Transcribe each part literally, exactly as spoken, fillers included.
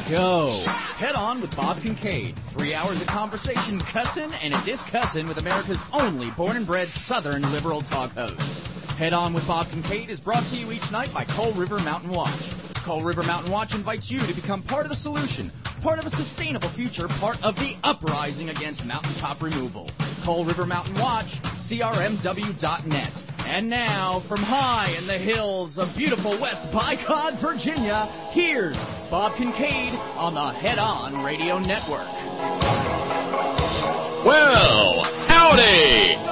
go. Head On with Bob Kincaid. Three hours of conversation, cussing, and a discussing with America's only born and bred Southern liberal talk host. Head On with Bob Kincaid is brought to you each night by Coal River Mountain Watch. Coal River Mountain Watch invites you to become part of the solution, part of a sustainable future, part of the uprising against mountaintop removal. Coal River Mountain Watch, C R M W dot net. And now, from high in the hills of beautiful West Bicod, Virginia, here's Bob Kincaid on the Head On Radio Network. Well, howdy!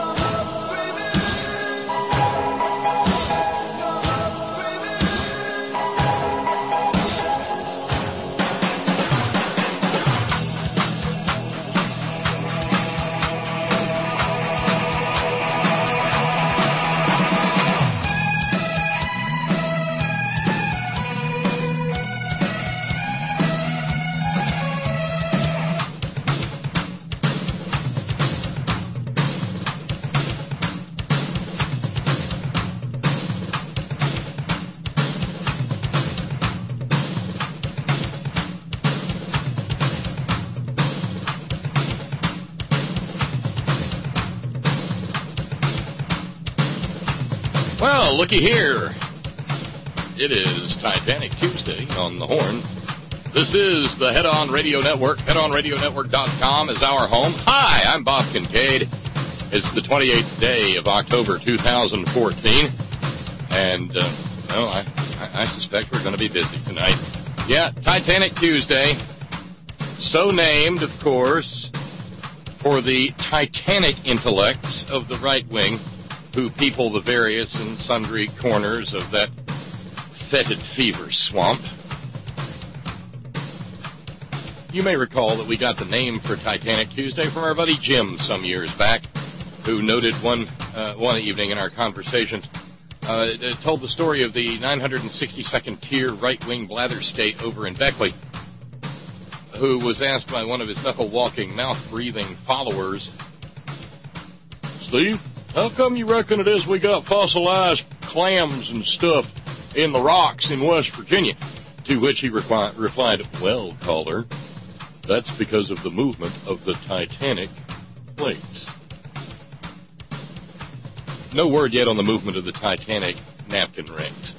Well, looky here. It is Titanic Tuesday on the Horn. This is the Head On Radio Network. head on radio network dot com is our home. Hi, I'm Bob Kincaid. It's the twenty-eighth day of October two thousand fourteen. And, uh, well, I, I, I suspect we're going to be busy tonight. Yeah, Titanic Tuesday. So named, of course, for the Titanic intellects of the right wing, who people the various and sundry corners of that fetid fever swamp. You may recall that we got the name for Titanic Tuesday from our buddy Jim some years back, who noted one uh, one evening in our conversations, uh, told the story of the nine hundred sixty-second tier right-wing blather state over in Beckley, who was asked by one of his knuckle-walking, mouth-breathing followers, Steve, how come you reckon it is we got fossilized clams and stuff in the rocks in West Virginia? To which he repli- replied, well, caller, that's because of the movement of the Titanic plates. No word yet on the movement of the Titanic napkin rings.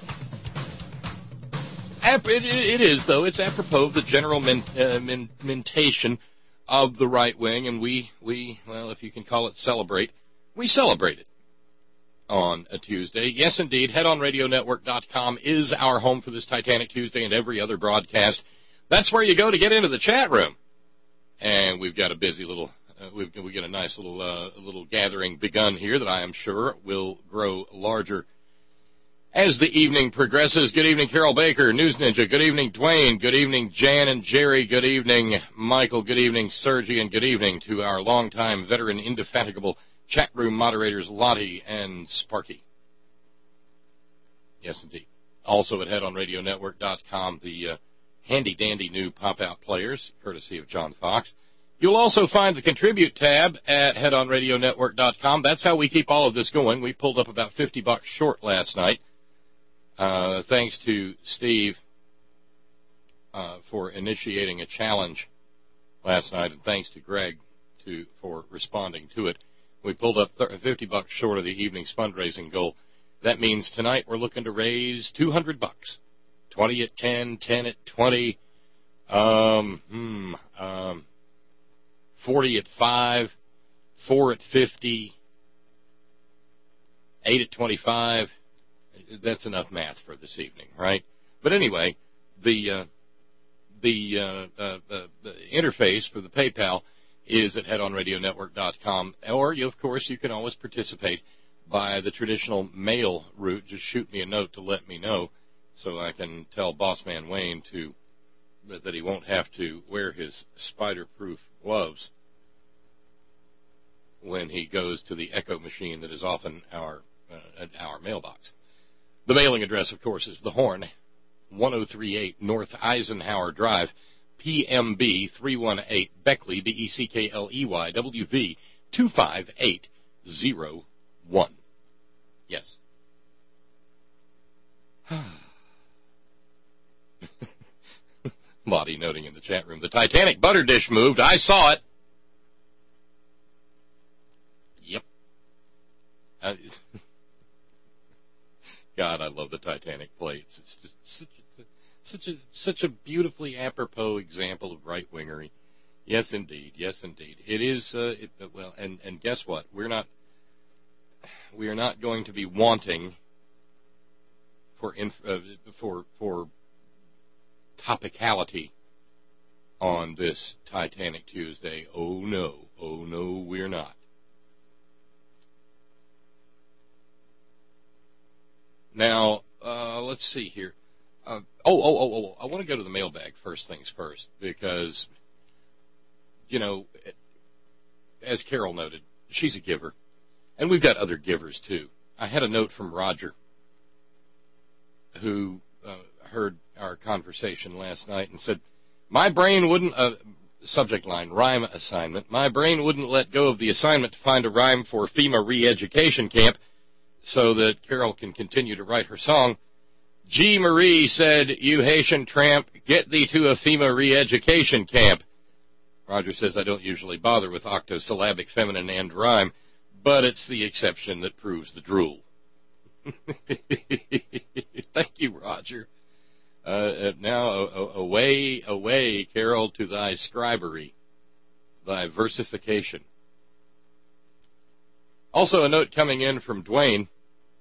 Ap- it, it is, though. It's apropos of the general men- uh, men- mentation of the right wing, and we, we, well, if you can call it celebrate, we celebrate it on a Tuesday. Yes, indeed. head on radio network dot com is our home for this Titanic Tuesday and every other broadcast. That's where you go to get into the chat room. And we've got a busy little, uh, we've we got a nice little uh, little gathering begun here that I am sure will grow larger as the evening progresses. Good evening, Carol Baker, News Ninja. Good evening, Dwayne. Good evening, Jan and Jerry. Good evening, Michael. Good evening, Sergi. And good evening to our longtime veteran, indefatigable chat room moderators Lottie and Sparky. Yes, indeed. Also at head on radio network dot com, the uh, handy-dandy new pop-out players, courtesy of John Fox. You'll also find the Contribute tab at head on radio network dot com. That's how we keep all of this going. We pulled up about fifty bucks short last night, uh, thanks to Steve uh, for initiating a challenge last night, and thanks to Greg to for responding to it. We pulled up fifty bucks short of the evening's fundraising goal. That means tonight we're looking to raise two hundred bucks. twenty at ten, ten at twenty, um, hmm, um, forty at five, four at fifty, eight at twenty-five. That's enough math for this evening, right? But anyway, the, uh, the, uh, uh, uh, the interface for the PayPal is at head on radio network dot com, or, you, of course, you can always participate by the traditional mail route. Just shoot me a note to let me know so I can tell Bossman Wayne to that he won't have to wear his spider-proof gloves when he goes to the Echo machine that is often our, uh, our mailbox. The mailing address, of course, is The Horn, ten thirty-eight North Eisenhower Drive, P M B three one eight, Beckley, B E C K L E Y, W V two five eight zero one. Yes. Somebody noting in the chat room, the Titanic butter dish moved. I saw it. Yep. Uh, God, I love the Titanic plates. It's just such a, such a such a beautifully apropos example of right-wingery. Yes, indeed. Yes, indeed. It is. Uh, it, well, and and guess what? We're not. We are not going to be wanting for inf, uh, for for topicality on this Titanic Tuesday. Oh no. Oh no, we're not. Now, uh, let's see here. Uh, oh, oh, oh, oh, I want to go to the mailbag first things first, because, you know, as Carol noted, she's a giver. And we've got other givers, too. I had a note from Roger, who uh, heard our conversation last night and said, my brain wouldn't, uh, subject line, rhyme assignment, my brain wouldn't let go of the assignment to find a rhyme for FEMA re-education camp so that Carol can continue to write her song. G. Marie said, you Haitian tramp, get thee to a FEMA re-education camp. Roger says, I don't usually bother with octosyllabic feminine and rhyme, but it's the exception that proves the rule. Thank you, Roger. Uh, now, away, away, Carol, to thy scribery, thy versification. Also, a note coming in from Dwayne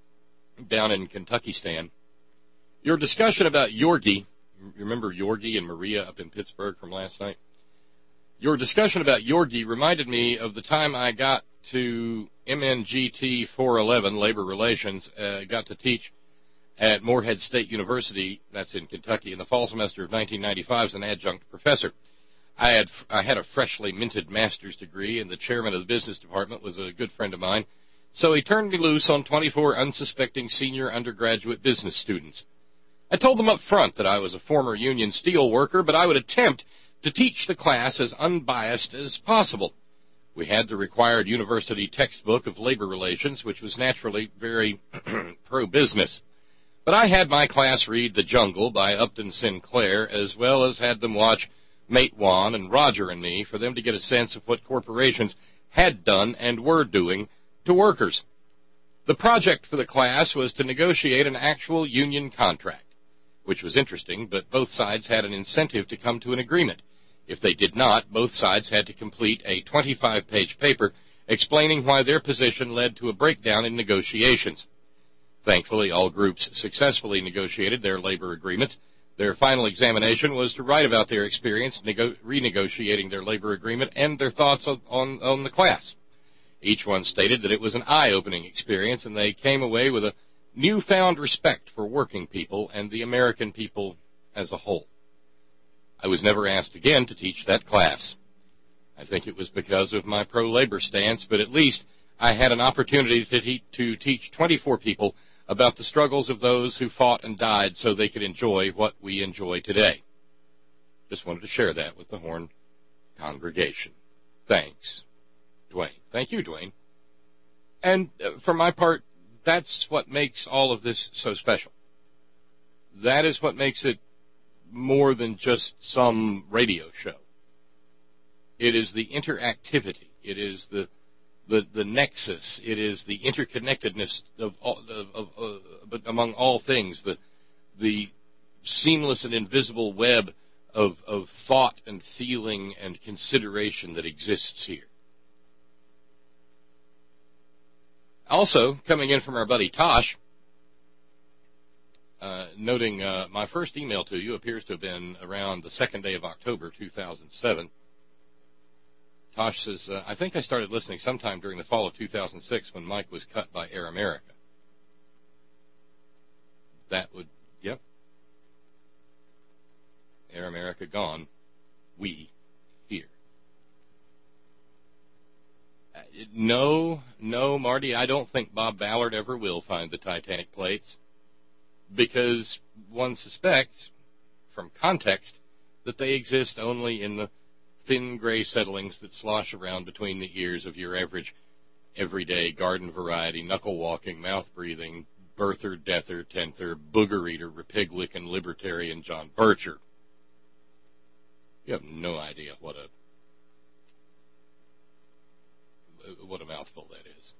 down in Kentucky-stan. Your discussion about Yorgi, remember Yorgi and Maria up in Pittsburgh from last night? Your discussion about Yorgi reminded me of the time I got to M N G T four eleven, Labor Relations, uh, got to teach at Morehead State University, that's in Kentucky, in the fall semester of nineteen ninety-five as an adjunct professor. I had I had a freshly minted master's degree, and the chairman of the business department was a good friend of mine, so he turned me loose on twenty-four unsuspecting senior undergraduate business students. I told them up front that I was a former union steel worker, but I would attempt to teach the class as unbiased as possible. We had the required university textbook of labor relations, which was naturally very pro-business. But I had my class read The Jungle by Upton Sinclair, as well as had them watch Mate Juan and Roger and Me for them to get a sense of what corporations had done and were doing to workers. The project for the class was to negotiate an actual union contract, which was interesting, but both sides had an incentive to come to an agreement. If they did not, both sides had to complete a twenty-five page paper explaining why their position led to a breakdown in negotiations. Thankfully, all groups successfully negotiated their labor agreements. Their final examination was to write about their experience nego- renegotiating their labor agreement and their thoughts on, on, on the class. Each one stated that it was an eye-opening experience, and they came away with a newfound respect for working people and the American people as a whole. I was never asked again to teach that class. I think it was because of my pro-labor stance, but at least I had an opportunity to, te- to teach twenty-four people about the struggles of those who fought and died so they could enjoy what we enjoy today. Just wanted to share that with the Horn congregation. Thanks, Dwayne. Thank you, Dwayne. And uh, for my part, that's what makes all of this so special. That is what makes it more than just some radio show. It is the interactivity. It is the the, the nexus. It is the interconnectedness of, all, of, of uh, but among all things, the the seamless and invisible web of of thought and feeling and consideration that exists here. Also, coming in from our buddy Tosh, uh, noting uh, my first email to you appears to have been around the second day of October, two thousand seven. Tosh says, uh, I think I started listening sometime during the fall of two thousand six when Mike was cut by Air America. That would, yep. Air America gone. We here. Uh, no, no, Marty, I don't think Bob Ballard ever will find the Titanic plates, because one suspects, from context, that they exist only in the thin gray settlings that slosh around between the ears of your average, everyday, garden variety, knuckle-walking, mouth-breathing, birther, deather, tenther, booger-eater, repig-licking, libertarian John Bircher. You have no idea what a what a mouthful that is.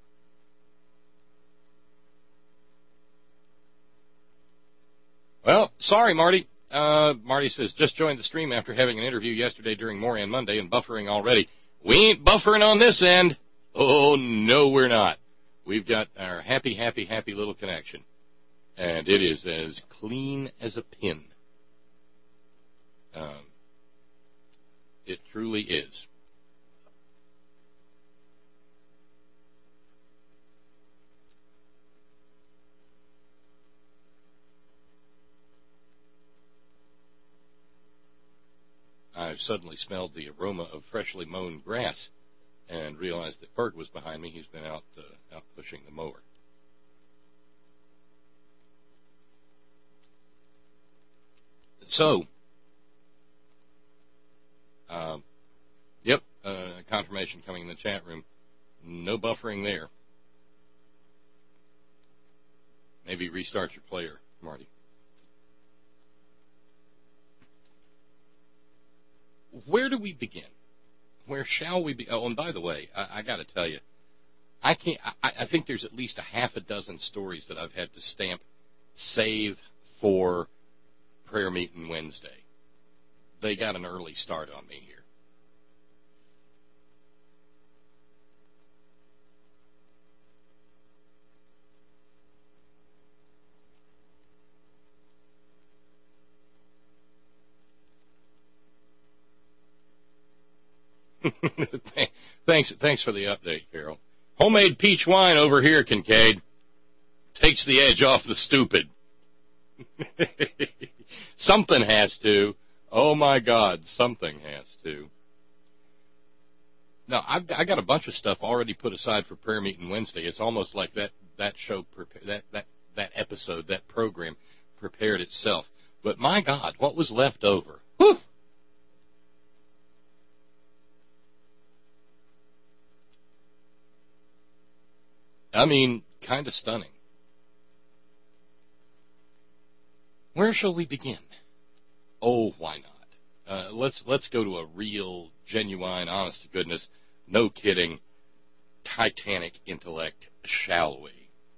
Well, sorry, Marty. Uh, Marty says, just joined the stream after having an interview yesterday during Moran Monday and buffering already. We ain't buffering on this end. Oh, no, we're not. We've got our happy, happy, happy little connection. And it is as clean as a pin. Um, it truly is. I suddenly smelled the aroma of freshly mown grass and realized that Bert was behind me. He's been out uh, out pushing the mower. So, uh, yep, uh, confirmation coming in the chat room. No buffering there. Maybe restart your player, Marty. Where do we begin? Where shall we be? Oh, and by the way, I, I got to tell you, I can't. I, I think there's at least a half a dozen stories that I've had to stamp save for prayer meeting Wednesday. They got an early start on me here. thanks, thanks for the update, Carol. Homemade peach wine over here, Kincaid. Takes the edge off the stupid. Something has to. Oh, my God, something has to. Now, I've, I got a bunch of stuff already put aside for prayer meeting Wednesday. It's almost like that, that show, that, that, that episode, that program prepared itself. But, my God, what was left over? Whew! I mean, kind of stunning. Where shall we begin? Oh, why not? Uh, let's let's go to a real, genuine, honest to goodness, no kidding, Titanic intellect, shall we?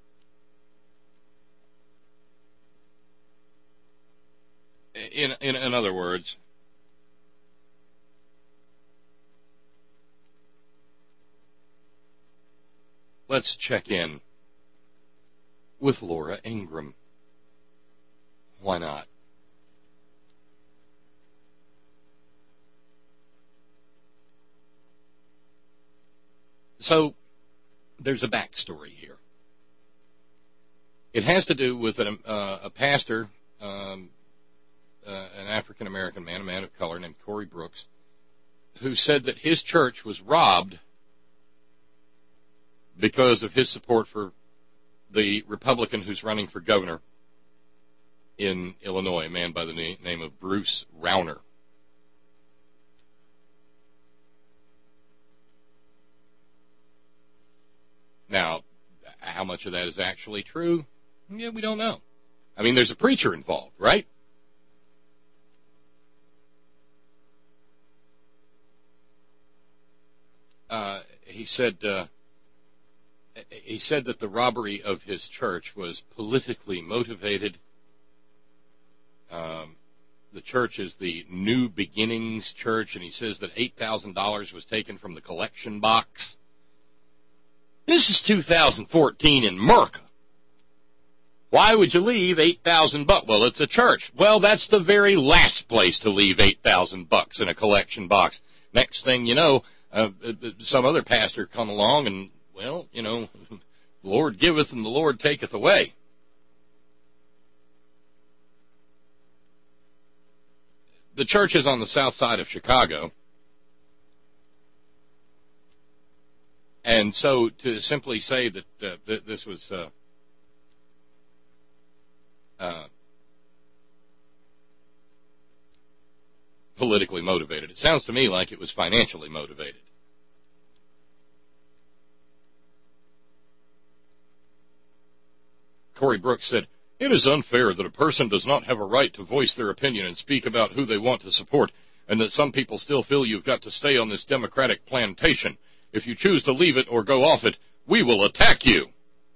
In in, in other words, let's check in with Laura Ingraham. Why not? So, there's a backstory here. It has to do with an, uh, a pastor, um, uh, an African-American man, a man of color named Corey Brooks, who said that his church was robbed because of his support for the Republican who's running for governor in Illinois, a man by the name of Bruce Rauner. Now, how much of that is actually true? Yeah, we don't know. I mean, there's a preacher involved, right? Uh, he said uh, he said that the robbery of his church was politically motivated. Um, the church is the New Beginnings Church, and he says that eight thousand dollars was taken from the collection box. This is two thousand fourteen in America. Why would you leave eight thousand bucks? Well, it's a church. Well, that's the very last place to leave eight thousand bucks in a collection box. Next thing you know, uh, some other pastor come along and, well, you know, the Lord giveth and the Lord taketh away. The church is on the south side of Chicago. And so to simply say that uh, th- this was uh, uh, politically motivated, it sounds to me like it was financially motivated. Corey Brooks said, "It is unfair that a person does not have a right to voice their opinion and speak about who they want to support. and that some people still feel you've got to stay on this Democratic plantation. If you choose to leave it or go off it, we will attack you.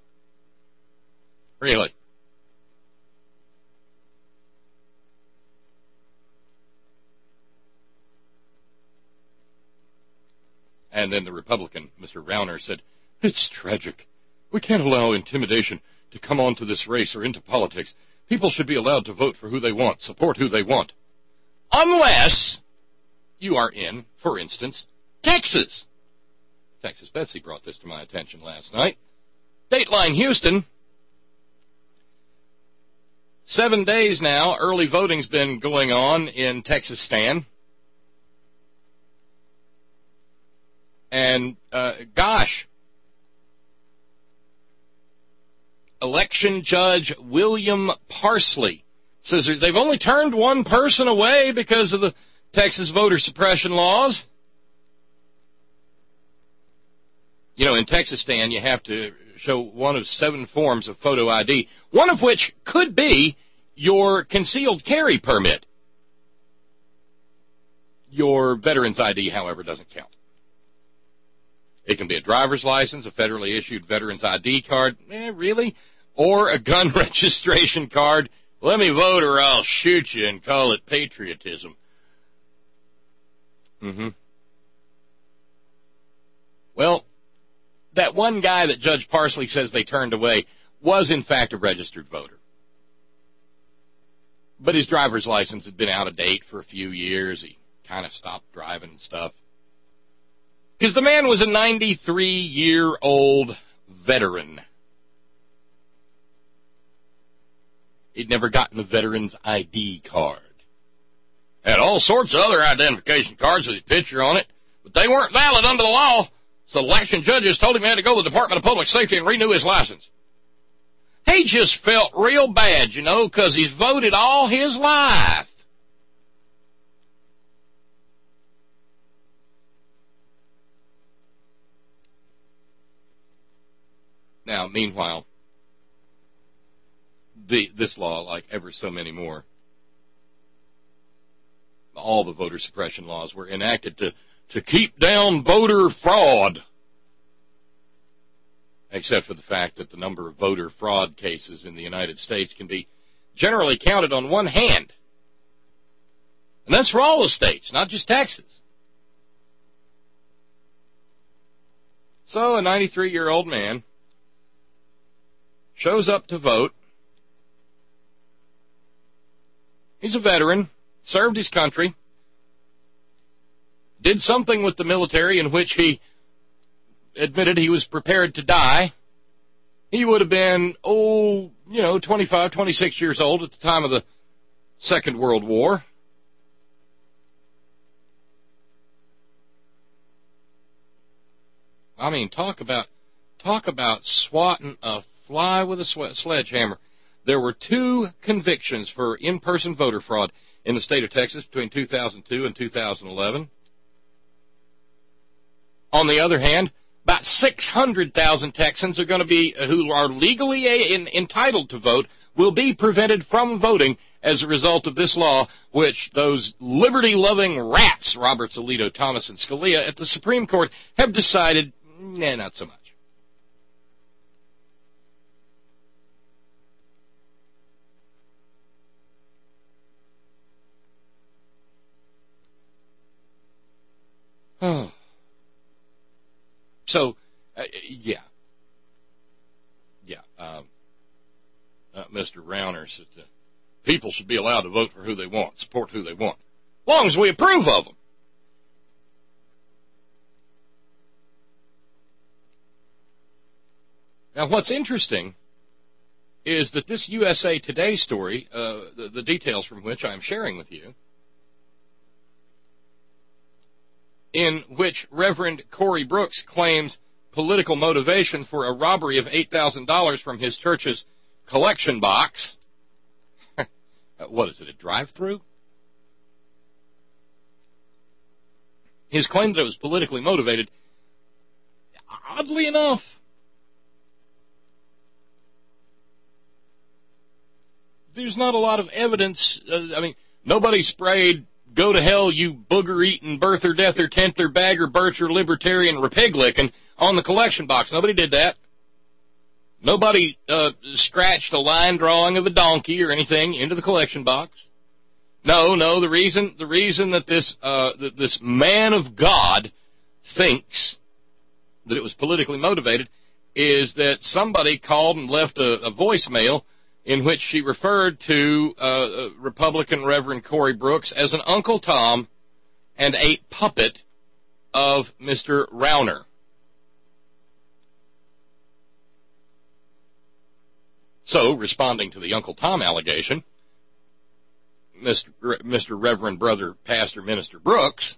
Really? And then the Republican, Mister Rauner, said, it's tragic. We can't allow intimidation to come onto this race or into politics. People should be allowed to vote for who they want, support who they want. Unless you are in, for instance, Texas. Texas Betsy brought this to my attention last night. Dateline Houston. Seven days now, early voting's been going on in Texas-stan. And, uh, gosh, election judge William Parsley says they've only turned one person away because of the Texas voter suppression laws. You know, in Texas-stan, you have to show one of seven forms of photo I D, one of which could be your concealed carry permit. Your veteran's I D, however, doesn't count. It can be a driver's license, a federally issued veteran's I D card, eh, really? Or a gun registration card. Let me vote or I'll shoot you and call it patriotism. Mm-hmm. Well, that one guy that Judge Parsley says they turned away was, in fact, a registered voter. But his driver's license had been out of date for a few years. He kind of stopped driving and stuff. Because the man was a ninety-three-year-old veteran. He'd never gotten a veteran's I D card. Had all sorts of other identification cards with his picture on it, but they weren't valid under the law, so the election judges told him he had to go to the Department of Public Safety and renew his license. He just felt real bad, you know, because he's voted all his life. Now, meanwhile, the, this law, like ever so many more, all the voter suppression laws were enacted to, to keep down voter fraud, except for the fact that the number of voter fraud cases in the United States can be generally counted on one hand. And that's for all the states, not just Texas. So a ninety-three-year-old man shows up to vote. He's a veteran, served his country, did something with the military in which he admitted he was prepared to die. He would have been, oh, you know, twenty-five, twenty-six years old at the time of the Second World War. I mean, talk about talk about swatting a fly with a sledgehammer. There were two convictions for in-person voter fraud in the state of Texas between two thousand two and two thousand eleven. On the other hand, about six hundred thousand Texans are going to be, who are legally in, entitled to vote, will be prevented from voting as a result of this law, which those liberty-loving rats, Roberts, Alito, Thomas, and Scalia, at the Supreme Court have decided, nah, not so much. Oh. So, uh, yeah. Yeah. Um, uh, Mister Rauner said uh, people should be allowed to vote for who they want, support who they want, as long as we approve of them. Now, what's interesting is that this U S A Today story, uh, the, the details from which I'm sharing with you, in which Reverend Corey Brooks claims political motivation for a robbery of eight thousand dollars from his church's collection box. What is it, a drive-through? His claim that it was politically motivated, oddly enough, there's not a lot of evidence. Uh, I mean, nobody sprayed go to hell, you booger-eating, birther, deather, tenther, bagger, bircher, libertarian, repig-licking on the collection box. Nobody did that. Nobody uh, scratched a line drawing of a donkey or anything into the collection box. No, no, the reason the reason that this uh, that this man of God thinks that it was politically motivated is that somebody called and left a, a voicemail in which she referred to uh, Republican Reverend Corey Brooks as an Uncle Tom and a puppet of Mister Rauner. So, responding to the Uncle Tom allegation, Mister Re- Mister Reverend Brother Pastor Minister Brooks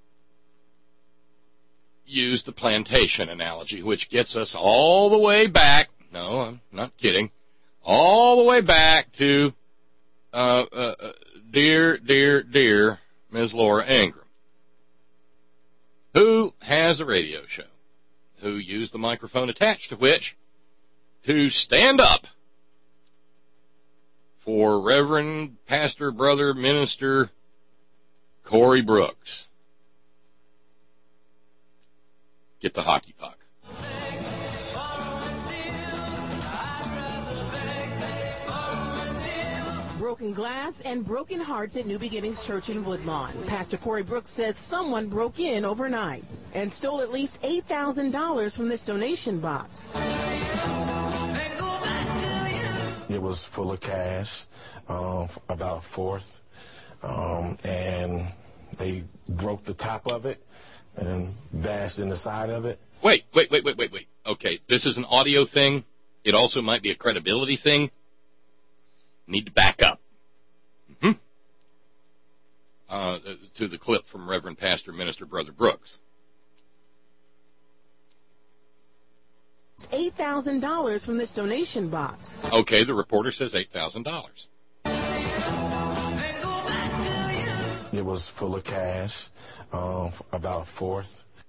used the plantation analogy, which gets us all the way back, no, I'm not kidding, all the way back to uh, uh, dear, dear, dear Miz Laura Ingraham, who has a radio show, who used the microphone attached to which to stand up for Reverend Pastor Brother Minister Corey Brooks. Get the hockey puck. Broken glass and broken hearts at New Beginnings Church in Woodlawn. Pastor Corey Brooks says someone broke in overnight and stole at least eight thousand dollars from this donation box. It was full of cash, um, about a fourth, um, and they broke the top of it and bashed in the side of it. Wait, wait, wait, wait, wait, wait. Okay, this is an audio thing. It also might be a credibility thing. Need to back up. Mm-hmm. Uh, to the clip from Reverend Pastor Minister Brother Brooks. eight thousand dollars from this donation box. Okay, the reporter says eight thousand dollars. It was full of cash, um, about a fourth.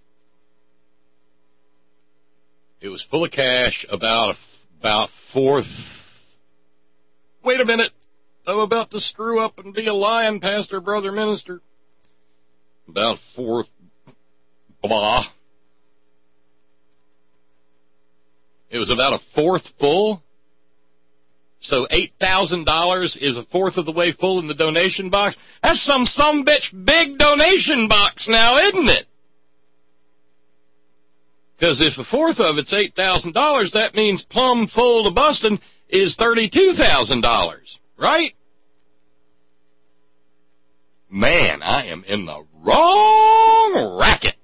It was full of cash, about a, about fourth. Wait a minute. I'm about to screw up and be a lying pastor, brother, minister. About fourth. Blah. It was about a fourth full. So eight thousand dollars is a fourth of the way full in the donation box. That's some some bitch big donation box now, isn't it? Because if a fourth of it's eight thousand dollars, that means plumb full to bustin' is thirty-two thousand dollars, right? Man, I am in the wrong racket.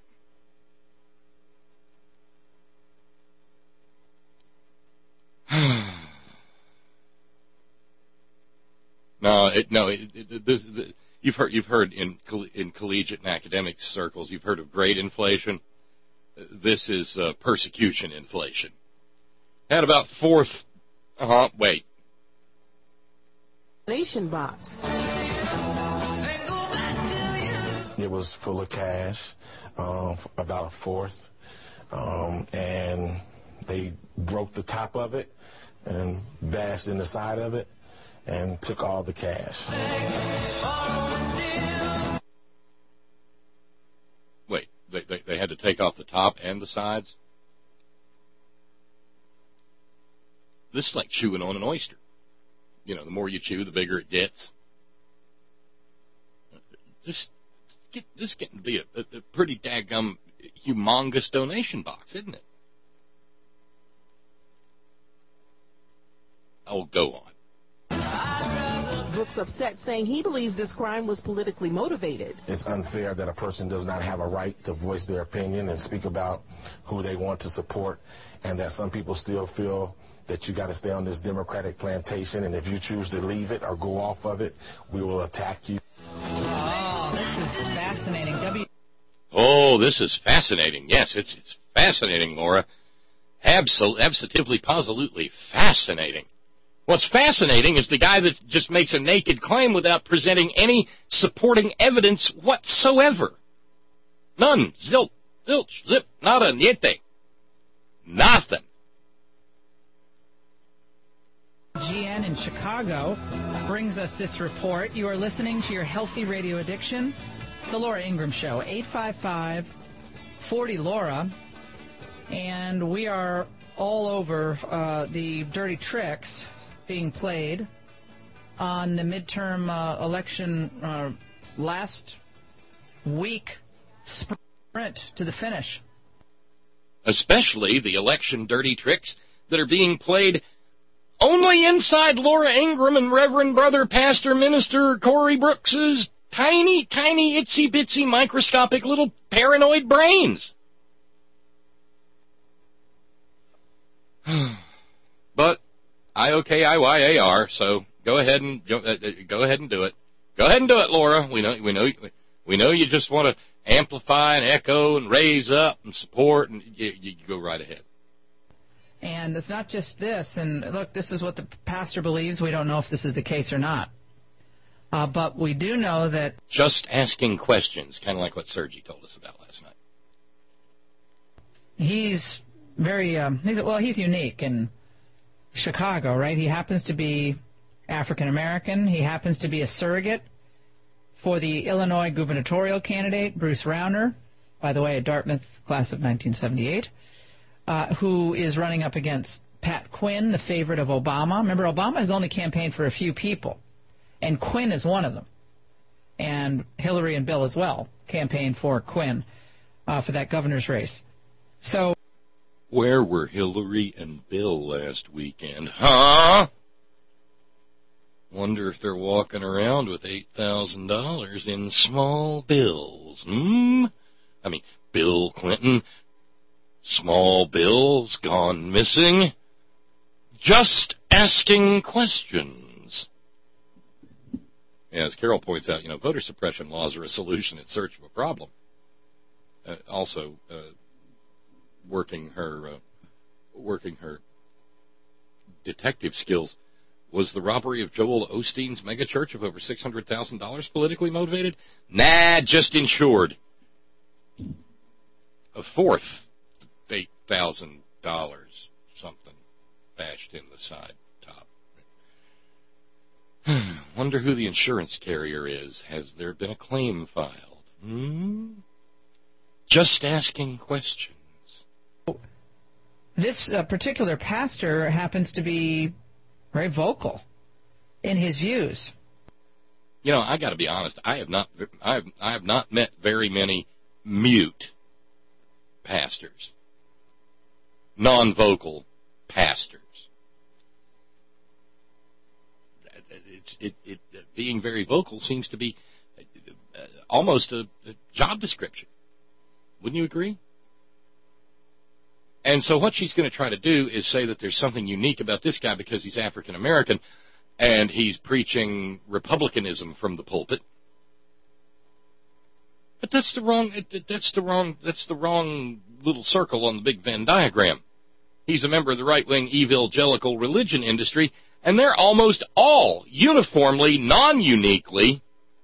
no, it, no. It, it, this, the, you've heard, you've heard in in collegiate and academic circles, you've heard of grade inflation. This is uh, persecution inflation. Had about fourth. Uh huh. Wait. Donation box. It was full of cash, um, about a fourth, um, and they broke the top of it and bashed in the side of it and took all the cash. Wait, they, they, they had to take off the top and the sides? This is like chewing on an oyster. You know, the more you chew, the bigger it gets. This, get, this is getting to be a, a, a pretty daggum humongous donation box, isn't it? Oh, go on. Brooks upset, saying he believes this crime was politically motivated. It's unfair that a person does not have a right to voice their opinion and speak about who they want to support, and that some people still feel that you got to stay on this Democratic plantation, and if you choose to leave it or go off of it, we will attack you. Oh, this is fascinating. W- oh, this is fascinating. Yes, it's it's fascinating, Laura. Absol- absolutely, positively fascinating. What's fascinating is the guy that just makes a naked claim without presenting any supporting evidence whatsoever. None. Zilch. Zilch. Zip. Nada. Niente. Nothing. G N and Chicago brings us this report. You are listening to your Healthy Radio Addiction, The Laura Ingraham Show, eight five five, four zero, Laura. And we are all over uh, the dirty tricks being played on the midterm uh, election uh, last week sprint to the finish. Especially the election dirty tricks that are being played only inside Laura Ingraham and Reverend Brother Pastor Minister Corey Brooks's tiny, tiny, itsy-bitsy, microscopic little paranoid brains. But I O K I Y A R, so go ahead and go, uh, go ahead and do it. Go ahead and do it, Laura. We know we know we know you just want to amplify and echo and raise up and support, and you, you go right ahead. And it's not just this. And look, this is what the pastor believes. We don't know if this is the case or not. Uh, but we do know that... Just asking questions, kind of like what Sergi told us about last night. He's very... Um, he's, well, he's unique in Chicago, right? He happens to be African-American. He happens to be a surrogate for the Illinois gubernatorial candidate, Bruce Rauner, by the way, a Dartmouth class of nineteen seventy-eight. Uh, who is running up against Pat Quinn, the favorite of Obama. Remember, Obama has only campaigned for a few people, and Quinn is one of them. And Hillary and Bill as well campaigned for Quinn uh, for that governor's race. So, where were Hillary and Bill last weekend, huh? Wonder if they're walking around with eight thousand dollars in small bills, hmm? I mean, Bill Clinton... Small bills gone missing. Just asking questions. Yeah, as Carol points out, you know, voter suppression laws are a solution in search of a problem. Uh, also, uh, working her, uh, working her detective skills. Was the robbery of Joel Osteen's megachurch of over six hundred thousand dollars politically motivated? Nah, just insured. A fourth. eight thousand dollars, something bashed in the side top. Wonder who the insurance carrier is. Has there been a claim filed? Hmm? Just asking questions. This uh, particular pastor happens to be very vocal in his views. You know, I got to be honest. I have not. I have. I have not met very many mute pastors. Non-vocal pastors. It, it, it, being very vocal seems to be uh, almost a, a job description. Wouldn't you agree? And so what she's going to try to do is say that there's something unique about this guy because he's African American and he's preaching republicanism from the pulpit. But that's the wrong. That's the wrong. That's the wrong little circle on the big Venn diagram. He's a member of the right-wing evangelical religion industry, and they're almost all uniformly, non-uniquely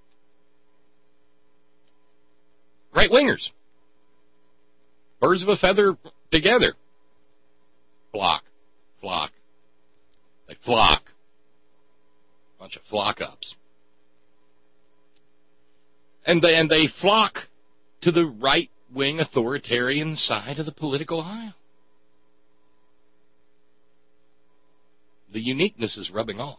right-wingers. Birds of a feather together. Flock, flock. They flock. Bunch of flock-ups. And they, and they flock to the right-wing authoritarian side of the political aisle. The uniqueness is rubbing off.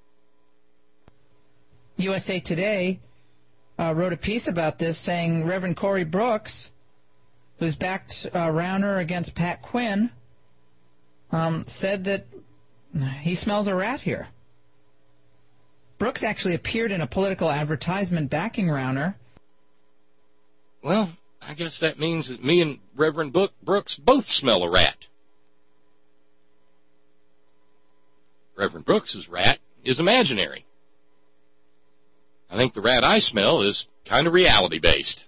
U S A Today uh, wrote a piece about this saying Reverend Corey Brooks, who's backed uh, Rauner against Pat Quinn, um, said that he smells a rat here. Brooks actually appeared in a political advertisement backing Rauner. Well, I guess that means that me and Reverend Brooks both smell a rat. Reverend Brooks's rat is imaginary. I think the rat I smell is kind of reality-based.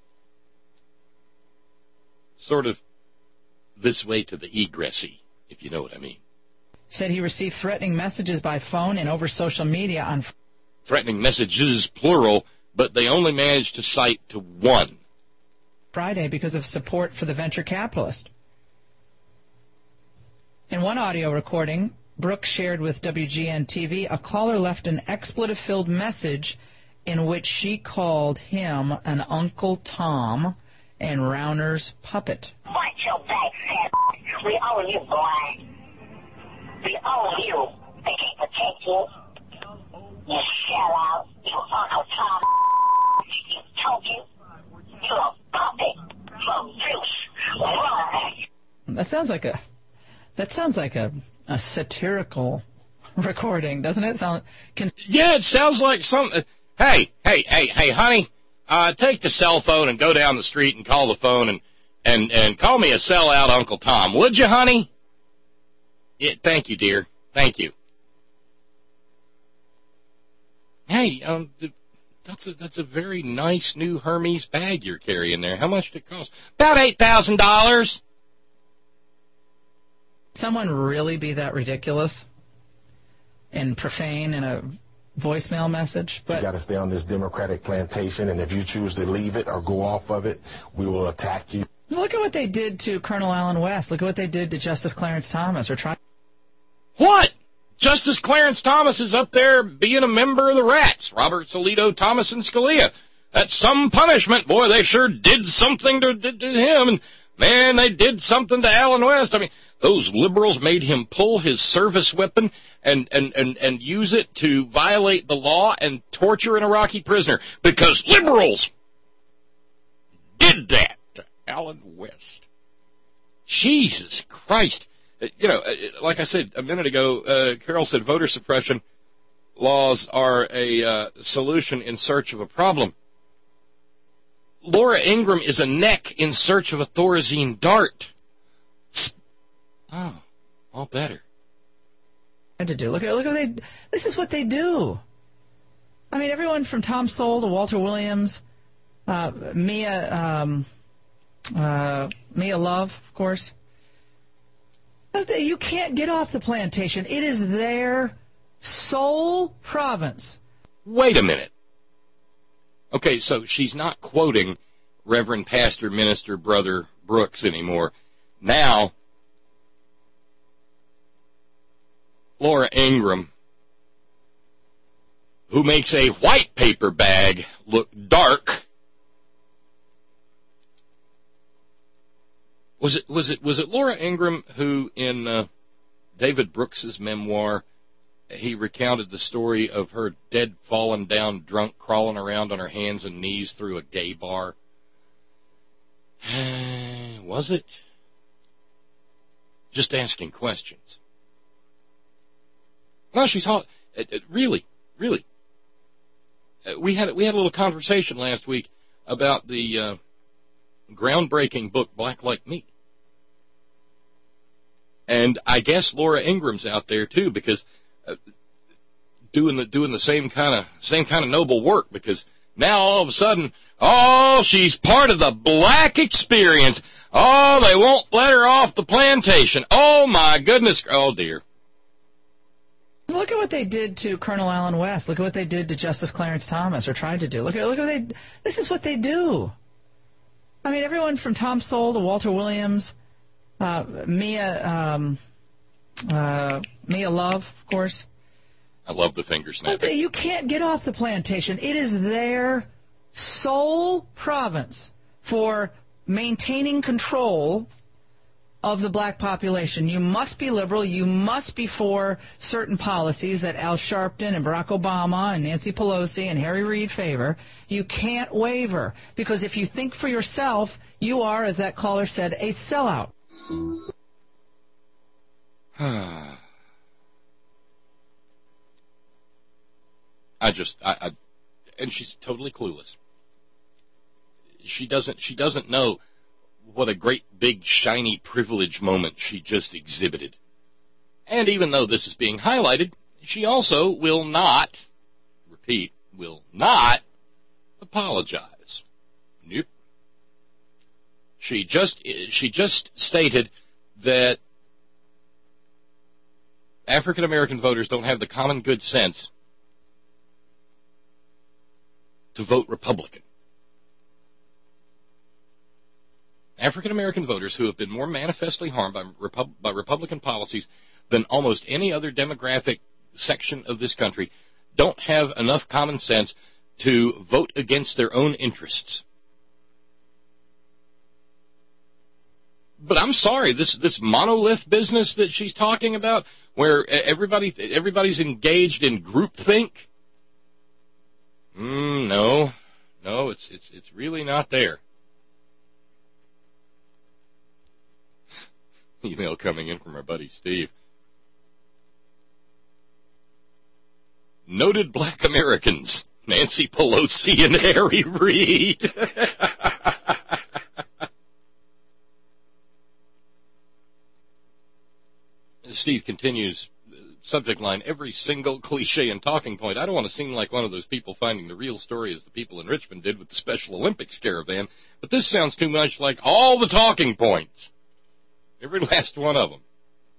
Sort of this way to the egressy, if you know what I mean. Said he received threatening messages by phone and over social media on... Threatening messages, plural, but they only managed to cite to one. Friday because of support for the venture capitalist. In one audio recording, Brooks shared with W G N T V, a caller left an expletive-filled message in which she called him an Uncle Tom and Rauner's puppet. Fight your back, fat. We own you, boy. We own you. They can't protect you. You sellout. You Uncle Tom. You token. You a puppet from Bruce. That sounds like a that sounds like a, a satirical recording, doesn't it? Sound can, yeah, it sounds like some. Uh, hey, hey, hey, hey, honey, uh, take the cell phone and go down the street and call the phone and and and call me a sellout Uncle Tom, would you, honey? Yeah, thank you, dear. Thank you. Hey, um, that's a that's a very nice new Hermes bag you're carrying there. How much did it cost? About eight thousand dollars. Someone really be that ridiculous and profane in a voicemail message? But you got to stay on this Democratic plantation, and if you choose to leave it or go off of it, we will attack you. Look at what they did to Colonel Allen West. Look at what they did to Justice Clarence Thomas. Or try- what? Justice Clarence Thomas is up there being a member of the Rats. Roberts, Alito, Thomas, and Scalia. That's some punishment. Boy, they sure did something to, to, to him. And, man, they did something to Allen West. I mean, those liberals made him pull his service weapon and, and, and, and use it to violate the law and torture an Iraqi prisoner. Because liberals did that to Allen West. Jesus Christ. You know, like I said a minute ago, uh, Carol said voter suppression laws are a uh, solution in search of a problem. Laura Ingraham is a neck in search of a Thorazine dart. Oh, all better. To do. Look at look at what they. This is what they do. I mean, everyone from Tom Sowell to Walter Williams, uh, Mia um, uh, Mia Love, of course. You can't get off the plantation. It is their sole province. Wait a minute. Okay, so she's not quoting Reverend Pastor Minister Brother Brooks anymore. Now, Laura Ingraham, who makes a white paper bag look dark. Was it was it was it Laura Ingraham who, in uh, David Brooks's memoir, he recounted the story of her dead, fallen down, drunk, crawling around on her hands and knees through a gay bar? Was it? Just asking questions. No, she's all, uh, uh, really, really. Uh, we had we had a little conversation last week about the uh, groundbreaking book Black Like Me, and I guess Laura Ingraham's out there too, because uh, doing the doing the same kind of same kind of noble work. Because now all of a sudden, oh, she's part of the black experience. Oh, they won't let her off the plantation. Oh my goodness. Oh dear. Look at what they did to Colonel Allen West. Look at what they did to Justice Clarence Thomas, or tried to do. Look at look at what they. This is what they do. I mean, everyone from Tom Sowell to Walter Williams, uh, Mia um, uh, Mia Love, of course. I love the finger snapping. You can't get off the plantation. It is their sole province for maintaining control of the black population. You must be liberal. You must be for certain policies that Al Sharpton and Barack Obama and Nancy Pelosi and Harry Reid favor. You can't waver, because if you think for yourself, you are, as that caller said, a sellout. I just, I, I, and she's totally clueless. She doesn't, she doesn't know what a great, big, shiny privilege moment she just exhibited. And even though this is being highlighted, she also will not, repeat, will not apologize. Nope. She just, she just stated that African American voters don't have the common good sense to vote Republican. African American voters who have been more manifestly harmed by, Repub- by Republican policies than almost any other demographic section of this country, don't have enough common sense to vote against their own interests. But I'm sorry, this this monolith business that she's talking about, where everybody everybody's engaged in groupthink, mm, no, no, it's it's it's really not there. Email coming in from our buddy Steve. Noted black Americans, Nancy Pelosi and Harry Reid. Steve continues, subject line, every single cliche and talking point. I don't want to seem like one of those people finding the real story as the people in Richmond did with the Special Olympics caravan, but this sounds too much like all the talking points. Every last one of them.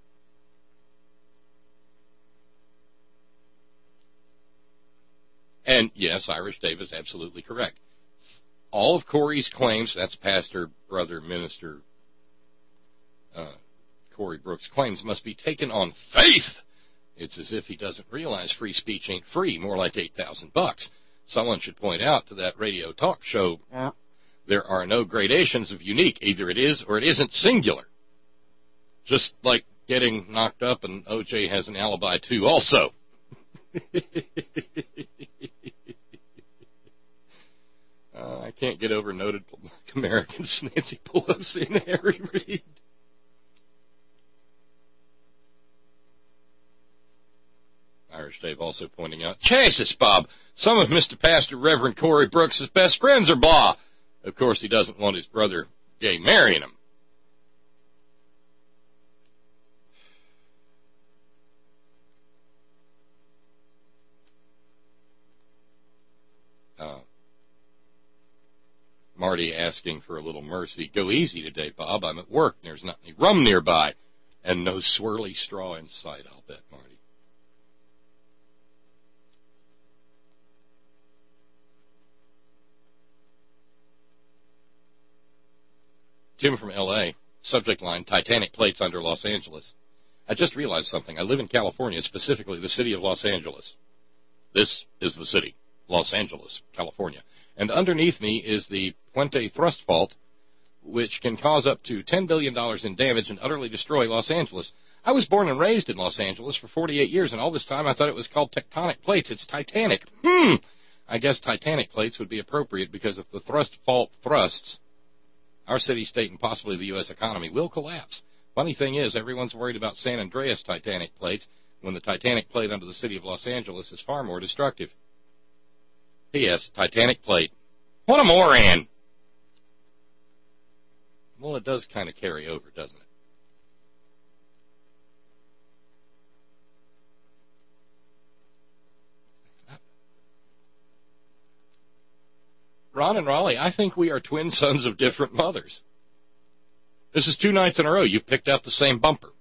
And yes, Irish Dave is absolutely correct. All of Corey's claims, that's pastor, brother, minister, uh, Corey Brooks' claims must be taken on faith. It's as if he doesn't realize free speech ain't free, more like eight thousand bucks. Someone should point out to that radio talk show, yeah, there are no gradations of unique. Either it is or it isn't singular. Just like getting knocked up and O J has an alibi too also. uh, I can't get over noted black Americans, Nancy Pelosi and Harry Reid. Irish Dave also pointing out, Jesus, Bob, some of Mister Pastor Reverend Corey Brooks' best friends are blah. Of course, he doesn't want his brother gay marrying him. Uh, Marty asking for a little mercy. Go easy today, Bob. I'm at work. There's not any rum nearby. And no swirly straw in sight, I'll bet, Marty. Jim from L A, subject line, Titanic plates under Los Angeles. I just realized something. I live in California, specifically the city of Los Angeles. This is the city, Los Angeles, California. And underneath me is the Puente Thrust Fault, which can cause up to ten billion dollars in damage and utterly destroy Los Angeles. I was born and raised in Los Angeles for forty-eight years, and all this time I thought it was called tectonic plates. It's Titanic. Hmm. I guess Titanic plates would be appropriate because if the thrust fault thrusts, our city, state, and possibly the U S economy will collapse. Funny thing is, everyone's worried about San Andreas Titanic plates when the Titanic plate under the city of Los Angeles is far more destructive. P S. Titanic plate. What a moron! Well, it does kind of carry over, doesn't it? Ron and Raleigh, I think we are twin sons of different mothers. This is two nights in a row you've picked out the same bumper.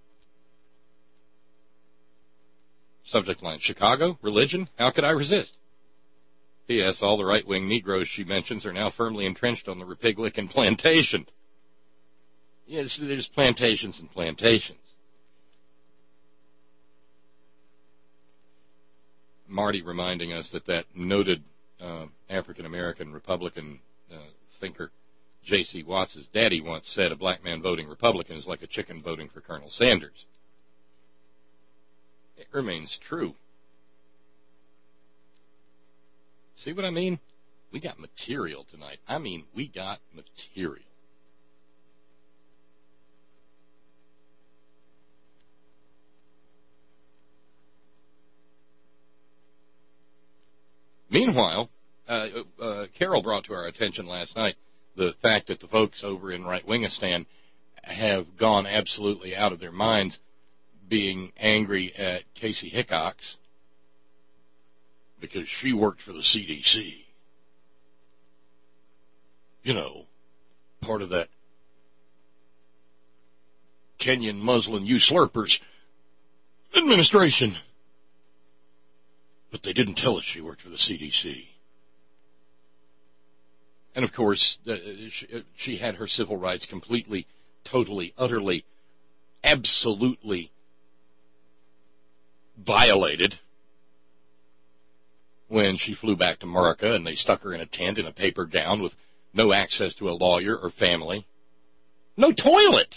Subject line, Chicago, religion, how could I resist? P S. All the right-wing Negroes she mentions are now firmly entrenched on the Republican plantation. Yes, there's plantations and plantations. Marty reminding us that that noted uh, African-American Republican uh, thinker, J C. Watts' daddy once said, a black man voting Republican is like a chicken voting for Colonel Sanders. It remains true. See what I mean? We got material tonight. I mean, we got material. Meanwhile, uh, uh, Carol brought to our attention last night the fact that the folks over in Right-Wingistan have gone absolutely out of their minds being angry at Casey Hickox because she worked for the C D C. You know, part of that Kenyan Muslim usurpers administration. But they didn't tell us she worked for the C D C. And, of course, uh, she, she had her civil rights completely, totally, utterly, absolutely violated when she flew back to America and they stuck her in a tent in a paper gown with no access to a lawyer or family. No toilet.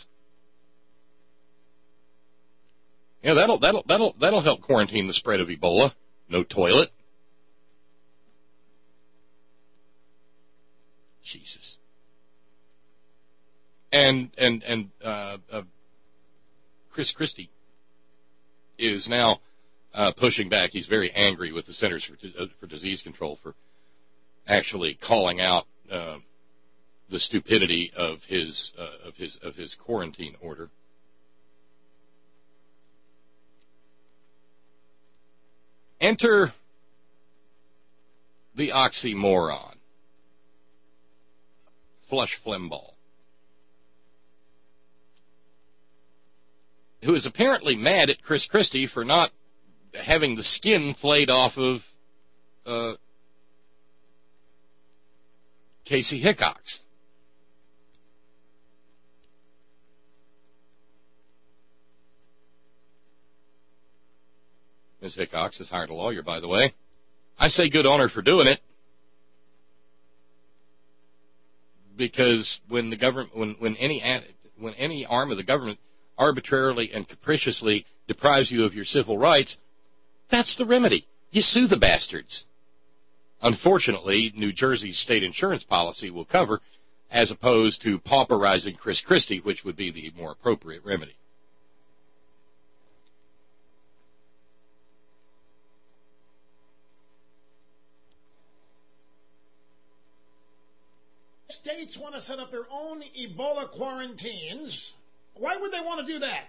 Yeah, that'll that'll that'll that'll help quarantine the spread of Ebola. No toilet. Jesus. And and and uh, uh, Chris Christie is now uh, pushing back. He's very angry with the Centers for, uh, for Disease Control for actually calling out uh, the stupidity of his uh, of his of his quarantine order. Enter the oxymoron, Flush Flimbaugh, who is apparently mad at Chris Christie for not having the skin flayed off of uh, Casey Hickox. Miz Hickox has hired a lawyer, by the way. I say good on her for doing it, because when the government, when, when any when any arm of the government arbitrarily and capriciously deprives you of your civil rights, that's the remedy. You sue the bastards. Unfortunately, New Jersey's state insurance policy will cover, as opposed to pauperizing Chris Christie, which would be the more appropriate remedy. States want to set up their own Ebola quarantines. Why would they want to do that?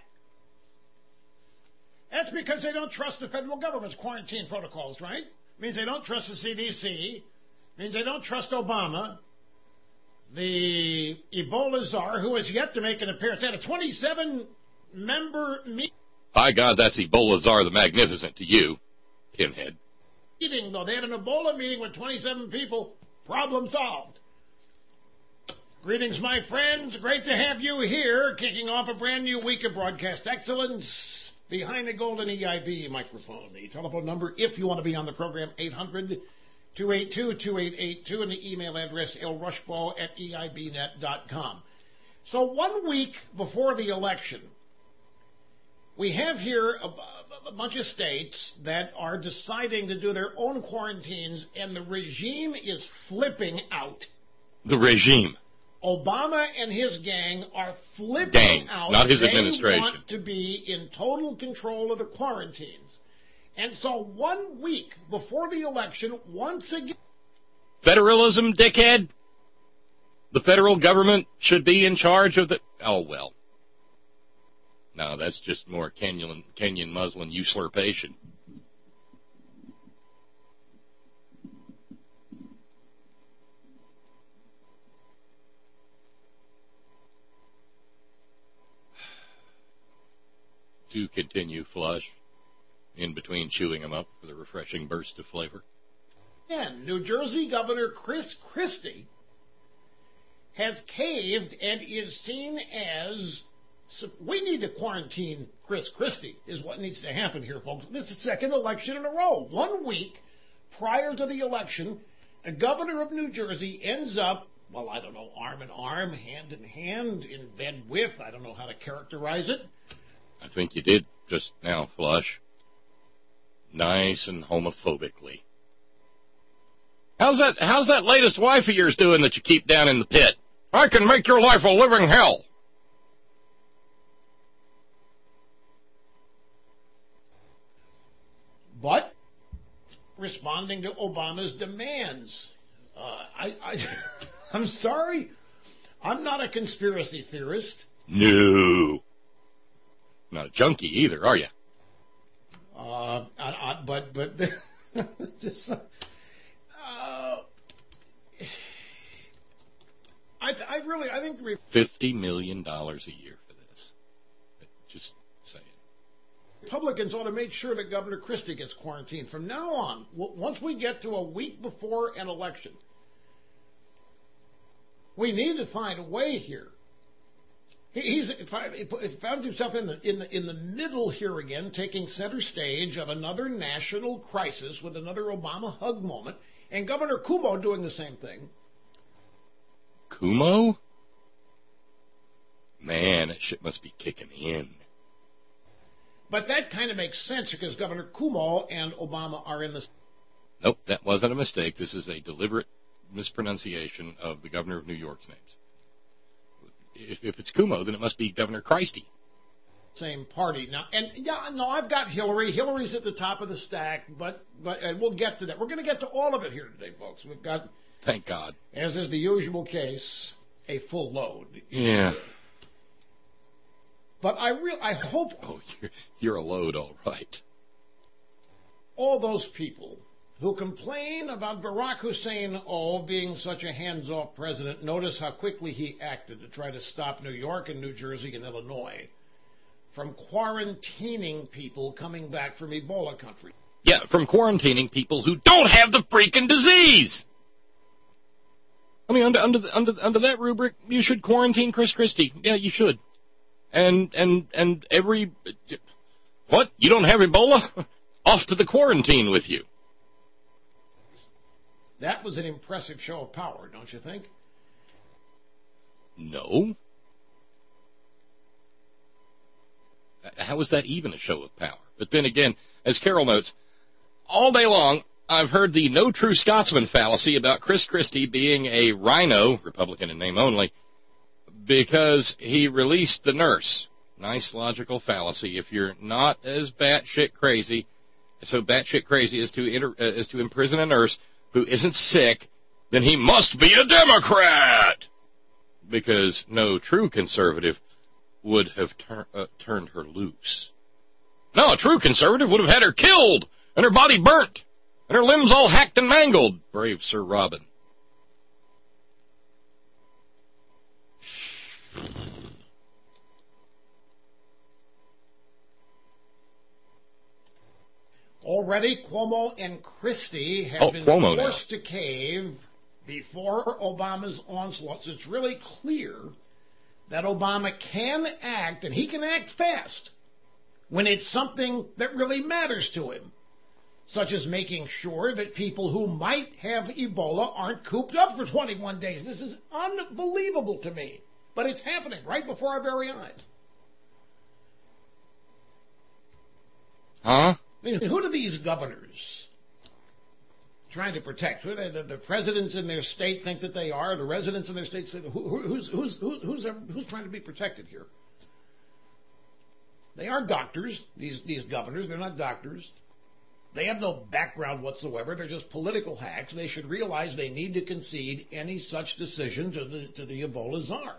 That's because they don't trust the federal government's quarantine protocols, right? It means they don't trust the C D C. It means they don't trust Obama. The Ebola czar, who has yet to make an appearance, they had a twenty-seven member meeting. By God, that's Ebola czar the Magnificent to you, pinhead. Meeting, though. They had an Ebola meeting with twenty-seven people. Problem solved. Greetings, my friends. Great to have you here, kicking off a brand new week of broadcast excellence behind the golden E I B microphone. The telephone number, if you want to be on the program, eight hundred, two eight two, two eight eight two, and the email address, lrushbaugh at E I B net dot com. So one week before the election, we have here a, a bunch of states that are deciding to do their own quarantines, and the regime is flipping out. The regime. Obama and his gang are flipping gang, out. Not his they administration. They want to be in total control of the quarantines. And so one week before the election, once again... Federalism, dickhead? The federal government should be in charge of the... Oh, well. No, that's just more Kenyan, Kenyan Muslim usurpation. To continue, Flush, in between chewing them up for the refreshing burst of flavor. And New Jersey Governor Chris Christie has caved and is seen as... We need to quarantine Chris Christie, is what needs to happen here, folks. This is the second election in a row. One week prior to the election, the governor of New Jersey ends up, well, I don't know, arm in arm, hand in hand, in bed with, I don't know how to characterize it. I think you did just now, Flush. Nice and homophobically. How's that How's that latest wife of yours doing that you keep down in the pit? I can make your life a living hell. But responding to Obama's demands. Uh, I, I, I'm sorry. I'm not a conspiracy theorist. No. Not a junkie either, are you? Uh, I, I, but but just uh, I I really I think fifty million dollars a year for this. Just saying. Republicans ought to make sure that Governor Christie gets quarantined from now on. W- once we get to a week before an election, we need to find a way here He's he found himself in the in the in the middle here again, taking center stage of another national crisis with another Obama hug moment, and Governor Cuomo doing the same thing. Cuomo? Man, that shit must be kicking in. But that kind of makes sense because Governor Cuomo and Obama are in the... Nope, that wasn't a mistake. This is a deliberate mispronunciation of the governor of New York's names. If, if it's Cuomo, then it must be Governor Christie. Same party. Now, and yeah, no, I've got Hillary. Hillary's at the top of the stack, but but and we'll get to that. We're going to get to all of it here today, folks. We've got... Thank God. As is the usual case, a full load. Yeah. But I real I hope... Oh, you're, you're a load, all right. All those people who complain about Barack Hussein, oh, being such a hands-off president, notice how quickly he acted to try to stop New York and New Jersey and Illinois from quarantining people coming back from Ebola country. Yeah, from quarantining people who don't have the freaking disease. I mean, under under under under that rubric, you should quarantine Chris Christie. Yeah, you should. And and and every what? You don't have Ebola? Off to the quarantine with you. That was an impressive show of power, don't you think? No. How is that even a show of power? But then again, as Carol notes, all day long, I've heard the no true Scotsman fallacy about Chris Christie being a rhino, Republican in name only, because he released the nurse. Nice logical fallacy. If you're not as batshit crazy, so batshit crazy as to inter, uh, as to imprison a nurse who isn't sick, then he must be a Democrat, because no true conservative would have tur- uh, turned her loose. No, a true conservative would have had her killed and her body burnt and her limbs all hacked and mangled. Brave Sir Robin. Already, Cuomo and Christie have oh, been Cuomo forced now. to cave before Obama's onslaughts. It's really clear that Obama can act, and he can act fast, when it's something that really matters to him, such as making sure that people who might have Ebola aren't cooped up for twenty-one days. This is unbelievable to me, but it's happening right before our very eyes. Huh? I mean, who do these governors trying to protect? Who are they, the, the presidents in their state think that they are? The residents in their state say, who, who's, who's, who's, who's, who's trying to be protected here? They are doctors, these, these governors. They're not doctors. They have no background whatsoever. They're just political hacks. They should realize they need to concede any such decision to the, to the Ebola czar.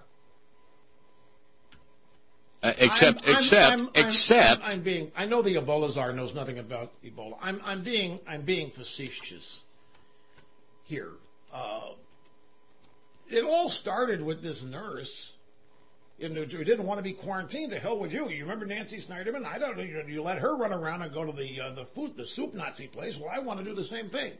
Uh, except, I'm, I'm, except, I'm, except. I'm, I'm being. I know the Ebola czar knows nothing about Ebola. I'm, I'm being. I'm being facetious here. Uh, it all started with this nurse in New Jersey who didn't want to be quarantined. To hell with you. You remember Nancy Snyderman? I don't know. You, you let her run around and go to the uh, the food the soup Nazi place. Well, I want to do the same thing.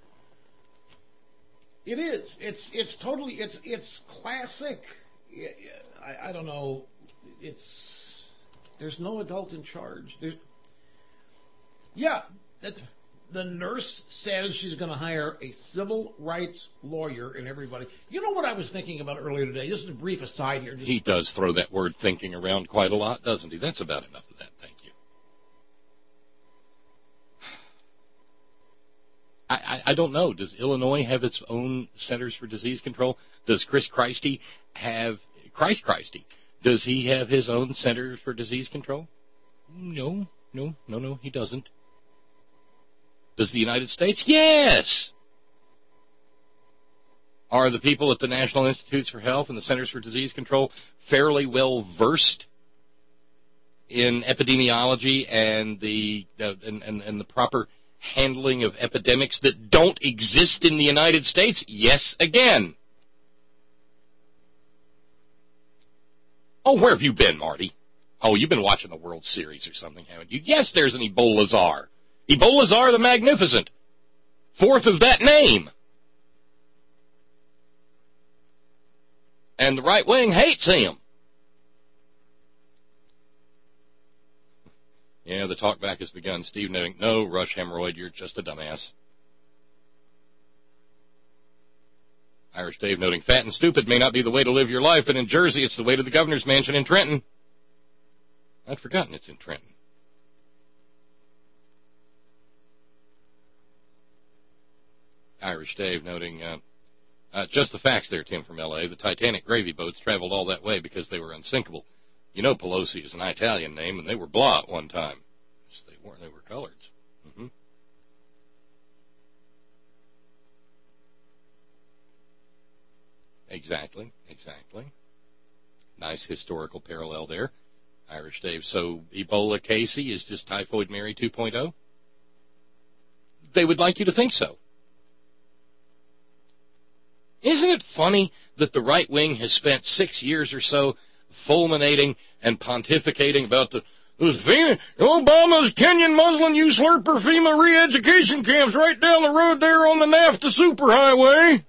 It is. It's it's totally. It's it's classic. I, I don't know. It's there's no adult in charge. There's, yeah, that the nurse says she's going to hire a civil rights lawyer and everybody. You know what I was thinking about earlier today? Just a brief aside here. Just, he does throw that word thinking around quite a lot, doesn't he? That's about enough of that. Thank you. I, I, I don't know. Does Illinois have its own Centers for Disease Control? Does Chris Christie have Christ Christie? Does he have his own Center for Disease Control? No, no, no, no, he doesn't. Does the United States? Yes. Are the people at the National Institutes for Health and the Centers for Disease Control fairly well versed in epidemiology and the uh, and, and, and the proper handling of epidemics that don't exist in the United States? Yes, again. Oh, where have you been, Marty? Oh, you've been watching the World Series or something, haven't you? Yes, there's an Ebola czar. Ebola czar the Magnificent. Fourth of that name. And the right wing hates him. Yeah, the talkback has begun. Steve noting, no, Rush Hemorrhoid, you're just a dumbass. Irish Dave noting, fat and stupid may not be the way to live your life, but in Jersey it's the way to the governor's mansion in Trenton. I'd forgotten it's in Trenton. Irish Dave noting, uh, uh, just the facts there, Tim from L A. The Titanic gravy boats traveled all that way because they were unsinkable. You know Pelosi is an Italian name, and they were blah at one time. Yes, they weren't. They were coloreds. Mm-hmm. Exactly, exactly. Nice historical parallel there. Irish Dave. So Ebola Casey is just Typhoid Mary two point oh? They would like you to think so. Isn't it funny that the right wing has spent six years or so fulminating and pontificating about the those FEMA, Obama's Kenyan Muslim usurper FEMA re-education camps right down the road there on the NAFTA superhighway?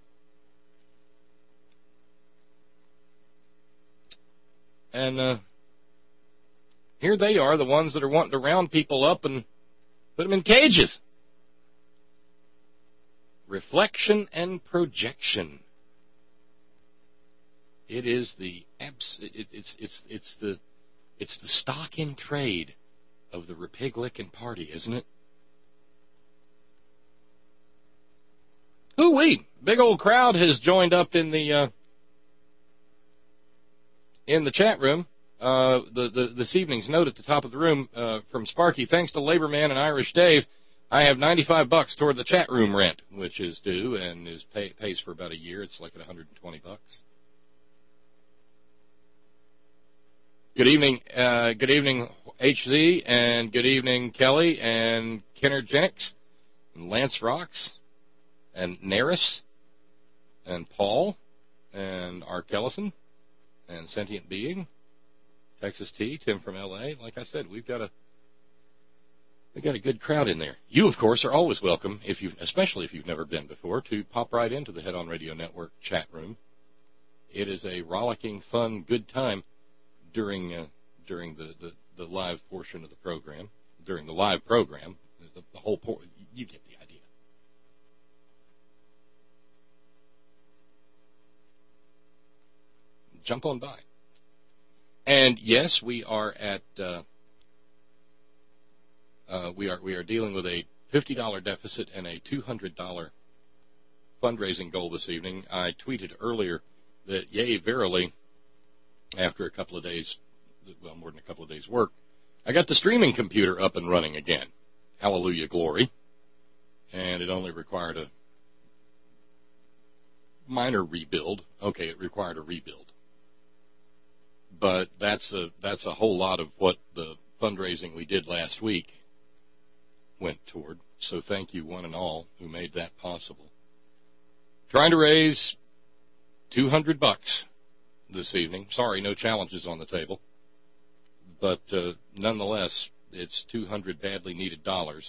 And uh, here they are, the ones that are wanting to round people up and put them in cages. Reflection and projection. It is the abs- it, it's it's it's the it's the stock in trade of the Republican Party, isn't it? Hoo-wee! Big old crowd has joined up in the uh, in the chat room. Uh, the, the this evening's note at the top of the room uh, from Sparky. Thanks to Laborman and Irish Dave, I have ninety-five bucks toward the chat room rent, which is due and is pay, pays for about a year. It's like at one hundred twenty bucks. Good evening, uh, good evening, H Z, and good evening, Kelly, and Kenner Jennings, and Lance Rocks, and Naris, and Paul, and Art Kellison, and Sentient Being, Texas T, Tim from L A. Like I said, we've got a we've got a good crowd in there. You, of course, are always welcome, if you, especially if you've never been before, to pop right into the Head On Radio Network chat room. It is a rollicking, fun, good time during uh, during the, the, the live portion of the program, during the live program, the, the whole por- you get the idea. Jump on by. And yes, we are at uh, uh, we are we are dealing with a fifty dollars deficit and a two hundred dollars fundraising goal this evening. I tweeted earlier that yay, verily, after a couple of days, well, more than a couple of days' work, I got the streaming computer up and running again. Hallelujah, glory. And it only required a minor rebuild. Okay, it required a rebuild. But that's a that's a whole lot of what the fundraising we did last week went toward. So thank you, one and all, who made that possible. Trying to raise two hundred bucks this evening. Sorry, no challenges on the table. But uh, nonetheless, it's two hundred badly needed dollars.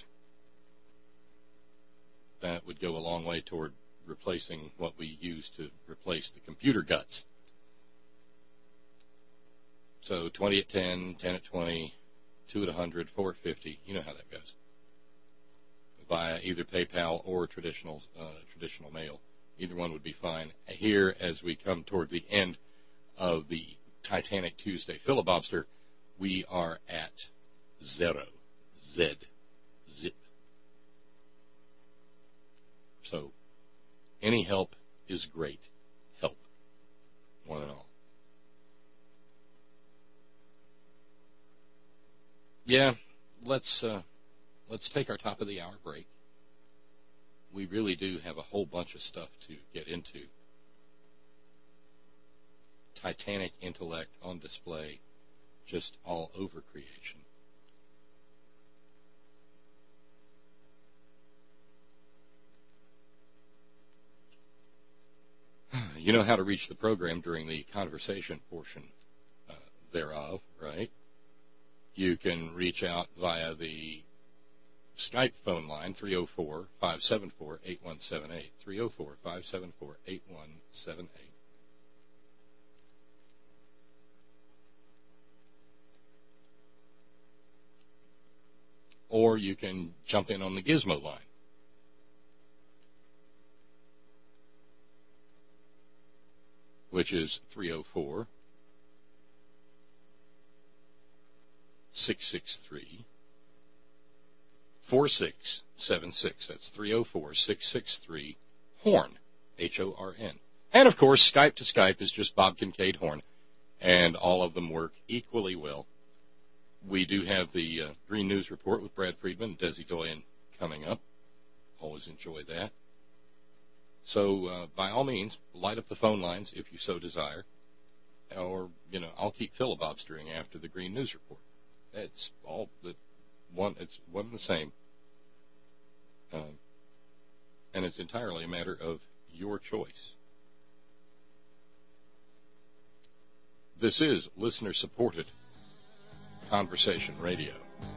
That would go a long way toward replacing what we use to replace the computer guts. So twenty at ten, ten at twenty, two at one hundred, four at fifty. You know how that goes. Via either PayPal or traditional uh, traditional mail. Either one would be fine. Here, as we come toward the end of the Titanic Tuesday filibuster, we are at zero. Z. Zip. So, any help is great help. One and all. Yeah, let's uh, let's take our top of the hour break. We really do have a whole bunch of stuff to get into. Titanic intellect on display, just all over creation. You know how to reach the program during the conversation portion uh, thereof, right? You can reach out via the Skype phone line, three oh four, five seven four, eight one seven eight, three oh four, five seven four, eight one seven eight. or you can jump in on the Gizmo line. Which is three oh four, six six three, four six seven six. That's three oh four, six six three, HORN, H O R N. And, of course, Skype to Skype is just Bob Kincaid Horn, and all of them work equally well. We do have the uh, Green News Report with Brad Friedman and Desi Doyen coming up. Always enjoy that. So, uh, by all means, light up the phone lines if you so desire. Or, you know, I'll keep filibustering after the Green News Report. It's all the one, it's one and the same. Uh, and it's entirely a matter of your choice. This is listener-supported Conversation Radio.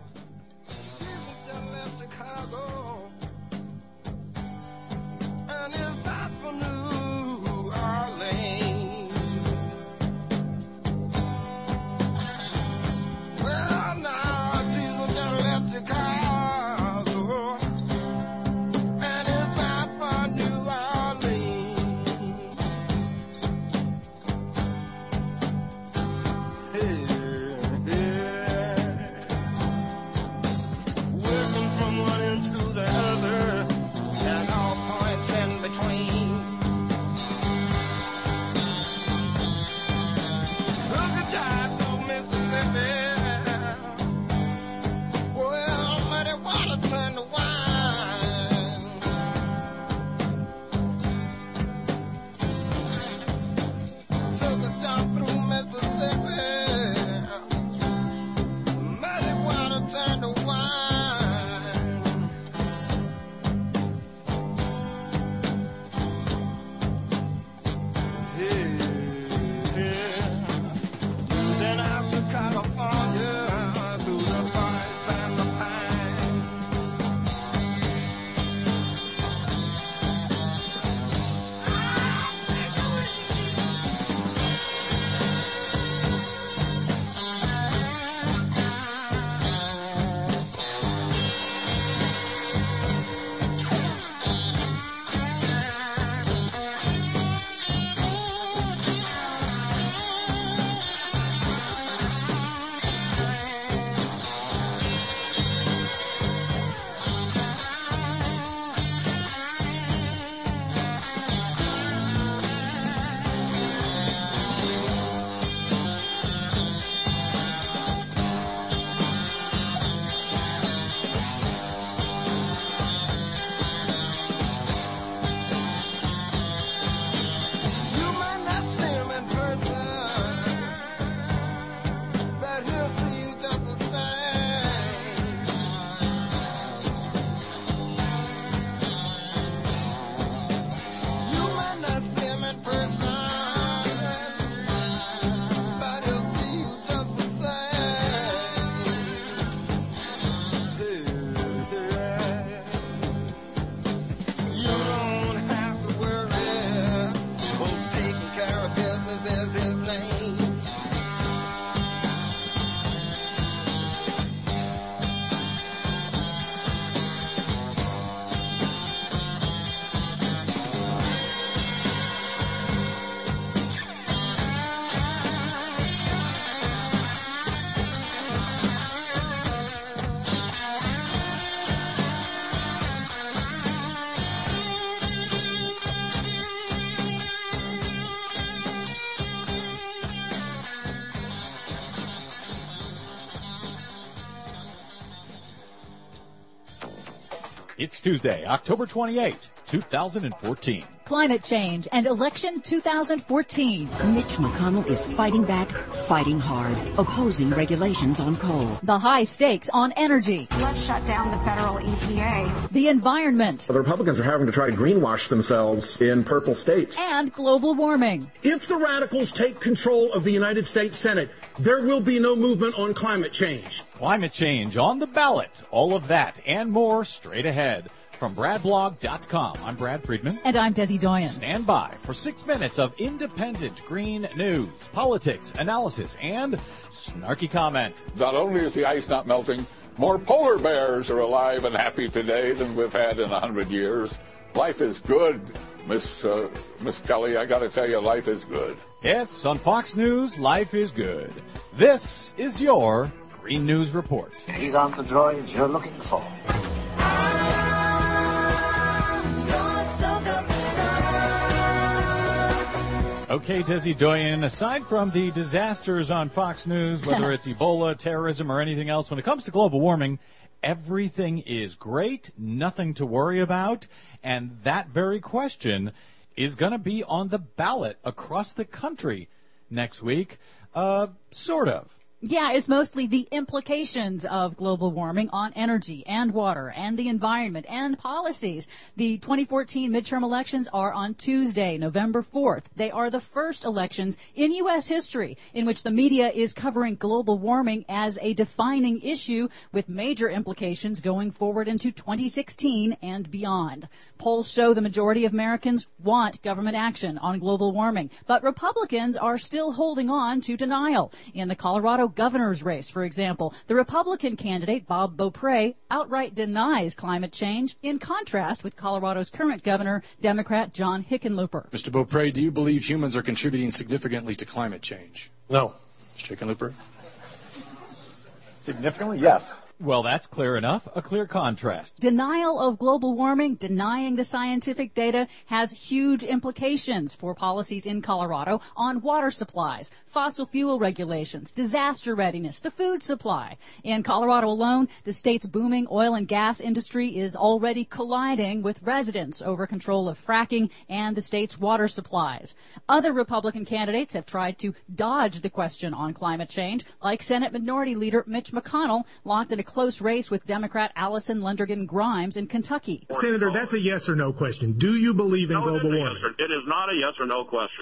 It's Tuesday, October twenty-eighth, two thousand fourteen. Climate change and election two thousand fourteen. Mitch McConnell is fighting back, fighting hard, opposing regulations on coal. The high stakes on energy. Let's shut down the federal E P A. The environment. The Republicans are having to try to greenwash themselves in purple states. And global warming. If the radicals take control of the United States Senate, there will be no movement on climate change. Climate change on the ballot. All of that and more straight ahead. From Brad Blog dot com, I'm Brad Friedman. And I'm Desi Doyen. Stand by for six minutes of independent green news, politics, analysis, and snarky comment. Not only is the ice not melting, More polar bears are alive and happy today than we've had in a hundred years. Life is good, Miss uh, Miss Kelly. I got to tell you, life is good. Yes, on Fox News, life is good. This is your Green News Report. These aren't the droids you're looking for. Okay, Desi Doyen, aside from the disasters on Fox News, whether it's Ebola, terrorism, or anything else, when it comes to global warming, everything is great, nothing to worry about, and that very question is going to be on the ballot across the country next week. Uh, sort of. Yeah, it's mostly the implications of global warming on energy and water and the environment and policies. The twenty fourteen midterm elections are on Tuesday, November fourth. They are the first elections in U S history in which the media is covering global warming as a defining issue with major implications going forward into twenty sixteen and beyond. Polls show the majority of Americans want government action on global warming, but Republicans are still holding on to denial. In the Colorado governor's race, for example, the Republican candidate, Bob Beaupre, outright denies climate change, in contrast with Colorado's current governor, Democrat John Hickenlooper. Mister Beaupre, do you believe humans are contributing significantly to climate change? No. Mister Hickenlooper? Significantly, yes. Well, that's clear enough. A clear contrast. Denial of global warming, denying the scientific data, has huge implications for policies in Colorado on water supplies, fossil fuel regulations, disaster readiness, the food supply. In Colorado alone, the state's booming oil and gas industry is already colliding with residents over control of fracking and the state's water supplies. Other Republican candidates have tried to dodge the question on climate change, like Senate Minority Leader Mitch McConnell, locked in a close race with Democrat Allison Lundergan Grimes in Kentucky. Senator, that's a yes or no question. Do you believe in no, global warming? Yes, it is not a yes or no question.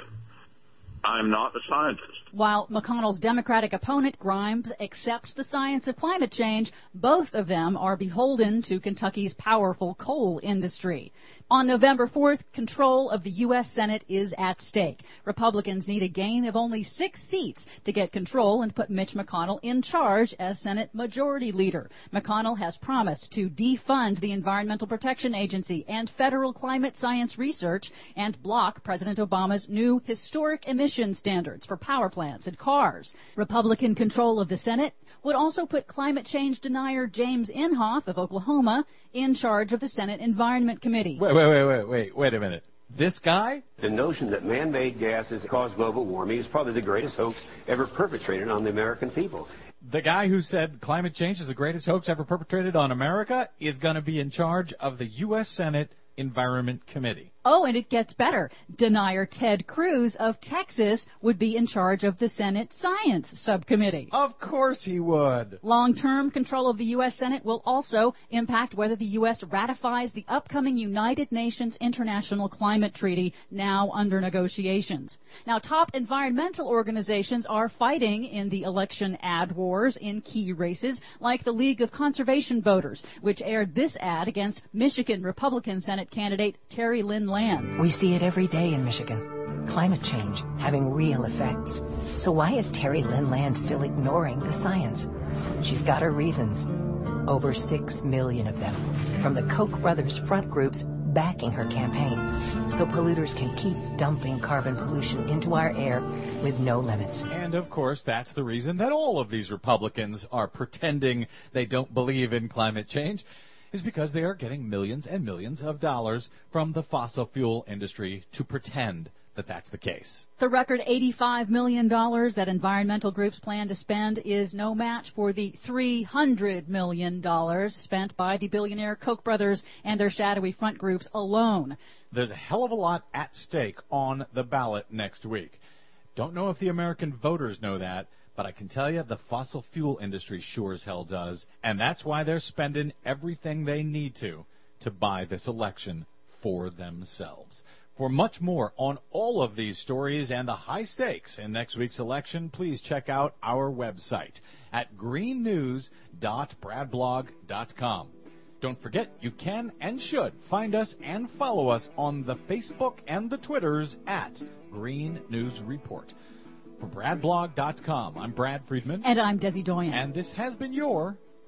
I'm not a scientist. While McConnell's Democratic opponent, Grimes, accepts the science of climate change, both of them are beholden to Kentucky's powerful coal industry. On November fourth, control of the U S Senate is at stake. Republicans need a gain of only six seats to get control and put Mitch McConnell in charge as Senate Majority Leader. McConnell has promised to defund the Environmental Protection Agency and federal climate science research and block President Obama's new historic emission standards for power plants and cars. Republican control of the Senate would also put climate change denier James Inhofe of Oklahoma in charge of the Senate Environment Committee. Wait, wait, wait, wait, wait, wait a minute. This guy? The notion that man-made gases cause global warming is probably the greatest hoax ever perpetrated on the American people. The guy who said climate change is the greatest hoax ever perpetrated on America is going to be in charge of the U S Senate Environment Committee. Oh, and it gets better. Denier Ted Cruz of Texas would be in charge of the Senate Science Subcommittee. Of course he would. Long-term control of the U S Senate will also impact whether the U S ratifies the upcoming United Nations International Climate Treaty, now under negotiations. Now, top environmental organizations are fighting in the election ad wars in key races, like the League of Conservation Voters, which aired this ad against Michigan Republican Senate candidate Terry Lynn Land. We see it every day in Michigan. Climate change having real effects. So why is Terry Lynn Land still ignoring the science? She's got her reasons. Over six million of them. From the Koch brothers front groups backing her campaign. So polluters can keep dumping carbon pollution into our air with no limits. And of course, that's the reason that all of these Republicans are pretending they don't believe in climate change, is because they are getting millions and millions of dollars from the fossil fuel industry to pretend that that's the case. The record eighty-five million dollars that environmental groups plan to spend is no match for the three hundred million dollars spent by the billionaire Koch brothers and their shadowy front groups alone. There's a hell of a lot at stake on the ballot next week. Don't know if the American voters know that, but I can tell you the fossil fuel industry sure as hell does, and that's why they're spending everything they need to to buy this election for themselves. For much more on all of these stories and the high stakes in next week's election, please check out our website at green news dot brad blog dot com. Don't forget, you can and should find us and follow us on the Facebook and the Twitters at Green News Report. For brad blog dot com, I'm Brad Friedman. And I'm Desi Doyen. And this has been your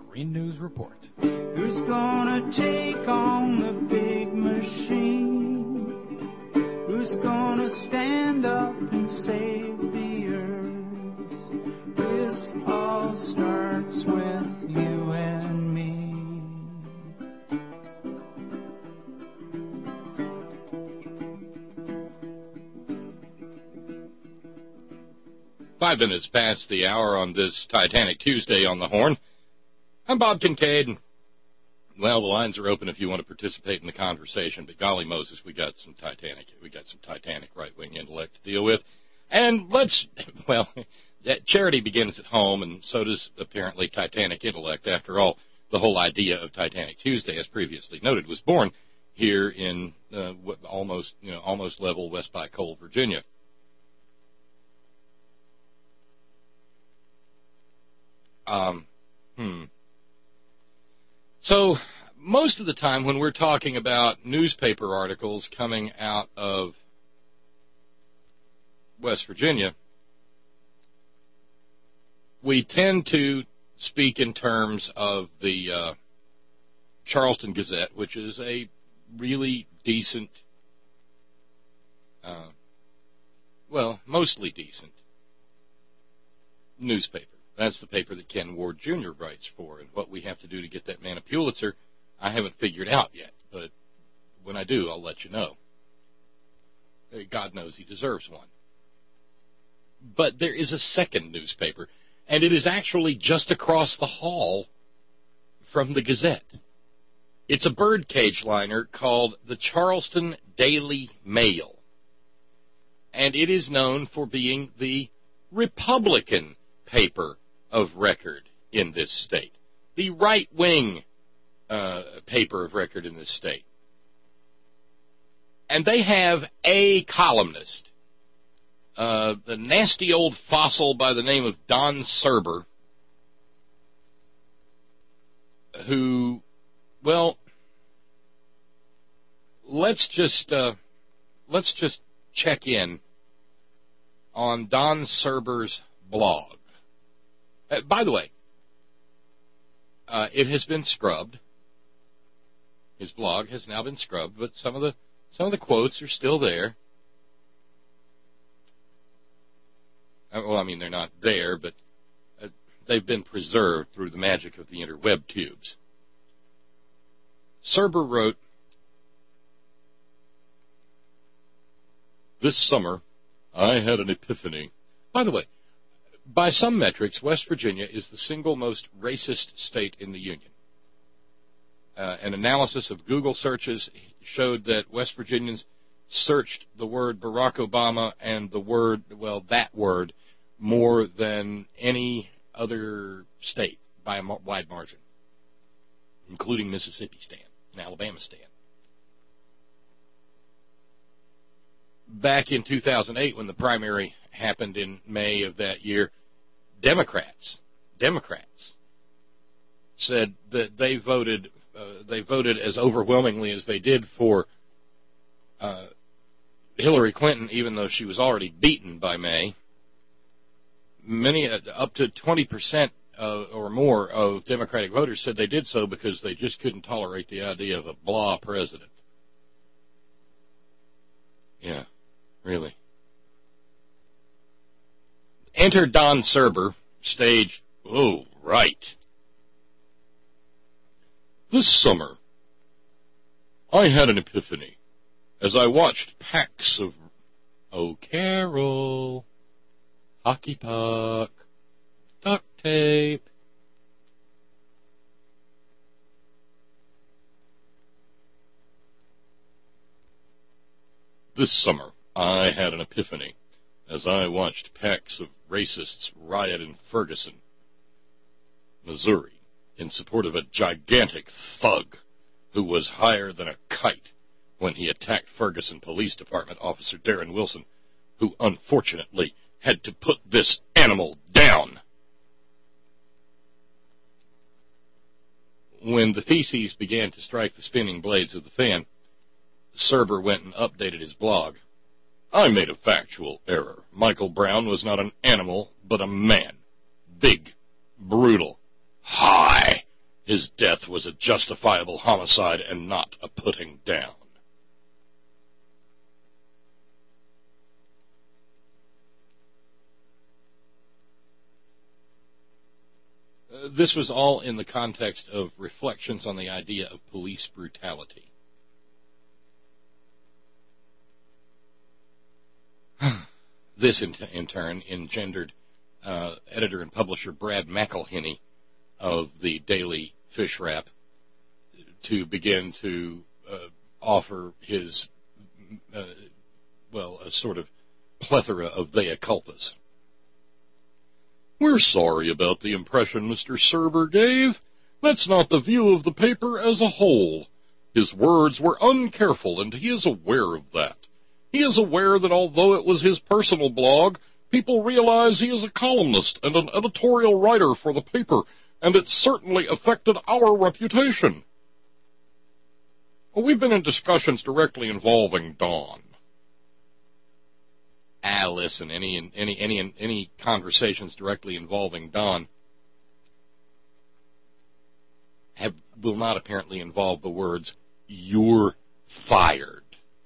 Green News Report. Who's gonna take on the big machine? Who's gonna stand up and save the earth? This all starts with you and me. Five minutes past the hour on this Titanic Tuesday on the Horn. I'm Bob Kincaid. Well, the lines are open if you want to participate in the conversation, but golly Moses, we got some Titanic, we got some Titanic right-wing intellect to deal with. And let's, well, charity begins at home, and so does apparently Titanic intellect. After all, the whole idea of Titanic Tuesday, as previously noted, was born here in uh, almost, you know, almost level West by Coal, Virginia. Um, hmm. So, most of the time when we're talking about newspaper articles coming out of West Virginia, we tend to speak in terms of the uh, Charleston Gazette, which is a really decent, uh, well, mostly decent newspaper. That's the paper that Ken Ward Junior writes for, and what we have to do to get that man a Pulitzer, I haven't figured out yet, but when I do, I'll let you know. God knows he deserves one. But there is a second newspaper, and it is actually just across the hall from the Gazette. It's a birdcage liner called the Charleston Daily Mail, and it is known for being the Republican paper of record in this state, the right-wing uh, paper of record in this state. And they have a columnist, uh, the nasty old fossil by the name of Don Serber, who, well, let's just uh, let's just check in on Don Serber's blog. Uh, by the way, uh, it has been scrubbed. His blog has now been scrubbed, but some of the some of the quotes are still there. Uh, well, I mean, they're not there, but uh, they've been preserved through the magic of the interweb tubes. Serber wrote, "This summer, I had an epiphany." By the way, by some metrics, West Virginia is the single most racist state in the Union. Uh, an analysis of Google searches showed that West Virginians searched the word Barack Obama and the word, well, that word, more than any other state by a wide margin, including Mississippi stand and Alabama stand. Back in two thousand eight, when the primary happened in May of that year, Democrats, Democrats said that they voted, uh, they voted as overwhelmingly as they did for uh, Hillary Clinton, even though she was already beaten by May. Many, uh, up to twenty percent uh, or more of Democratic voters said they did so because they just couldn't tolerate the idea of a blah president. Yeah, really. Enter Don Serber, stage, oh, right. This summer, I had an epiphany as I watched packs of, oh, Carol, hockey puck, duct tape. This summer, I had an epiphany as I watched packs of racists riot in Ferguson, Missouri, in support of a gigantic thug who was higher than a kite when he attacked Ferguson Police Department officer Darren Wilson, who unfortunately had to put this animal down. When the theses began to strike the spinning blades of the fan, Serber went and updated his blog. I made a factual error. Michael Brown was not an animal, but a man. Big, brutal, high, His death was a justifiable homicide and not a putting down. Uh, this was all in the context of reflections on the idea of police brutality. This, in, t- in turn, engendered uh, editor and publisher Brad McElhenney of the Daily Fish Wrap to begin to uh, offer his, uh, well, a sort of plethora of mea culpas. We're sorry about the impression Mister Serber gave. That's not the view of the paper as a whole. His words were uncareful, and he is aware of that. He is aware that although it was his personal blog, people realize he is a columnist and an editorial writer for the paper, and it certainly affected our reputation. Well, we've been in discussions directly involving Don. Ah, listen, any any any any conversations directly involving Don have will not apparently involve the words "you're fired."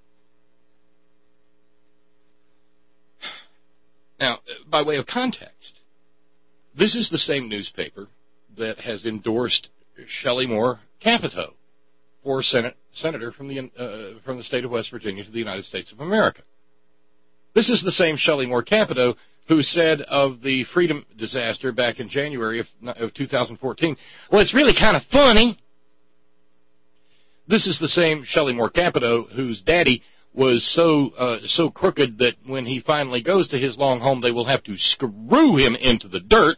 Now, by way of context, this is the same newspaper that has endorsed Shelley Moore Capito for Senate, senator from the uh, from the state of West Virginia to the United States of America. This is the same Shelley Moore Capito who said of the Freedom disaster back in January of, of two thousand fourteen, well, it's really kind of funny. This is the same Shelley Moore Capito whose daddy was so uh, so crooked that when he finally goes to his long home, they will have to screw him into the dirt.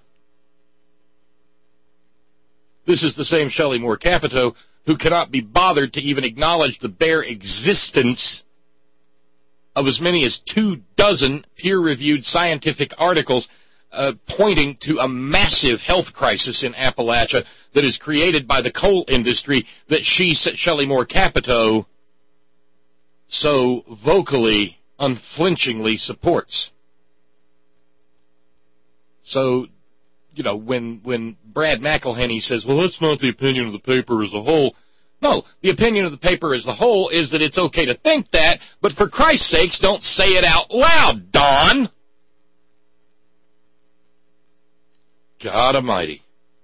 This is the same Shelley Moore Capito who cannot be bothered to even acknowledge the bare existence of as many as two dozen peer-reviewed scientific articles uh, pointing to a massive health crisis in Appalachia that is created by the coal industry that she, Shelley Moore Capito, so vocally, unflinchingly supports. So, you know, when when Brad McElhenney says, well, that's not the opinion of the paper as a whole. No, the opinion of the paper as a whole is that it's okay to think that, but for Christ's sakes, don't say it out loud, Don. God Almighty.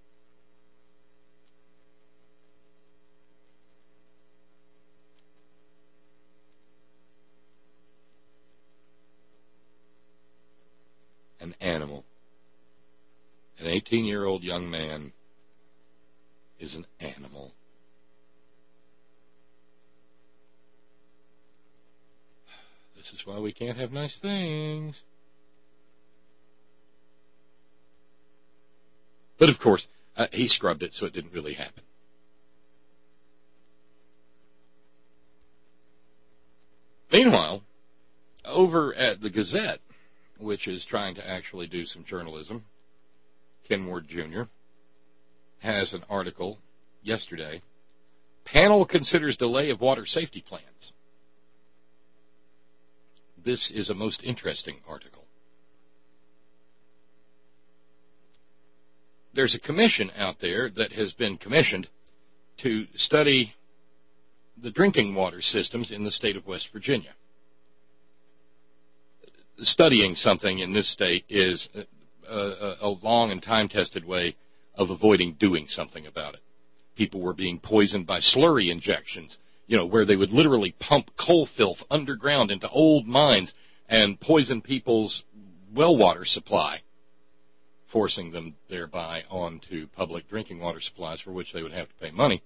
An animal. An eighteen-year-old young man is an animal. This is why we can't have nice things. But, of course, uh, he scrubbed it, so it didn't really happen. Meanwhile, over at the Gazette, which is trying to actually do some journalism, Ken Ward Junior has an article yesterday. Panel considers delay of water safety plans. This is a most interesting article. There's a commission out there that has been commissioned to study the drinking water systems in the state of West Virginia. Studying something in this state is a, a, a long and time-tested way of avoiding doing something about it. People were being poisoned by slurry injections, you know, where they would literally pump coal filth underground into old mines and poison people's well water supply, forcing them thereby onto public drinking water supplies for which they would have to pay money.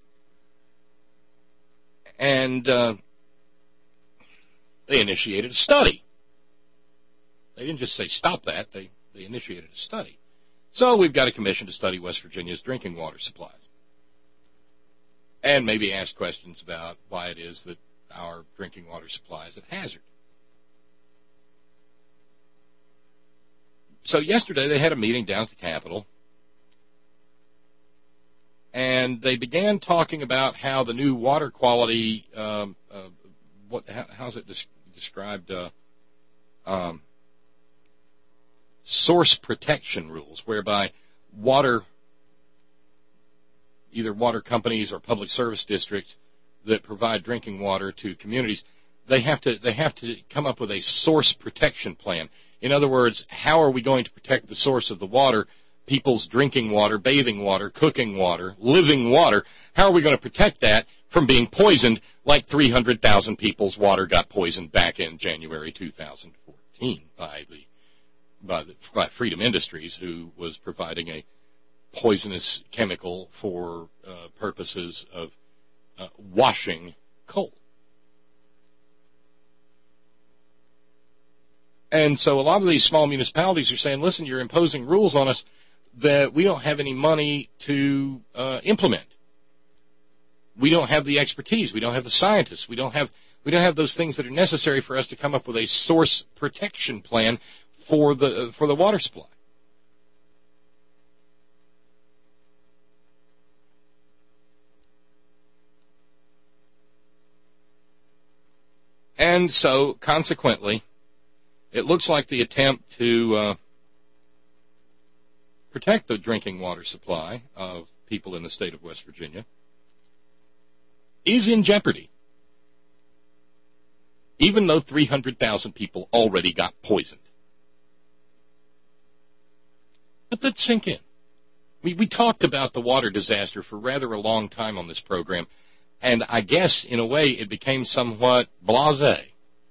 And uh, they initiated a study. They didn't just say stop that. They, they initiated a study. So we've got a commission to study West Virginia's drinking water supplies. And maybe ask questions about why it is that our drinking water supply is at hazard. So yesterday they had a meeting down at the Capitol, and they began talking about how the new water quality, um, uh, what how, how's it des- described, uh, um, source protection rules, whereby water either water companies or public service districts that provide drinking water to communities, they have to they have to come up with a source protection plan. In other words, how are we going to protect the source of the water, people's drinking water, bathing water, cooking water, living water? How are we going to protect that from being poisoned like three hundred thousand people's water got poisoned back in January two thousand fourteen by the by, the, by Freedom Industries, who was providing a poisonous chemical for uh, purposes of uh, washing coal. And so a lot of these small municipalities are saying, listen, you're imposing rules on us that we don't have any money to uh, implement. We don't have the expertise. We don't have the scientists. We don't have we don't have those things that are necessary for us to come up with a source protection plan for the uh, for the water supply. And so, consequently, it looks like the attempt to uh, protect the drinking water supply of people in the state of West Virginia is in jeopardy, even though three hundred thousand people already got poisoned. Let that sink in. We, we talked about the water disaster for rather a long time on this program, and I guess, in a way, it became somewhat blasé.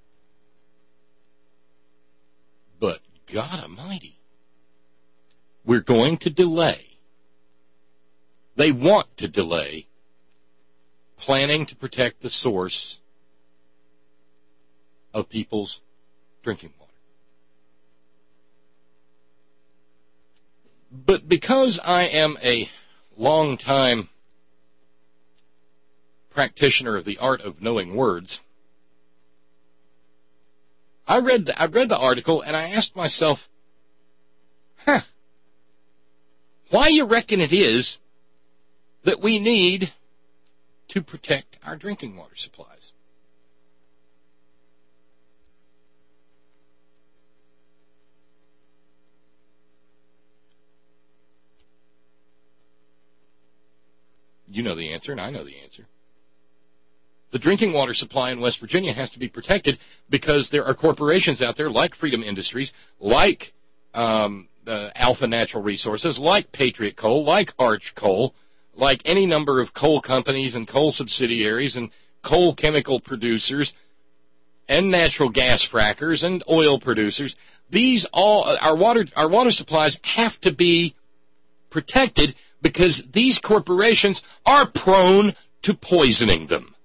But, God almighty, we're going to delay. They want to delay planning to protect the source of people's drinking water. But because I am a long-time practitioner of the art of knowing words, I read the, I read the article and I asked myself, huh, why you reckon it is that we need to protect our drinking water supplies? You know the answer, and I know the answer. The drinking water supply in West Virginia has to be protected because there are corporations out there like Freedom Industries, like um, uh, Alpha Natural Resources, like Patriot Coal, like Arch Coal, like any number of coal companies and coal subsidiaries and coal chemical producers and natural gas frackers and oil producers. These all, our water, our water supplies have to be protected because these corporations are prone to poisoning them.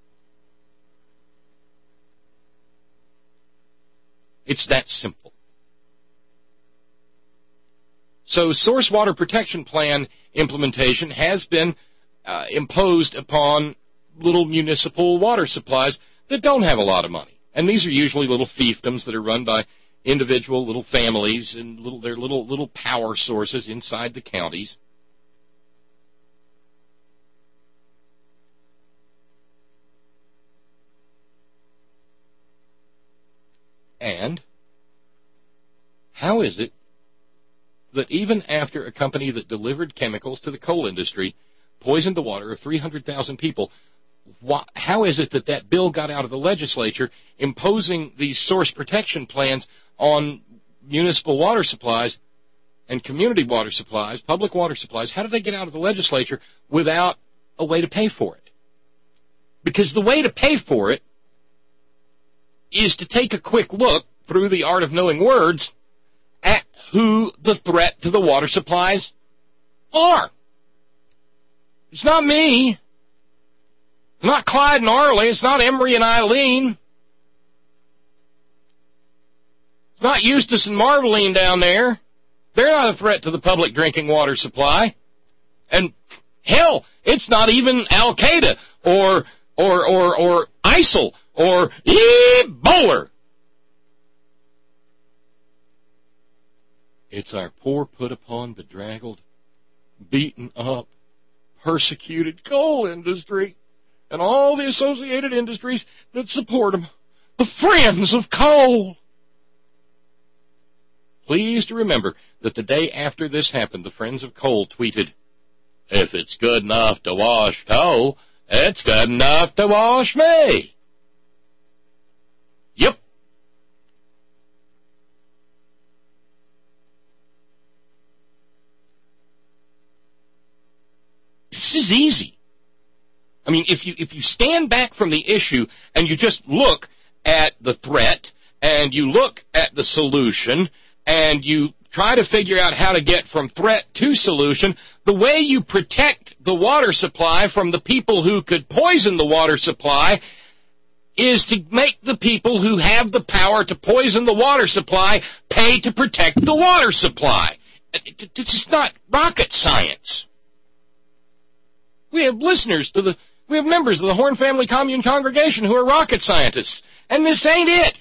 It's that simple. So source water protection plan implementation has been uh, imposed upon little municipal water supplies that don't have a lot of money. And these are usually little fiefdoms that are run by individual little families and little their little little power sources inside the counties. And how is it that even after a company that delivered chemicals to the coal industry poisoned the water of three hundred thousand people, why, how is it that that bill got out of the legislature imposing these source protection plans on municipal water supplies and community water supplies, public water supplies? How did they get out of the legislature without a way to pay for it? Because the way to pay for it is to take a quick look through the art of knowing words at who the threat to the water supplies are. It's not me. It's not Clyde and Arlie. It's not Emery and Eileen. It's not Eustace and Marveline down there. They're not a threat to the public drinking water supply. And hell, it's not even Al-Qaeda or or or or ISIL or Ebola. It's our poor, put-upon, bedraggled, beaten up, persecuted coal industry and all the associated industries that support them, the friends of coal. Please to remember that the day after this happened, the Friends of Coal tweeted, if it's good enough to wash coal, it's good enough to wash me. Yep. This is easy. I mean, if you if you stand back from the issue and you just look at the threat and you look at the solution and you try to figure out how to get from threat to solution, the way you protect the water supply from the people who could poison the water supply is to make the people who have the power to poison the water supply pay to protect the water supply. This is not rocket science. We have listeners to the, we have members of the Horn Family Commune congregation who are rocket scientists, and this ain't it.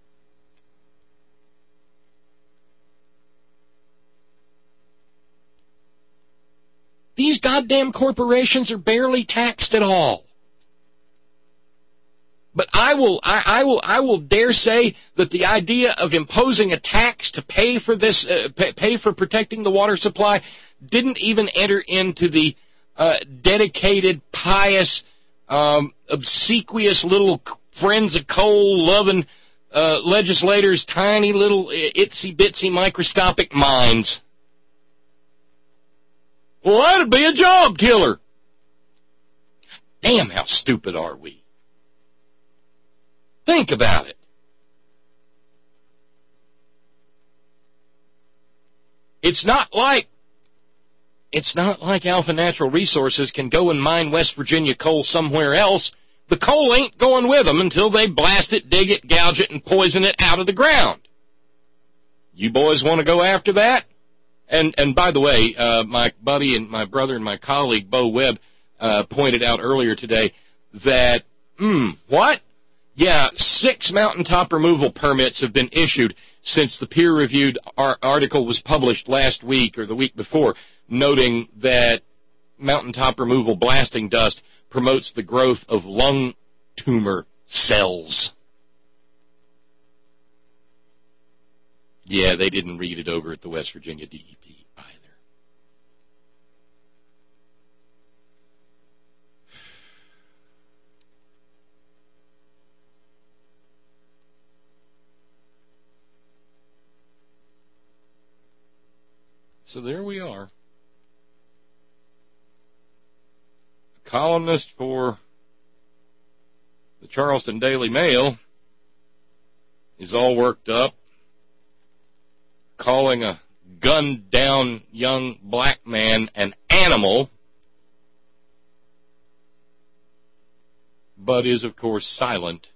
These goddamn corporations are barely taxed at all. But I will, I, I will, I will dare say that the idea of imposing a tax to pay for this, uh, pay, pay for protecting the water supply, didn't even enter into the uh, dedicated, pious, um, obsequious little friends of coal loving uh, legislators' tiny little itsy bitsy microscopic minds. Well, that'd be a job killer. Damn, how stupid are we? Think about it. It's not like it's not like Alpha Natural Resources can go and mine West Virginia coal somewhere else. The coal ain't going with them until they blast it, dig it, gouge it, and poison it out of the ground. You boys want to go after that? And and by the way, uh, my buddy and my brother and my colleague, Bo Webb, uh, pointed out earlier today that, hmm, what? Yeah, six mountaintop removal permits have been issued since the peer-reviewed ar- article was published last week or the week before, noting that mountaintop removal blasting dust promotes the growth of lung tumor cells. Yeah, they didn't read it over at the West Virginia D E P either. So there we are. A columnist for the Charleston Daily Mail is all worked up, calling a gunned-down young black man an animal, but is, of course, silent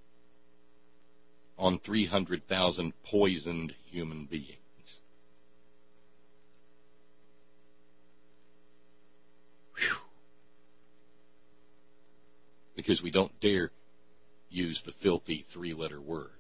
on three hundred thousand poisoned human beings. Whew. Because we don't dare use the filthy three-letter word.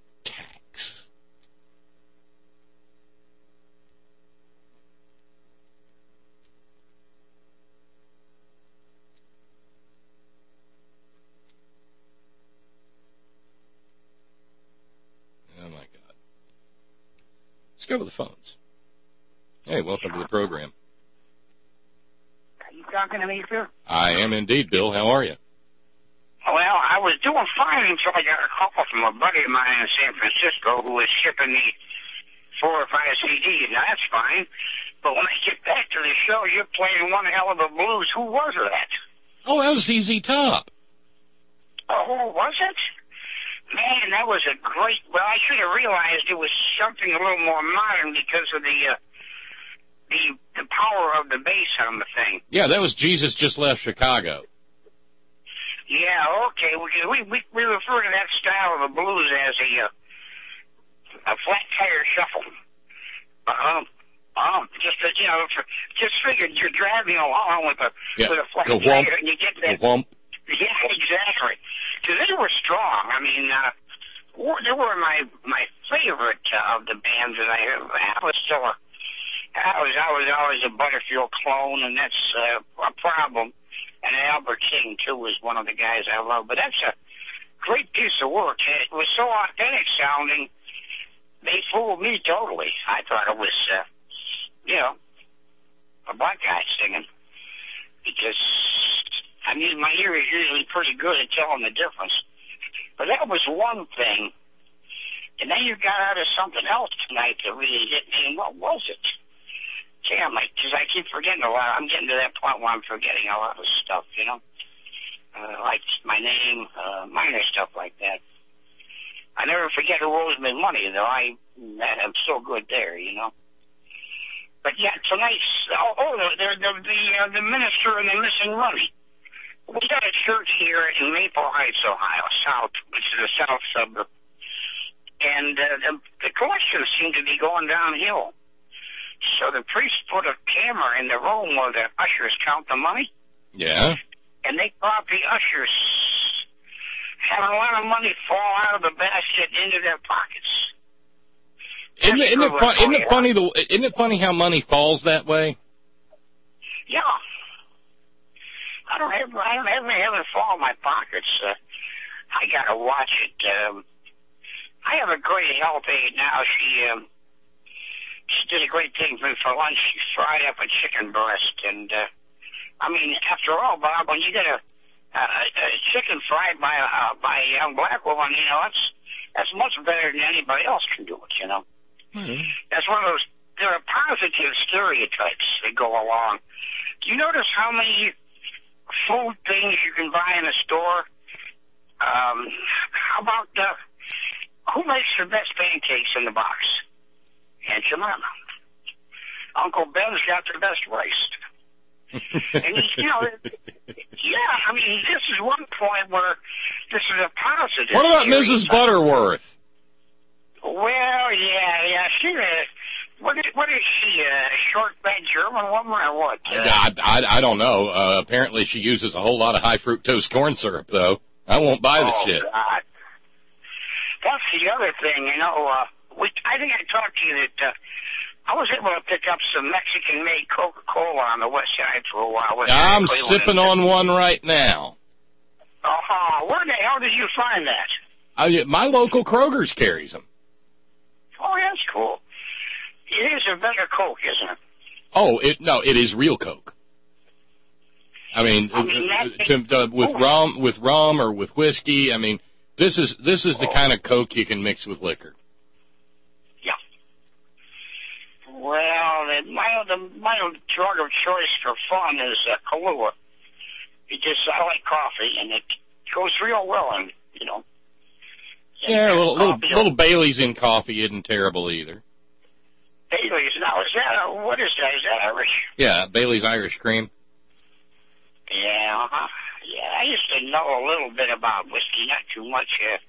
Let's go to the phones. Hey, welcome to the program. Are you talking to me, sir? I am indeed, Bill. How are you? Well, I was doing fine until I got a call from a buddy of mine in San Francisco who was shipping me four or five C Ds. Now, that's fine. But when I get back to the show, you're playing one hell of a blues. Who was that? Oh, that was Z Z Top. Oh, was it? Man, that was a great... Well, I should have realized it was something a little more modern because of the uh, the the power of the bass on the thing. Yeah, that was Jesus Just Left Chicago. Yeah, okay. We we we refer to that style of the blues as a uh, a flat tire shuffle. Um, um, just uh, you know, for, just figured you're driving along with a yeah. with a flat Go tire whump. and you get that. Go whump. Yeah, exactly. Because they were strong. I mean, uh, they were my my favorite uh, of the bands that I have. I was still a, I was I was always a Butterfield clone, and that's uh, a problem. And Albert King too was one of the guys I love. But that's a great piece of work. It was so authentic sounding. They fooled me totally. I thought it was, uh, you know, a black guy singing. because, I mean, my ear is usually pretty good at telling the difference. But that was one thing. And then you got out of something else tonight that really hit me. And what was it? Damn, because I keep forgetting a lot. I'm getting to that point where I'm forgetting a lot of stuff, you know? Uh, like my name, uh, minor stuff like that. I never forget who owes me money, though. I, I'm so good there, you know? But yeah, tonight's, oh, oh the, the, the, uh, the minister and the missing money. We got a church here in Maple Heights, Ohio, south, which is the south suburb. And uh, the, the collections seem to be going downhill. So the priest put a camera in the room where the ushers count the money. Yeah. And they caught the ushers having a lot of money fall out of the basket into their pockets. Isn't it, isn't, it fun, isn't it funny? The, isn't it funny how money falls that way? Yeah. I don't have I don't have have it fall in my pockets. Uh, I gotta watch it. Um, I have a great health aide now. She um, she did a great thing for me for lunch. She fried up a chicken breast, and uh, I mean, after all, Bob, when you get a, a, a chicken fried by a by a young black woman, you know, that's that's much better than anybody else can do it. You know, mm-hmm. That's one of those. There are positive stereotypes that go along. Do you notice how many food things you can buy in a store? Um, how about uh, who makes the best pancakes in the box? Aunt Jemima. Uncle Ben's got the best rice. And you know, yeah, I mean, this is one point where this is a positive. What about Missus Butterworth? Well, yeah, yeah, she. Uh, what is what is she? A uh, short, fat German woman or what? Uh, I, I I don't know. Uh, apparently, she uses a whole lot of high fructose corn syrup, though. I won't buy the oh, shit. God. That's the other thing, you know. Uh, we, I think I talked to you that. Uh, I was able to pick up some Mexican-made Coca-Cola on the west side for a while. I'm sipping on one right now. Oh, where the hell did you find that? I, my local Kroger's carries them. Oh, that's cool. It is a better Coke, isn't it? Oh, it no, it is real Coke. I mean, I mean uh, to, uh, with rum, with rum or with whiskey. I mean, this is this is the oh. kind of Coke you can mix with liquor. Well, the mild, the mild drug of choice for fun is uh, Kahlua. It just, I like coffee, and it goes real well, and you know. Yeah, a little, little, little Bailey's in coffee isn't terrible either. Bailey's, now, is that, a, what is that? Is that Irish? Yeah, Bailey's Irish Cream. Yeah, uh-huh. Yeah, I used to know a little bit about whiskey, not too much.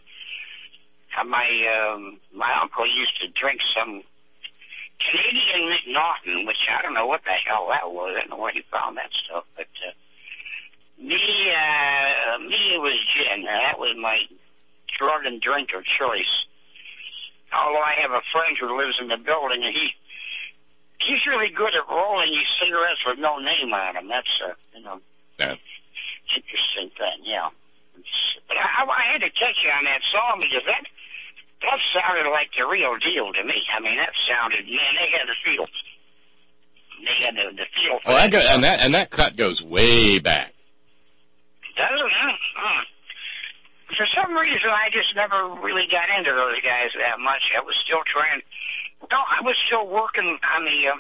Uh, my, um, my uncle used to drink some Canadian McNaughton, which I don't know what the hell that was. I don't know where he found that stuff. But uh, me, uh, me, it was gin. That was my drug and drink of choice. Although I have a friend who lives in the building, and he he's really good at rolling these cigarettes with no name on them. That's a, you know, yeah. interesting thing, yeah. But I, I had to catch you on that song because that... That sounded like the real deal to me. I mean, that sounded, man, they had the feel. They had the, the feel for well, that. Go, and that and that cut goes way back. Does it? Huh? Huh. For some reason, I just never really got into those guys that much. I was still trying. No, I was still working on the um,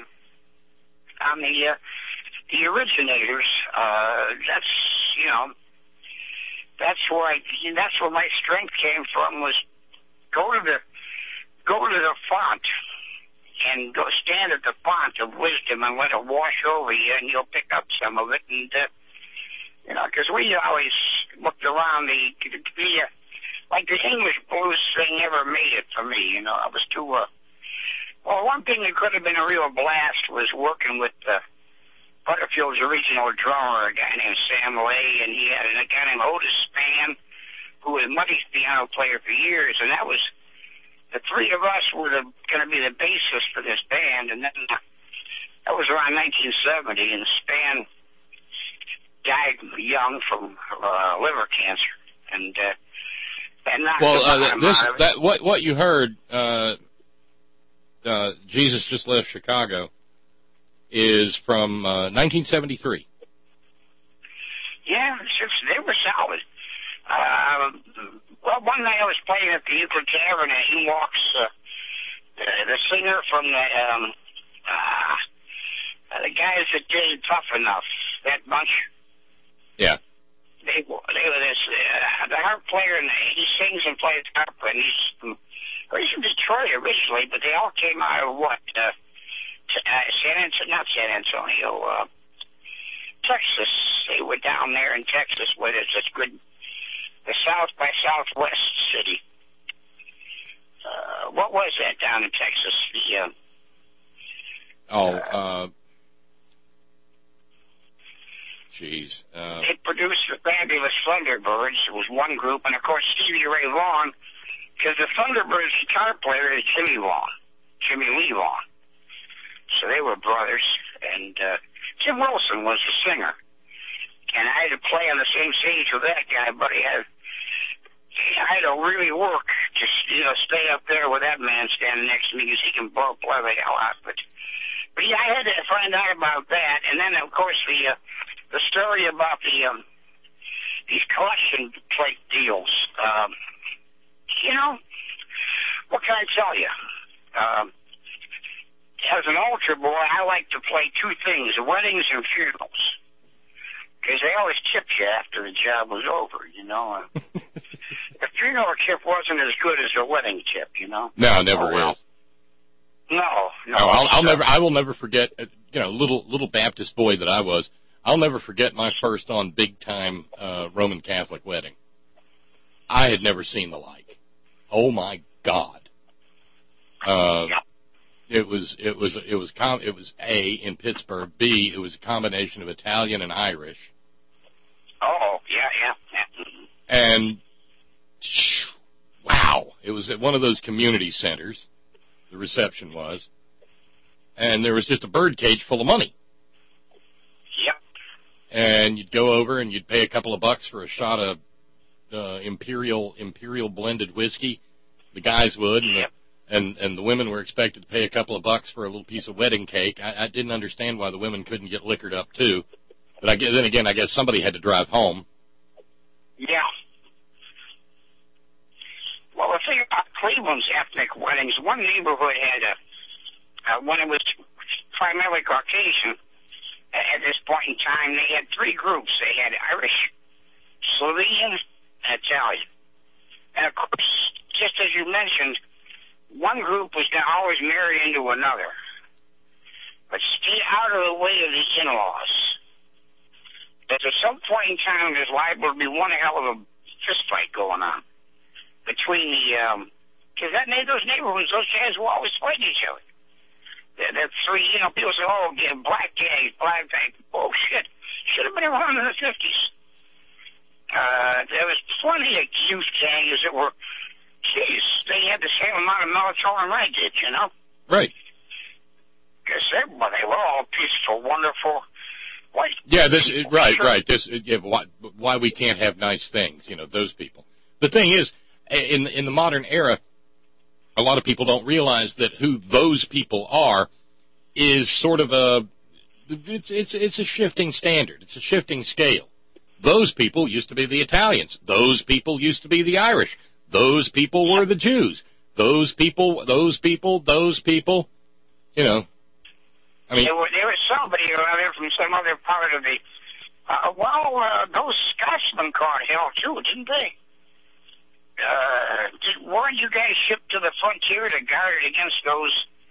on the uh, the originators. Uh, that's you know, that's where I. That's where my strength came from was. Go to the go to the font and go stand at the font of wisdom and let it wash over you, and you'll pick up some of it. And uh, you know, because we always looked around the the uh, like the English blues thing never made it for me. You know, I was too. Uh, well, one thing that could have been a real blast was working with uh, Butterfield's original drummer, a guy named Sam Lay, and he had a guy named Otis Spann, who was Muddy's piano player for years, and that was, the three of us were going to be the bassist for this band, and then uh, that was around nineteen seventy, and Spann died young from uh, liver cancer, and uh, that knocked well, uh, this, out of it. that, what, what you heard, uh, uh, Jesus Just Left Chicago, is from uh, nineteen seventy-three. at the Euclid Tavern, and he walks, uh, the, the singer from the, um, uh, the guys that did Tough Enough, that bunch. Yeah. They, they were this, uh, the harp player, and he sings and plays harp, and he's from, well, he's from Detroit originally, but they all came out of what, uh, t- uh San Antonio, not San Antonio, uh, Texas. They were down there in Texas where there's this good, the South by Southwest city. Uh, what was that down in Texas? The, uh, oh, uh, Jeez. Uh, they produced the fabulous Thunderbirds. It was one group, and of course Stevie Ray Vaughan, because the Thunderbirds guitar player is Jimmy Vaughan, Jimmy Lee Vaughan. So they were brothers, and uh, Jim Wilson was the singer. And I had to play on the same stage with that guy, but I had, I had to really work to, you know, stay up there with that man standing next to me because he can blow play the hell out. But, but yeah, I had to find out about that, and then of course the. Uh, The story about the um, these collection plate deals. Um, you know, what can I tell you? Um, as an altar boy, I like to play two things: weddings and funerals, because they always tip you after the job was over. You know, the funeral tip wasn't as good as the wedding tip. You know? No, it never oh, well. is. No, no. no I'll, I'll never. I will never forget. You know, little little Baptist boy that I was. I'll never forget my first on big-time uh, Roman Catholic wedding. I had never seen the like. Oh my God! Uh, it was it was it was com- it was A in Pittsburgh. B it was a combination of Italian and Irish. Oh yeah yeah. yeah. And wow, it was at one of those community centers. The reception was, and there was just a birdcage full of money. And you'd go over and you'd pay a couple of bucks for a shot of uh, imperial imperial blended whiskey. The guys would, and the, and and the women were expected to pay a couple of bucks for a little piece of wedding cake. I, I didn't understand why the women couldn't get liquored up too, but I, then again, I guess somebody had to drive home. Yeah. Well, the thing about Cleveland's ethnic weddings, one neighborhood had a uh, when it was primarily Caucasian. At this point in time, they had three groups. They had Irish, Slovenian, and Italian. And, of course, just as you mentioned, one group was going to always marry into another. But stay out of the way of the in-laws. Because at some point in time, there's liable to be one hell of a fist fight going on between the, um, because that, those neighborhoods, those guys will always fight each other. That's three, you know, people say, oh, yeah, black gangs, black gangs. Bullshit. Should have been around in the fifties. Uh, there was plenty of youth gangs that were, geez, they had the same amount of military I did, you know? Right. Because they, well, they were all peaceful, wonderful. White yeah, this, right, right. This, yeah, why, why we can't have nice things, you know, those people. The thing is, in, in the modern era, a lot of people don't realize that who those people are is sort of a it's it's it's a shifting standard. It's a shifting scale. Those people used to be the Italians. Those people used to be the Irish. Those people were the Jews. Those people, those people, those people. You know, I mean, there, were, there was somebody or other from some other part of the. Uh, well, uh, those Scotsmen caught hell too, didn't they? Uh, did, weren't you guys shipped to the frontier to guard against those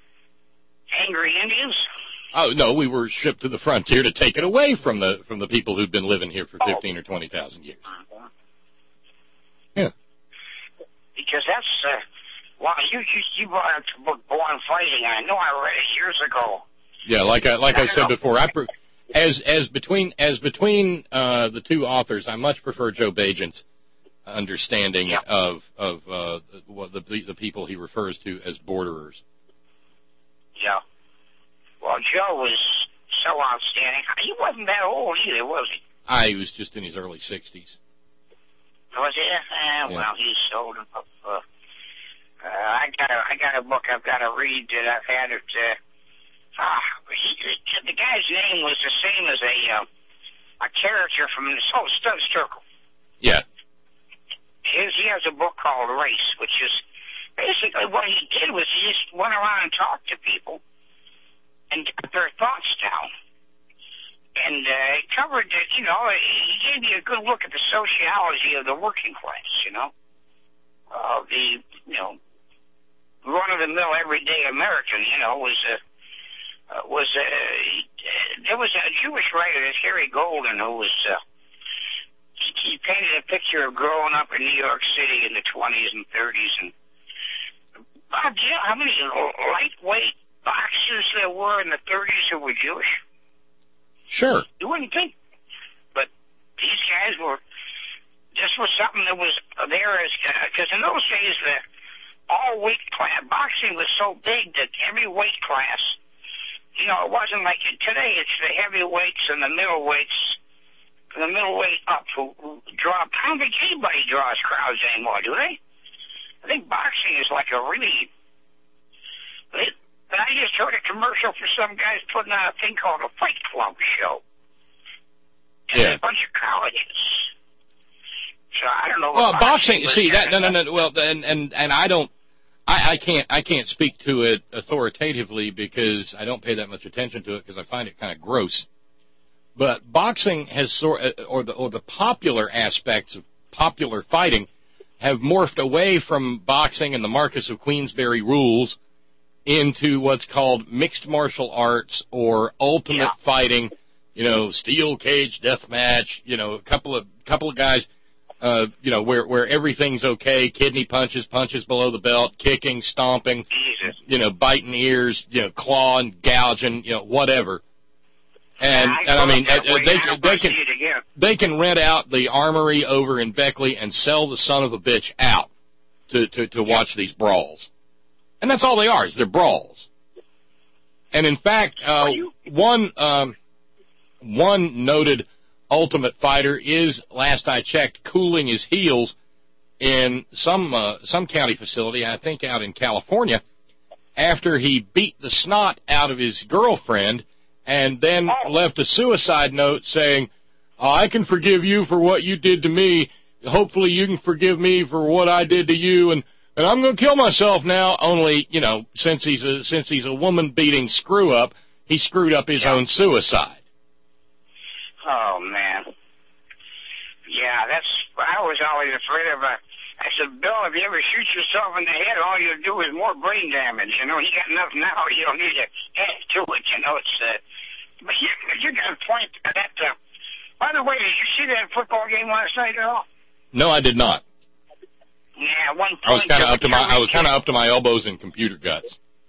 angry Indians? Oh no, we were shipped to the frontier to take it away from the from the people who'd been living here for fifteen oh. or twenty thousand years. Uh-huh. Yeah. Because that's uh, well, you you you brought up the book Born Fighting. I know I read it years ago. Yeah, like I like I, I said know. before, I pre- as as between as between uh, the two authors, I much prefer Joe Bagent's understanding yeah. of of uh, the, the the people he refers to as borderers. Yeah. Well, Joe was so outstanding. He wasn't that old either, was he? I he was just in his early sixties. Was he? Uh, yeah. Well, he's old enough. Uh, uh, I got a I got a book I've got to read that I've had it. Uh, ah, he, the guy's name was the same as a uh, a character from the oh, Studs Terkel. Yeah. His, he has a book so-called race, which is basically what he did was he just went around and talked to people and got their thoughts down. And uh, it covered, uh, you know, he gave you a good look at the sociology of the working class, you know, uh, the, you know, run-of-the-mill everyday American, you know, was a, uh, was a, uh, there was a Jewish writer, this Harry Golden, who was, uh, he painted a picture of growing up in New York City in the twenties and thirties, and Bob, do you know how many lightweight boxers there were in the thirties who were Jewish? Sure. You wouldn't think. But these guys were, this was something that was there as, because uh, in those days, the all weight class, boxing was so big that every weight class, you know, it wasn't like today, it's the heavyweights and the middleweights, the middleweight up who, who draw, I don't think anybody draws crowds anymore, do they? I think boxing is like a really, it, but I just heard a commercial for some guys putting on a thing called a Fight Club show. And yeah. A bunch of colleges. So I don't know. Well, boxing. boxing See that? No, no, no. Well, and and and I don't. I, I can't. I can't speak to it authoritatively because I don't pay that much attention to it because I find it kind of gross. But boxing has sort, or the or the popular aspects of popular fighting have morphed away from boxing and the Marquess of Queensberry rules into what's called mixed martial arts or ultimate yeah. fighting, you know, steel cage death match, you know, a couple of couple of guys, uh, you know, where where everything's okay, kidney punches, punches below the belt, kicking, stomping, Jesus. you know, biting ears, you know, clawing, gouging, you know, whatever. And, I, and I mean, uh, they I they can they can rent out the Armory over in Beckley and sell the son of a bitch out to to, to yeah. watch these brawls. And that's all they are, is they're brawls. And in fact, uh, one um, one noted Ultimate Fighter is, last I checked, cooling his heels in some uh, some county facility, I think out in California, after he beat the snot out of his girlfriend and then left a suicide note saying, oh, I can forgive you for what you did to me. Hopefully you can forgive me for what I did to you, and And I'm going to kill myself now. Only, you know, since he's a since he's a woman beating screw up, he screwed up his yeah. own suicide. Oh man, yeah, that's. I was always afraid of a. I said, Bill, if you ever shoot yourself in the head, all you do is more brain damage. You know, you got enough now. You don't need to add to it. You know, it's. Uh, but you you got a point that. Uh, by the way, did you see that football game last night at all? No, I did not. Yeah, one point. I was kind of up to my I was kind of up to my elbows in computer guts.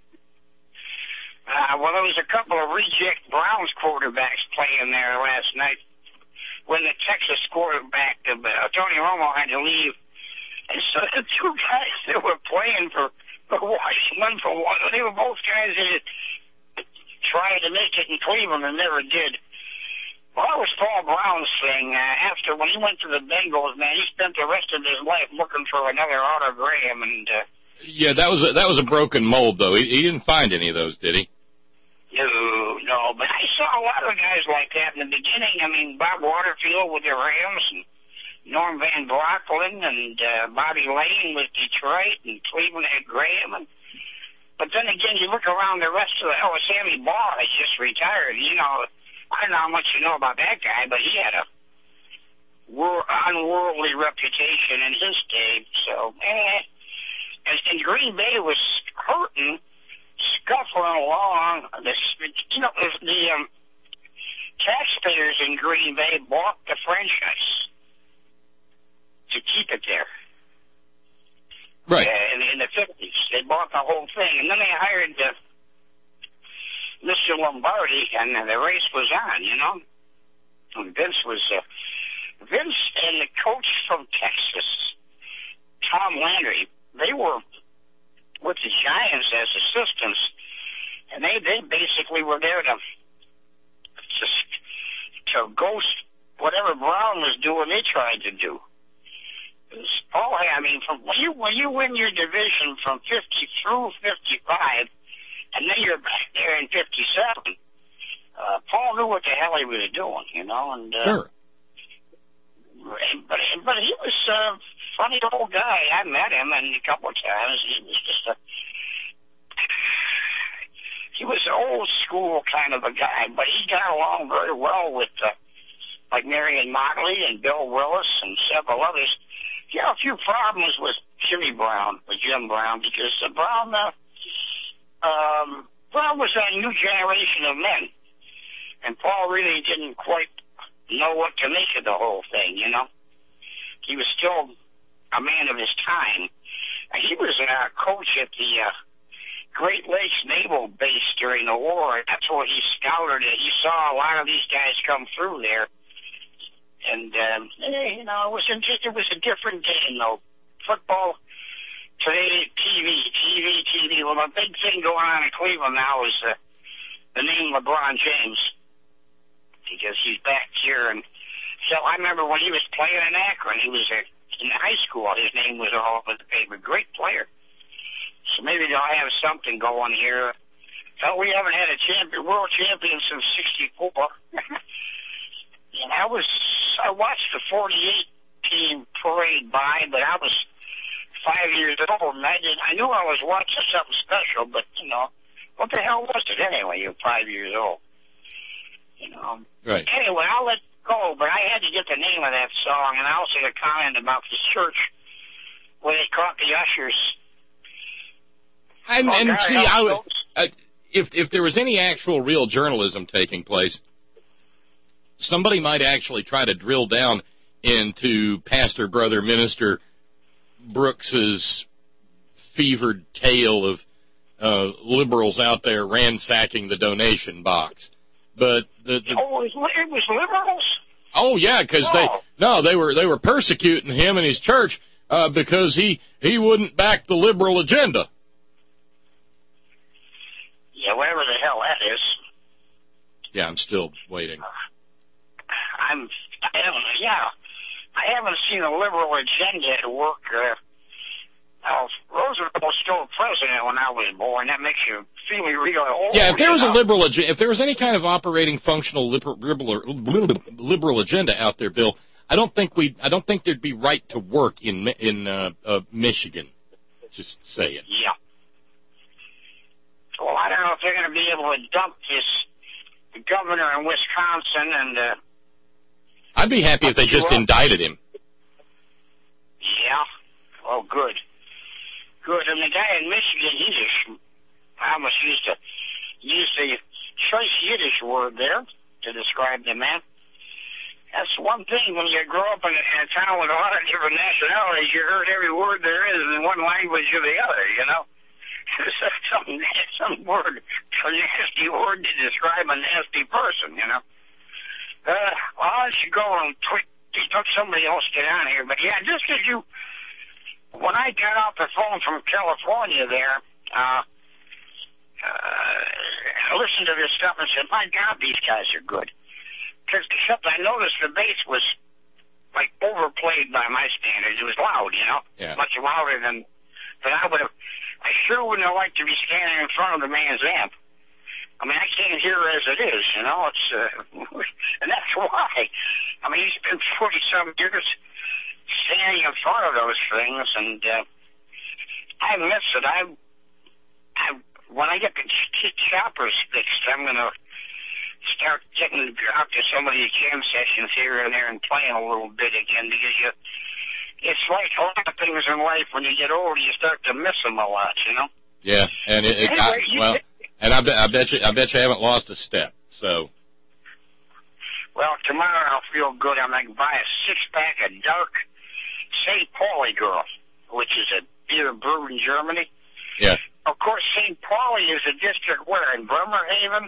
Uh, well, there was a couple of reject Browns quarterbacks playing there last night when the Texas quarterback, uh, Tony Romo, had to leave, and so the two guys that were playing for for Washington for one, they were both guys that tried to make it in Cleveland and never did. Well, that was Paul Brown's thing. Uh, after, when he went to the Bengals, man, he spent the rest of his life looking for another Otto Graham. And, uh, yeah, that was a, that was a broken mold, though. He, he didn't find any of those, did he? No, no, but I saw a lot of guys like that in the beginning. I mean, Bob Waterfield with the Rams, and Norm Van Brocklin, and uh, Bobby Lane with Detroit, and Cleveland had Graham. And, but then again, you look around the rest of the, oh, Sammy Baugh has just retired, you know. I don't know how much you know about that guy, but he had a wor- unworldly reputation in his day. So, eh. And, and Green Bay was hurting, scuffling along. This, you know, the um, taxpayers in Green Bay bought the franchise to keep it there. Right. Uh, in, in the fifties. They bought the whole thing. And then they hired the Mister Lombardi, and uh, the race was on, you know. And Vince was, uh, Vince and the coach from Texas, Tom Landry, they were with the Giants as assistants, and they, they basically were there to, to, to ghost whatever Brown was doing, they tried to do. Paul, I mean, from when you, when you win your division from fifty through fifty-five, and then you're back there in fifty-seven. Uh, Paul knew what the hell he was doing, you know, and uh, sure. But but he was uh, funny old guy. I met him and a couple of times. He was just a, he was an old school kind of a guy, but he got along very well with, uh, like Marion Motley and Bill Willis and several others. He had a few problems with Jimmy Brown, with Jim Brown, because uh, Brown, uh, um, Brown was a new generation of men, and Paul really didn't quite know what to make of the whole thing, you know. He was still a man of his time. And he was a coach at the uh, Great Lakes Naval Base during the war. That's where he scouted it. He saw a lot of these guys come through there. And, um, you know, it was, just, it was a different game, though. Football, today, T V, T V, T V. Well, the big thing going on in Cleveland now is uh, the name LeBron James, because he's back here. And so I remember when he was playing in Akron, he was uh, in high school. His name was all over the paper. Great player. So maybe they'll have something going here. So we haven't had a champion, world champion since sixty-four. And I was, I watched the forty-eight team parade by, but I was five years old, and I didn't, I knew I was watching something special, but, you know, what the hell was it anyway? You're five years old. You know. Right. Anyway, I'll let go, but I had to get the name of that song, and I also had a comment about the church where they caught the ushers. And, oh, and God, see, I would, uh, if if there was any actual real journalism taking place, somebody might actually try to drill down into Pastor Brother Minister Brooks's fevered tale of uh, liberals out there ransacking the donation box. But the, the oh, it was liberals. Oh yeah, because oh. they no, they were they were persecuting him and his church uh, because he he wouldn't back the liberal agenda. Yeah, whatever the hell that is. Yeah, I'm still waiting. I'm I haven't yeah, I haven't seen a liberal agenda at work. Uh, Now, Roosevelt was still president when I was born. That makes you feel real old. Yeah, if there was you a know? liberal, if there was any kind of operating functional liberal, liberal, liberal agenda out there, Bill, I don't think we, I don't think there'd be right to work in in uh, uh, Michigan. Just say it. Yeah. Well, I don't know if they're going to be able to dump this the governor in Wisconsin and. Uh, I'd be happy if they just indicted him. Yeah. Oh, good. Good. And the guy in Michigan, he's a, I almost used to use the choice Yiddish word there to describe the man. That's one thing when you grow up in a, in a town with a lot of different nationalities, you heard every word there is in one language or the other, you know. some, some word, a nasty word to describe a nasty person, you know. Uh, well, I'll let you go and quick, let somebody else get on here. But yeah, just because you, when I got off the phone from California there, uh, uh, I listened to this stuff and said, my God, these guys are good. Because except I noticed the bass was like overplayed by my standards. It was loud, you know, yeah. much louder than than I would have. I sure wouldn't have liked to be standing in front of the man's amp. I mean, I can't hear as it is, you know. It's uh, and that's why. I mean, he's been forty-some years standing in front of those things, and uh, I miss it. I, I when I get the ch- choppers fixed, I'm gonna start getting out to some of these jam sessions here and there and playing a little bit again, because you, it's like a lot of things in life. When you get older, you start to miss them a lot, you know. Yeah, and it, it anyway, I, well, and I bet I bet you I bet you haven't lost a step. So. Well, tomorrow I'll feel good. I'm going to buy a six pack of dark Saint Pauli Girl, which is a beer brewed in Germany. Yeah. Of course, Saint Pauli is a district where in Bremerhaven.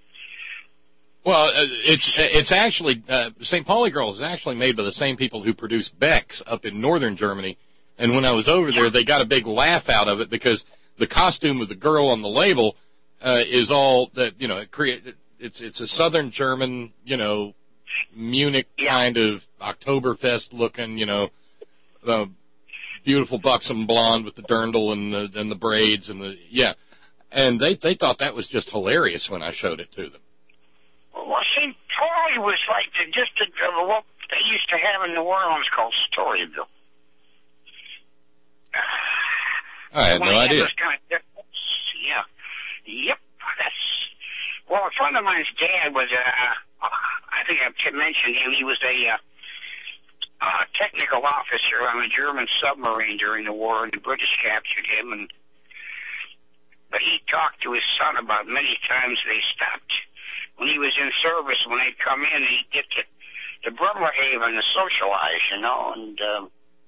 Well, uh, it's it's actually uh, Saint Pauli Girls is actually made by the same people who produce Beck's up in northern Germany. And when I was over there, they got a big laugh out of it because the costume of the girl on the label uh, is all that you know. It create it's it's a southern German, you know, Munich kind of Oktoberfest looking, you know, uh, beautiful buxom blonde with the dirndl and the and the braids and the yeah. And they they thought that was just hilarious when I showed it to them. Well, Saint Pauli was like the district of what they used to have in New Orleans called Storyville. I had no idea. Kind of, yeah. Yep. That's, well, a friend of mine's dad was a, uh, I think I mentioned him, he was a uh, uh, technical officer on a German submarine during the war, and the British captured him, and but he talked to his son about many times they stopped when he was in service, when they'd come in, he'd get to, to Bremerhaven to socialize, you know, and, um,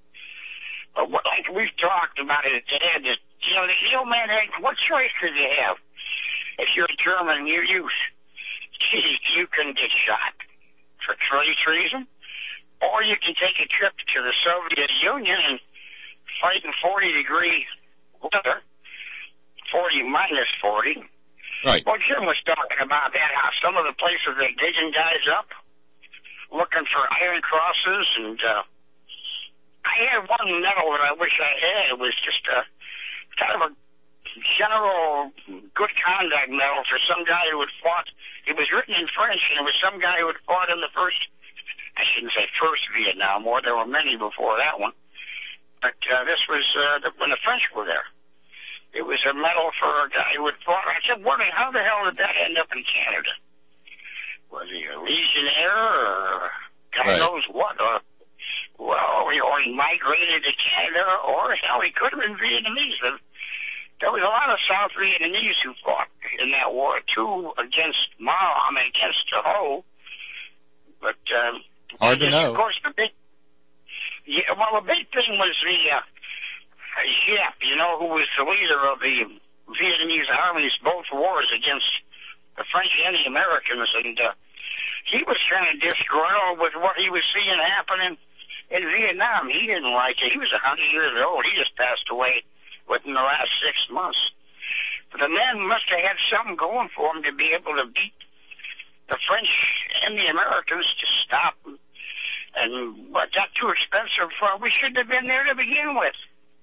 but what, like we've talked about it, Dad, is, you know, the ill man, what choice could you have? If you're a German in your youth, gee, you can get shot for trade treason, or you can take a trip to the Soviet Union and fight in forty degree weather, forty minus forty. Right. Well, Jim was talking about that, how some of the places they're digging guys up, looking for iron crosses, and uh, I had one medal that I wish I had. It was just a kind of a general good conduct medal for some guy who had fought. It was written in French, and it was some guy who had fought in the first, I shouldn't say first Vietnam War, there were many before that one, but uh, this was uh, the, when the French were there. It was a medal for a guy who had fought. I said, what, how the hell did that end up in Canada? Was he a legionnaire or God right. knows what? Or, well, or he migrated to Canada, or hell, he could have been Vietnamese. There was a lot of South Vietnamese who fought in that war, two against Mao, I mean, against the Ho. But, um, hard to know. Of course, the big, yeah, well, the big thing was the, uh, Giap, you know, who was the leader of the Vietnamese armies, both wars against the French and the Americans, and uh, he was kind of disgruntled with what he was seeing happening in Vietnam. He didn't like it. He was a hundred years old. He just passed away within the last six months. But the man must have had something going for him to be able to beat the French and the Americans to stop them. And what got too expensive for, we shouldn't have been there to begin with.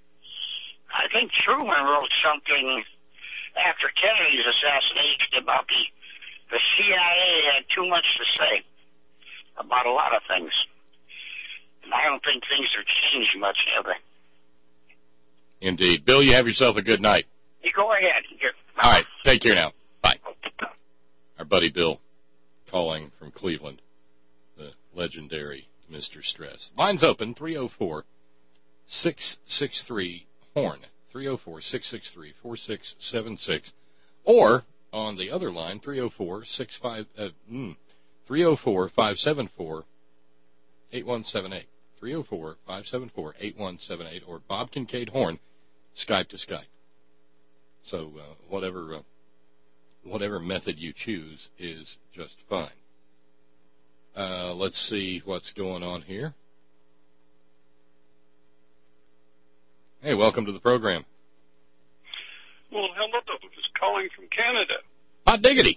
I think Truman wrote something after Kennedy's assassination about the the C I A had too much to say about a lot of things. And I don't think things have changed much, have they? Indeed. Bill, you have yourself a good night. You go ahead. All right. Take care now. Bye. Our buddy Bill calling from Cleveland, the legendary Mister Stress. Line's open, three oh four, six six three, HORN, three oh four, six six three, four six seven six, or on the other line, three oh four, six five, uh, mm, three oh four, five seven four, eight one seven eight, three oh four, five seven four, eight one seven eight, or Bob Kincaid Horn, Skype to Skype. So uh, whatever uh, whatever method you choose is just fine. Uh, let's see what's going on here. Hey, welcome to the program. Well, hello. Just calling from Canada. Hot diggity.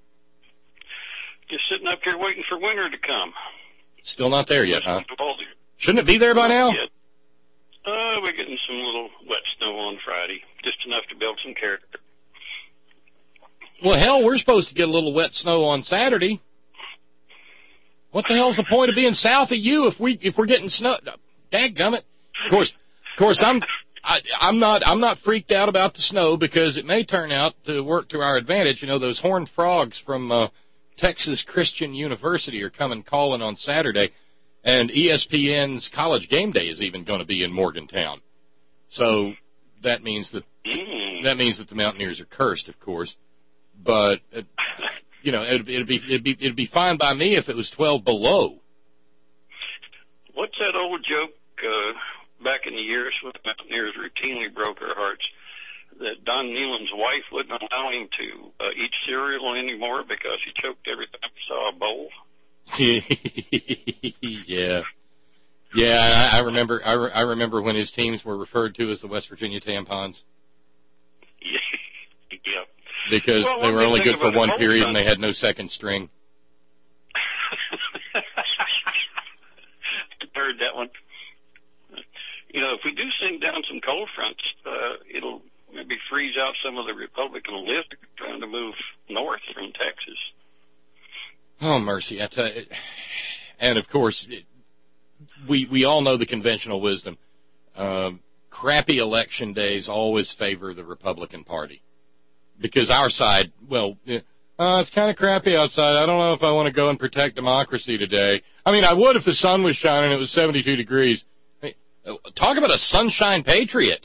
Just sitting up here waiting for winter to come. Still not there yet, huh? Shouldn't it be there by now? Yet. Uh, we're getting some little wet snow on Friday, just enough to build some character. Well, hell, we're supposed to get a little wet snow on Saturday. What the hell's the point of being south of you if we if we're getting snow? Dadgummit. Of course, of course, I'm I, I'm not I'm not freaked out about the snow because it may turn out to work to our advantage. You know, those horned frogs from uh, Texas Christian University are coming calling on Saturday, and E S P N's College Game Day is even going to be in Morgantown. So that means that mm. that means that the Mountaineers are cursed, of course. But uh, you know, it'd, it'd be it'd be it'd be fine by me if it was twelve below. What's that old joke uh, back in the years when the Mountaineers routinely broke our hearts? That Don Neyland's wife wouldn't allow him to uh, eat cereal anymore because he choked every time he saw a bowl. yeah, yeah. I, I remember. I, re- I remember when his teams were referred to as the West Virginia Tampons. yeah. Because well, they were only good for one period front. and they had no second string. Heard that one. You know, if we do send down some cold fronts, uh, it'll maybe freeze out some of the Republican list trying to move north from Texas. Oh, mercy. I tell you. And, of course, it, we we all know the conventional wisdom. Uh, crappy election days always favor the Republican Party. Because our side, well, uh, it's kind of crappy outside. I don't know if I want to go and protect democracy today. I mean, I would if the sun was shining and it was seventy-two degrees. Hey, talk about a sunshine patriot.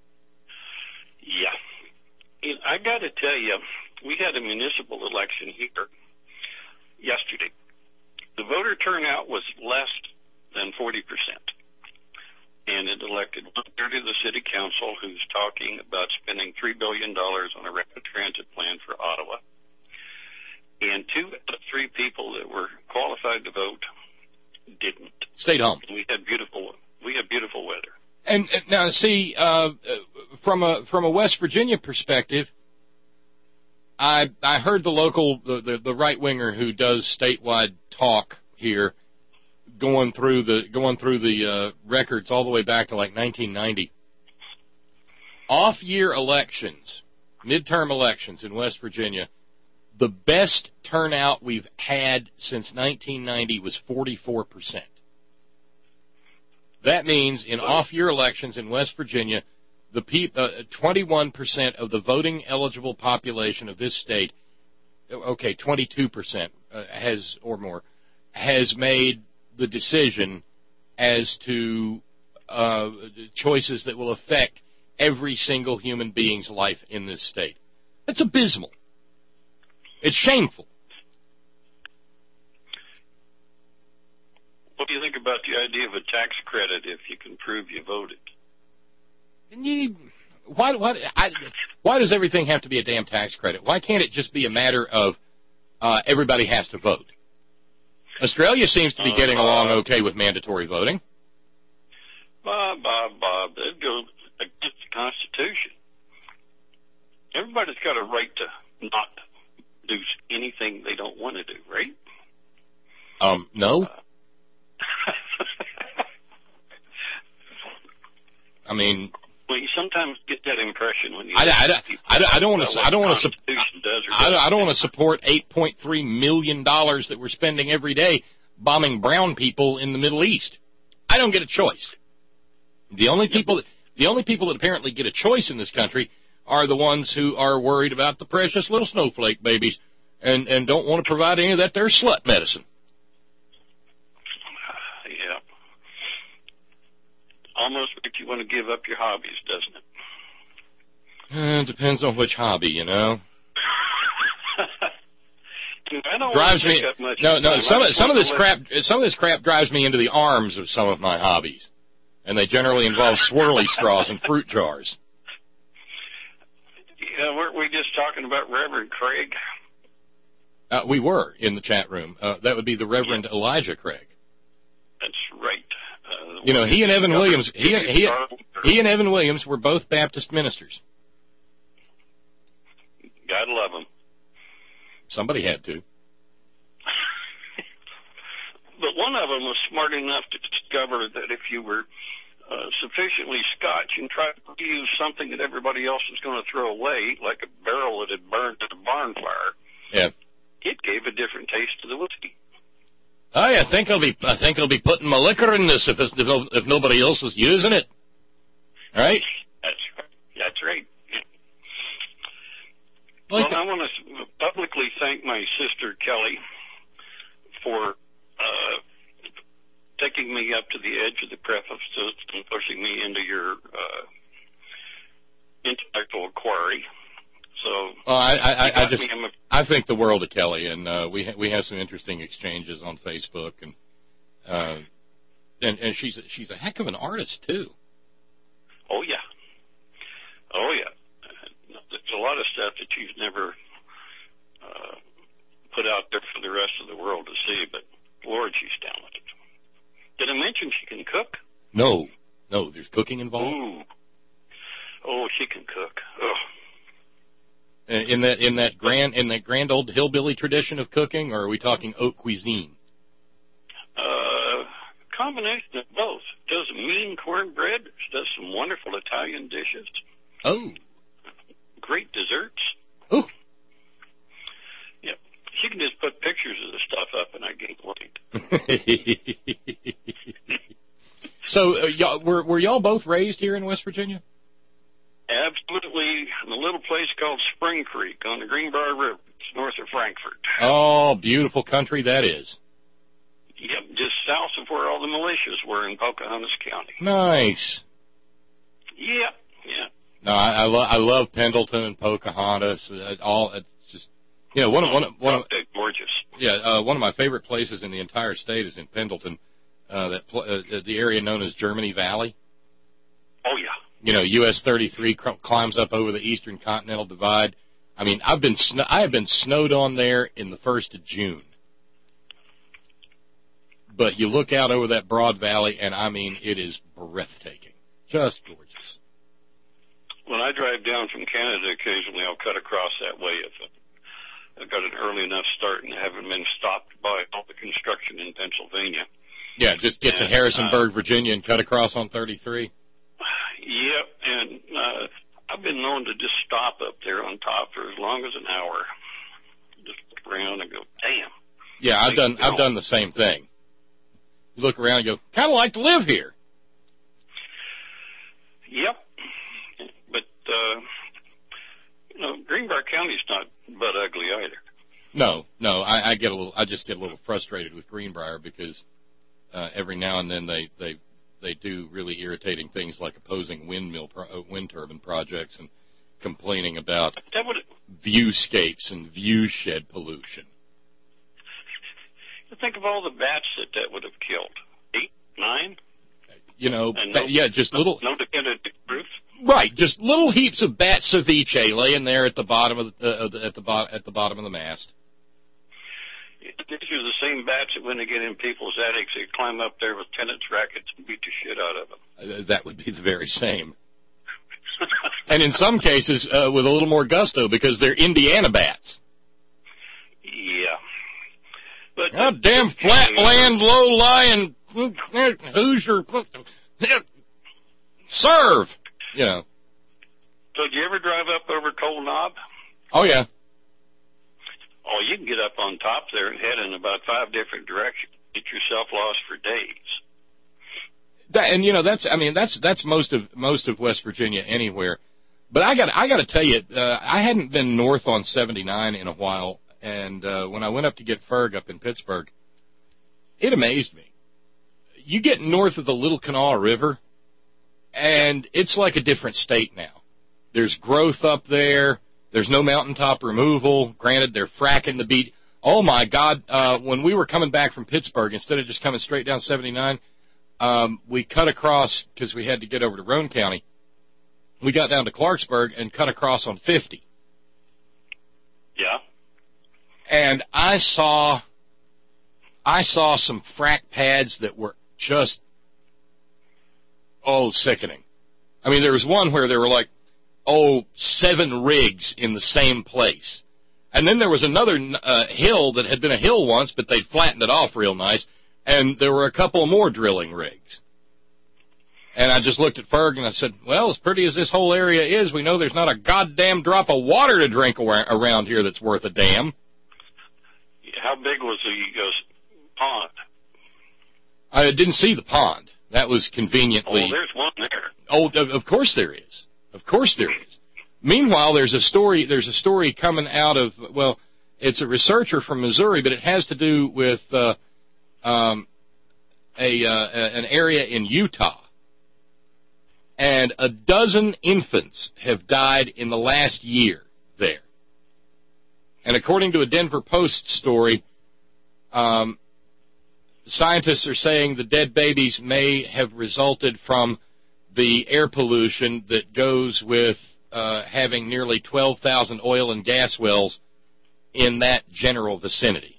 Yeah. I got to tell you, we had a municipal election here yesterday. The voter turnout was less than forty percent. And it elected one-third of the city council, who's talking about spending three billion dollars on a rapid transit plan for Ottawa. And two out of three people that were qualified to vote didn't. Stayed home. And we had beautiful, we had beautiful weather. And, and now, see, uh, from a from a West Virginia perspective, I I heard the local the the, the right winger who does statewide talk here going through the going through the uh, records all the way back to like nineteen ninety. Off year elections, midterm elections in West Virginia, the best turnout we've had since nineteen ninety was forty-four percent. That means in off-year elections in West Virginia, the pe- uh, twenty-one percent of the voting eligible population of this state, okay, twenty-two percent uh, has or more, has made the decision as to uh, choices that will affect every single human being's life in this state. It's abysmal. It's shameful. What do you think about the idea of a tax credit if you can prove you voted? You, why, why, I, why does everything have to be a damn tax credit? Why can't it just be a matter of uh, everybody has to vote? Australia seems to be uh, getting along okay with mandatory voting. Bob, Bob, Bob, that goes against the Constitution. Everybody's got a right to not do anything they don't want to do, right? Um, no. Uh, I mean, well, you sometimes get that impression when you. I, I, I, I don't want to. I don't want to. I, I don't want to support eight point three million dollars that we're spending every day bombing brown people in the Middle East. I don't get a choice. The only people, that, the only people that apparently get a choice in this country are the ones who are worried about the precious little snowflake babies and and don't want to provide any of that their slut medicine. Yeah. Almost makes you want to give up your hobbies, doesn't it? Uh, it depends on which hobby, you know. I don't drives want to me. take up much No, no. time. Some I some of this let... crap. Some of this crap drives me into the arms of some of my hobbies, and they generally involve swirly straws and fruit jars. Yeah, weren't we just talking about Reverend Craig? Uh, we were in the chat room. Uh, that would be the Reverend yeah. Elijah Craig. That's right. Uh, you know, he and Evan Williams. He he he and Evan Williams were both Baptist ministers. God love them. Somebody had to. But one of them was smart enough to discover that if you were uh, sufficiently Scotch and tried to use something that everybody else was going to throw away, like a barrel that had burned at a barn fire, yeah, it gave a different taste to the whiskey. I think I'll be. I think I'll be putting my liquor in this if it's, if nobody else is using it. All right. That's right. That's right. Well, well, I want to publicly thank my sister Kelly for uh, taking me up to the edge of the precipice and pushing me into your uh, intellectual quarry. So, well, I, I, I just a, I think the world of Kelly, and uh, we ha- we have some interesting exchanges on Facebook, and uh, and and she's a, she's a heck of an artist too. Oh yeah, oh yeah. There's a lot of stuff that you've never uh, put out there for the rest of the world to see, but Lord, she's talented. Did I mention she can cook? No, no. There's cooking involved. Ooh. Oh, she can cook. Ugh. In that in that grand in that grand old hillbilly tradition of cooking, or are we talking haute cuisine? Uh, combination of both. Does mean cornbread. Does some wonderful Italian dishes. Oh. Great desserts. Oh. Yep. She can just put pictures of the stuff up, and I gain weight. So, uh, y'all, were, were y'all both raised here in West Virginia? Absolutely. In a little place called Spring Creek on the Greenbrier River. It's north of Frankfort. Oh, beautiful country that is. Yep, just south of where all the militias were in Pocahontas County. Nice. Yep, yeah. No, I, I, lo- I love Pendleton and Pocahontas. Uh, all it's just, you know, one of one of one of gorgeous. Yeah, uh, one of my favorite places in the entire state is in Pendleton, uh, that pl- uh, the area known as Germany Valley. Oh yeah. You know, U S thirty-three cr- climbs up over the Eastern Continental Divide. I mean, I've been sn- I have been snowed on there in the first of June. But you look out over that broad valley, and I mean, it is breathtaking, just gorgeous. When I drive down from Canada, occasionally I'll cut across that way if I've got an early enough start and haven't been stopped by all the construction in Pennsylvania. Yeah, just get and, to Harrisonburg, uh, Virginia, and cut across on thirty-three. Yep, and uh, I've been known to just stop up there on top for as long as an hour, just look around and go, damn. Yeah, I've done. I've know. done the same thing. You look around and go, kind of like to live here. Yep, but uh, you know, Greenbrier County's not butt ugly either. No, no, I, I get a little. I just get a little frustrated with Greenbrier because uh, every now and then they they. They do really irritating things like opposing windmill, pro- uh, wind turbine projects and complaining about viewscapes and view shed pollution. Think of all the bats that that would have killed. Eight, nine? You know, And ba- no, yeah, just little. No definitive proof. Right, just little heaps of bat ceviche laying there at the bottom of the, uh, at the bo- at the bottom of the mast. These are the same bats that when they get in people's attics, they climb up there with tenants' rackets and beat the shit out of them. Uh, that would be the very same. And in some cases, uh, with a little more gusto, because they're Indiana bats. Yeah. But God damn flatland, low-lying Hoosier. Serve! You know. So did you ever drive up over Coal Knob? Oh, yeah. Oh, you can get up on top there and head in about five different directions. Get yourself lost for days. That, and you know that's I mean that's that's most of most of West Virginia anywhere. But I got I got to tell you, uh, I hadn't been north on seventy-nine in a while, and uh, when I went up to get Ferg up in Pittsburgh, it amazed me. You get north of the Little Kanawha River, and it's like a different state now. There's growth up there. There's no mountaintop removal. Granted, they're fracking the beach. Oh, my God. Uh, when we were coming back from Pittsburgh, instead of just coming straight down seventy-nine, um, we cut across, because we had to get over to Roane County, we got down to Clarksburg and cut across on fifty. Yeah. And I saw, I saw some frack pads that were just, oh, sickening. I mean, there was one where there were like, oh, seven rigs in the same place. And then there was another uh, hill that had been a hill once, but they'd flattened it off real nice, and there were a couple more drilling rigs. And I just looked at Ferg and I said, well, as pretty as this whole area is, we know there's not a goddamn drop of water to drink around here that's worth a damn. How big was the uh, pond? I didn't see the pond. That was conveniently... Oh, there's one there. Oh, of course there is. Of course there is. Meanwhile, there's a story. There's a story coming out of well, it's a researcher from Missouri, but it has to do with uh, um, a uh, an area in Utah, and a dozen infants have died in the last year there. And according to a Denver Post story, um, scientists are saying the dead babies may have resulted from the air pollution that goes with uh, having nearly twelve thousand oil and gas wells in that general vicinity.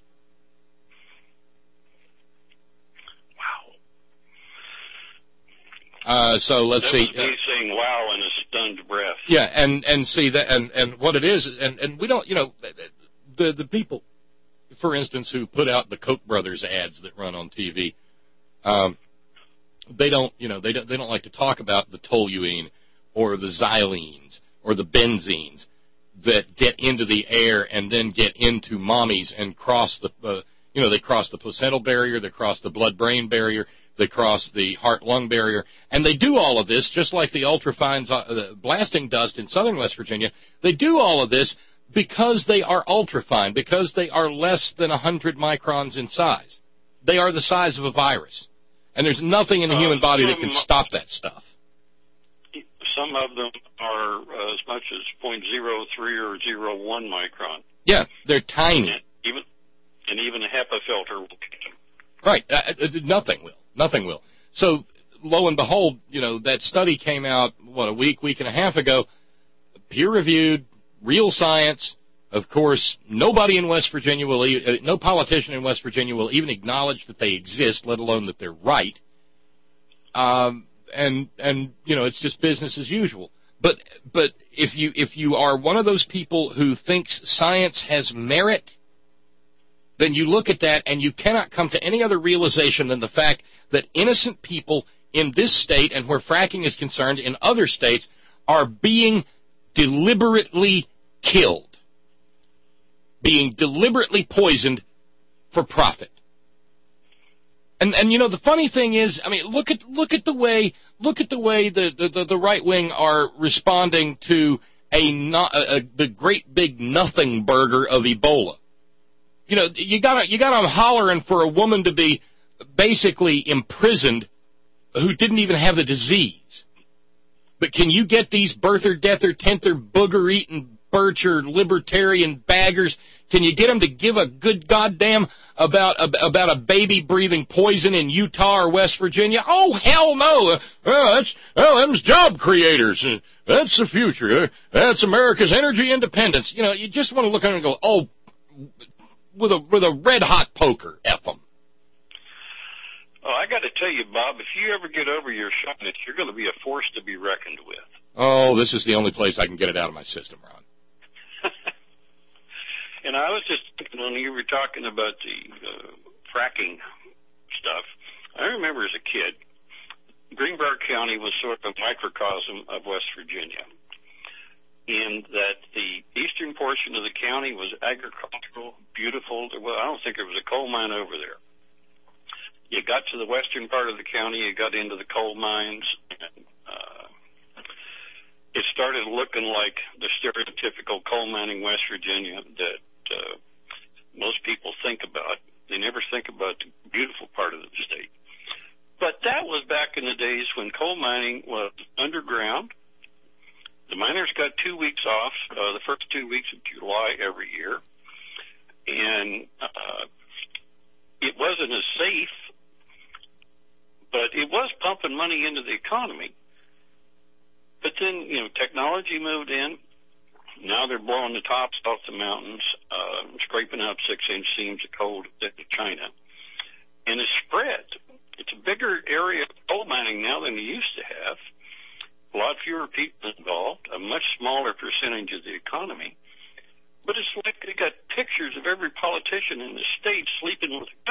Wow. Uh, so let's that see. Was me saying wow in a stunned breath. Yeah, and, and see that, and, and what it is, and, and we don't, you know, the the people, for instance, who put out the Koch brothers ads that run on T V. Um, They don't, you know, they don't, they don't like to talk about the toluene or the xylenes or the benzenes that get into the air and then get into mommies and cross the, uh, you know, they cross the placental barrier, they cross the blood-brain barrier, They cross the heart-lung barrier. And they do all of this, just like the ultrafine uh, blasting dust in southern West Virginia. They do all of this because they are ultrafine, because they are less than one hundred microns in size. They are the size of a virus. And there's nothing in the uh, human body that can stop that stuff. Some of them are uh, as much as zero point zero three or zero point zero one micron. Yeah, they're tiny. And even, and even a HEPA filter will kick them. Right. Uh, uh, nothing will. Nothing will. So, lo and behold, you know, that study came out, what, a week, week and a half ago, peer-reviewed, real science. Of course, nobody in West Virginia will, uh, no politician in West Virginia will even acknowledge that they exist, let alone that they're right. Um, and, and, you know, it's just business as usual. But, but if you, if you are one of those people who thinks science has merit, then you look at that and you cannot come to any other realization than the fact that innocent people in this state and where fracking is concerned in other states are being deliberately killed, being deliberately poisoned for profit. And and you know the funny thing is, I mean, look at look at the way look at the way the the, the, the right wing are responding to a, not, a, a the great big nothing burger of Ebola. You know, you got you got them hollering for a woman to be basically imprisoned who didn't even have the disease. But can you get these birther, deather, tenther, booger-eating, bircher, libertarian baggers, can you get them to give a good goddamn about about a baby breathing poison in Utah or West Virginia? Oh, hell no. Uh, oh, that's, oh, them's job creators. Uh, that's the future. Uh, that's America's energy independence. You know, you just want to look at them and go, oh, with a with a red-hot poker, F them. Oh, I got to tell you, Bob, if you ever get over your shyness, you're going to be a force to be reckoned with. Oh, this is the only place I can get it out of my system, Ron. And I was just thinking when you were talking about the uh, fracking stuff, I remember as a kid, Greenbrier County was sort of a microcosm of West Virginia, in that the eastern portion of the county was agricultural, beautiful. Well, I don't think there was a coal mine over there. You got to the western part of the county, you got into the coal mines, and uh, it started looking like the stereotypical coal mining West Virginia that uh, most people think about. They never think about the beautiful part of the state. But that was back in the days when coal mining was underground. The miners got two weeks off, uh, the first two weeks of July every year, and uh, it wasn't as safe, but it was pumping money into the economy. But then, you know, technology moved in. Now they're blowing the tops off the mountains, uh, scraping out six-inch seams of coal to China. And it's spread. It's a bigger area of coal mining now than they used to have. A lot fewer people involved, a much smaller percentage of the economy. But it's like they got pictures of every politician in the state sleeping with a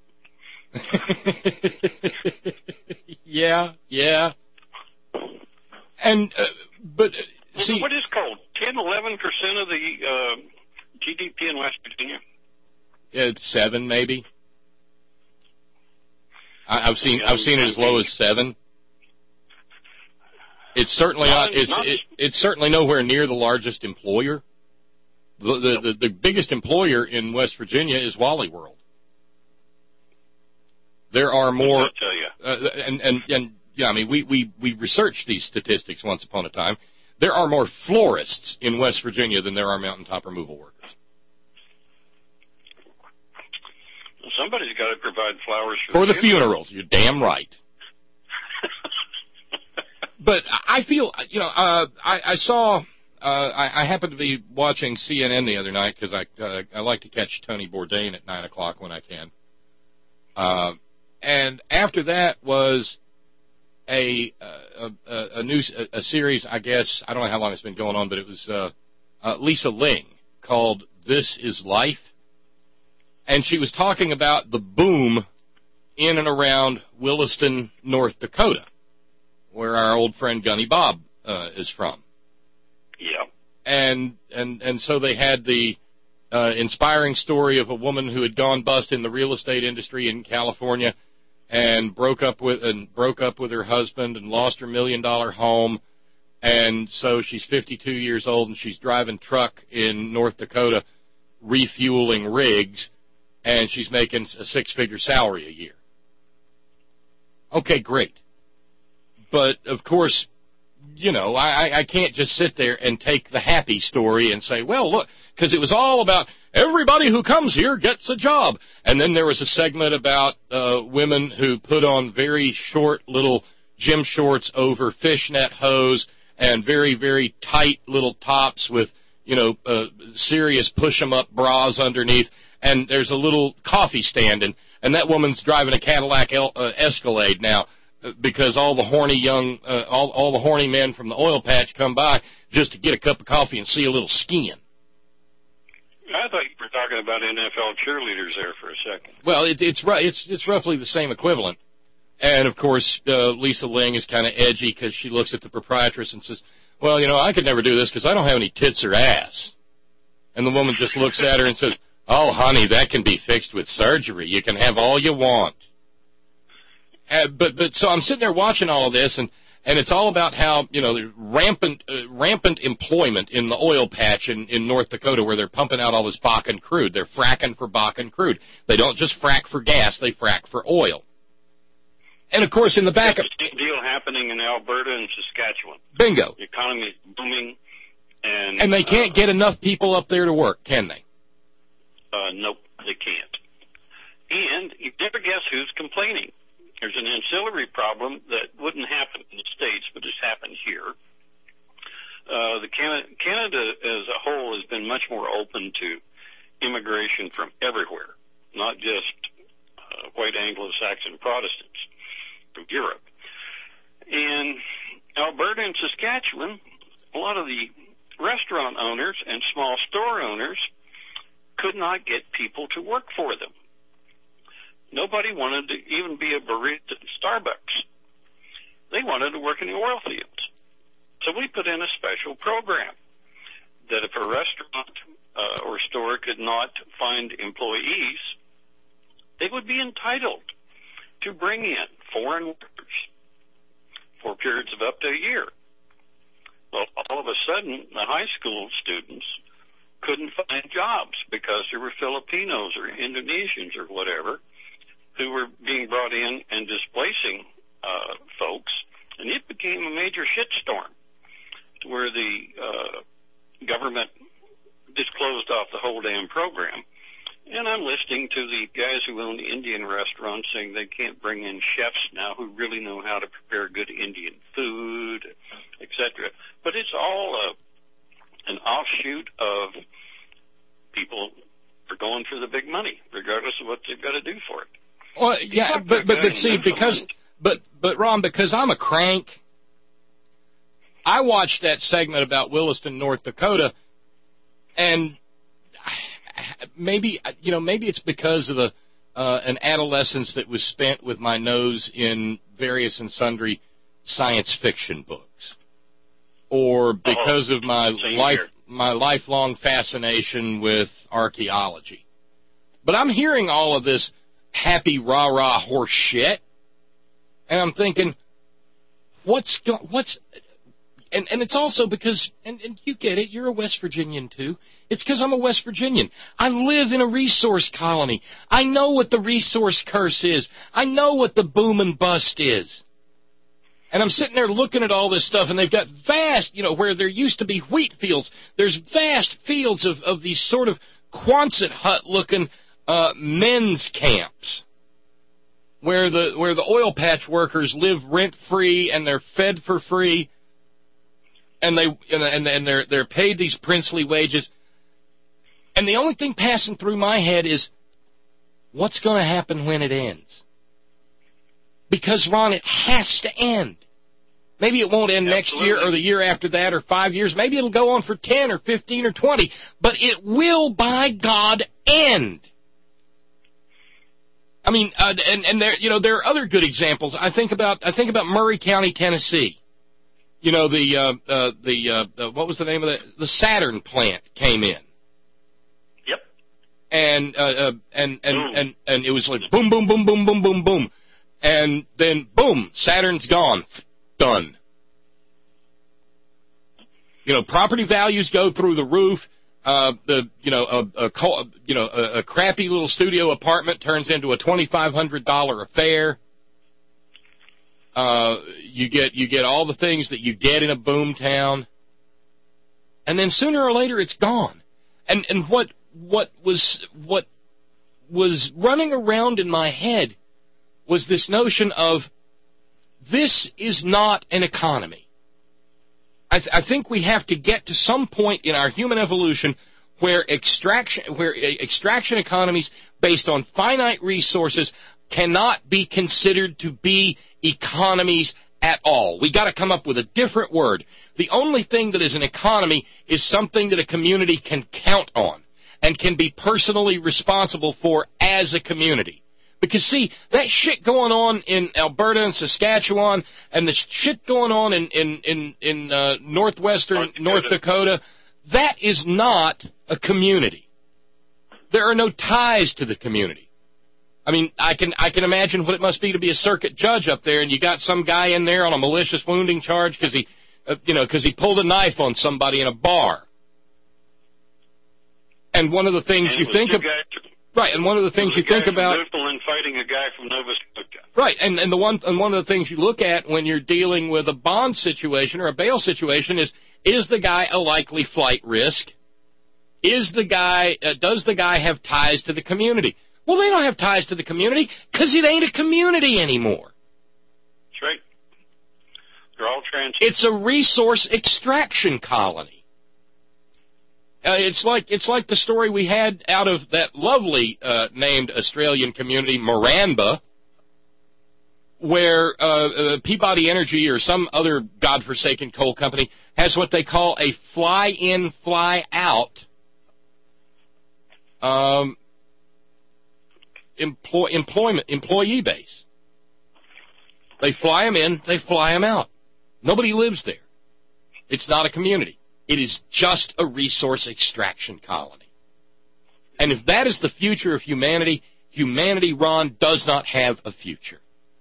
goat. yeah, yeah. And, uh, but, uh, see. What is coal? ten, eleven percent of the uh, G D P in West Virginia? It's seven, maybe. I, I've seen, I've seen it as low as seven. It's certainly not, it's, it, it's certainly nowhere near the largest employer. The, the, the, the biggest employer in West Virginia is Wally World. There are more, I'll tell you. Uh, and, and, and, yeah, I mean, we, we, we researched these statistics once upon a time. There are more florists in West Virginia than there are mountaintop removal workers. Well, somebody's got to provide flowers for, for the, the funerals. funerals. You're damn right. But I feel, you know, uh, I, I saw, uh, I, I happened to be watching C N N the other night because I, uh, I like to catch Tony Bourdain at nine o'clock when I can. Uh, and after that was a, a, a, a new, a, a series, I guess, I don't know how long it's been going on, but it was, uh, uh, Lisa Ling called This Is Life. And she was talking about the boom in and around Williston, North Dakota, where our old friend Gunny Bob uh, is from. Yeah. And and and so they had the uh, inspiring story of a woman who had gone bust in the real estate industry in California and broke up with and broke up with her husband and lost her million dollar home, and so she's fifty-two years old and she's driving truck in North Dakota, refueling rigs, and she's making a six-figure salary a year. Okay, great. But, of course, you know, I, I can't just sit there and take the happy story and say, well, look, because it was all about everybody who comes here gets a job. And then there was a segment about uh, women who put on very short little gym shorts over fishnet hose and very, very tight little tops with, you know, uh, serious push-em-up bras underneath. And there's a little coffee stand, and, and that woman's driving a Cadillac El, uh, Escalade now, because all the horny young, uh, all, all the horny men from the oil patch come by just to get a cup of coffee and see a little skiing. I thought you were talking about N F L cheerleaders there for a second. Well, it, it's it's it's roughly the same equivalent. And of course, uh, Lisa Ling is kind of edgy because she looks at the proprietress and says, "Well, you know, I could never do this because I don't have any tits or ass." And the woman just looks at her and says, "Oh, honey, that can be fixed with surgery. You can have all you want." Uh, but but so I'm sitting there watching all of this, and, and it's all about how, you know, there's rampant uh, rampant employment in the oil patch in, in North Dakota where they're pumping out all this Bakken crude. They're fracking for Bakken crude. They don't just frack for gas, they frack for oil. And, of course, in the back of... Same deal happening in Alberta and Saskatchewan. Bingo. The economy is booming. And, and they can't uh, get enough people up there to work, can they? Uh, nope, they can't. And you never guess who's complaining. There's an ancillary problem that wouldn't happen in the States, but has happened here. Uh, the Canada, Canada as a whole has been much more open to immigration from everywhere, not just uh, white Anglo-Saxon Protestants from Europe. In Alberta and Saskatchewan, a lot of the restaurant owners and small store owners could not get people to work for them. Nobody wanted to even be a barista at Starbucks. They wanted to work in the oil fields. So we put in a special program that if a restaurant uh, or store could not find employees, they would be entitled to bring in foreign workers for periods of up to a year. Well, all of a sudden, the high school students couldn't find jobs because there were Filipinos or Indonesians or whatever who were being brought in and displacing uh, folks, and it became a major shitstorm where the uh, government just closed off the whole damn program. And I'm listening to the guys who own Indian restaurants saying they can't bring in chefs now who really know how to prepare good Indian food, et cetera. But it's all uh, an offshoot of people are going for the big money, regardless of what they've got to do for it. Well, yeah, but but, but see, because but but Ron, because I'm a crank, I watched that segment about Williston, North Dakota, and maybe you know maybe it's because of a uh, an adolescence that was spent with my nose in various and sundry science fiction books, or because oh, of my life my lifelong fascination with archaeology. But I'm hearing all of this happy rah-rah horse shit, and I'm thinking, what's go- what's and and it's also because and, and you get it, you're a West Virginian too. It's because I'm a West Virginian. I live in a resource colony. I know what the resource curse is. I know what the boom and bust is. And I'm sitting there looking at all this stuff, and they've got vast, you know, where there used to be wheat fields, there's vast fields of, of these sort of Quonset hut-looking Uh, men's camps where the where the oil patch workers live rent free and they're fed for free, and they and and they're they're paid these princely wages. And the only thing passing through my head is, what's going to happen when it ends? Because Ron, it has to end. Maybe it won't end Absolutely. next year or the year after that or five years. Maybe it'll go on for ten or fifteen or twenty, but it will, by God, end. I mean, uh, and and there, you know, there are other good examples. I think about I think about Murray County, Tennessee. You know, the uh, uh, the uh, uh, what was the name of the the Saturn plant came in. Yep. And uh, uh, and and, and and it was like boom, boom, boom, boom, boom, boom, boom, and then, boom, Saturn's gone. Done. You know, property values go through the roof. Uh, the you know a, a you know a, a crappy little studio apartment turns into a twenty-five hundred dollar affair. Uh, you get you get all the things that you get in a boom town, and then sooner or later it's gone. And and what what was what was running around in my head was this notion of this is not an economy. I, th- I think we have to get to some point in our human evolution where extraction, where extraction economies based on finite resources cannot be considered to be economies at all. We got to come up with a different word. The only thing that is an economy is something that a community can count on and can be personally responsible for as a community. Because, see, that shit going on in Alberta and Saskatchewan and the shit going on in, in, in, in uh, northwestern North Dakota. North Dakota, that is not a community. There are no ties to the community. I mean, I can I can imagine what it must be to be a circuit judge up there, and you got some guy in there on a malicious wounding charge because he, uh, you know, because he pulled a knife on somebody in a bar. And one of the things and you think of... Right, and one of the things you think about... And fighting a guy from Nova Scotia. Right, and, and, the one, and one of the things you look at when you're dealing with a bond situation or a bail situation is, is the guy a likely flight risk? Is the guy, uh, does the guy have ties to the community? Well, they don't have ties to the community because it ain't a community anymore. That's right. They're all trans... It's a resource extraction colony. Uh, it's like it's like the story we had out of that lovely uh, named Australian community, Moranbah, where uh, uh, Peabody Energy or some other godforsaken coal company has what they call a fly-in, fly-out um, employ, employment employee base. They fly them in, they fly them out. Nobody lives there. It's not a community. It is just a resource extraction colony. And if that is the future of humanity, humanity, Ron, does not have a future.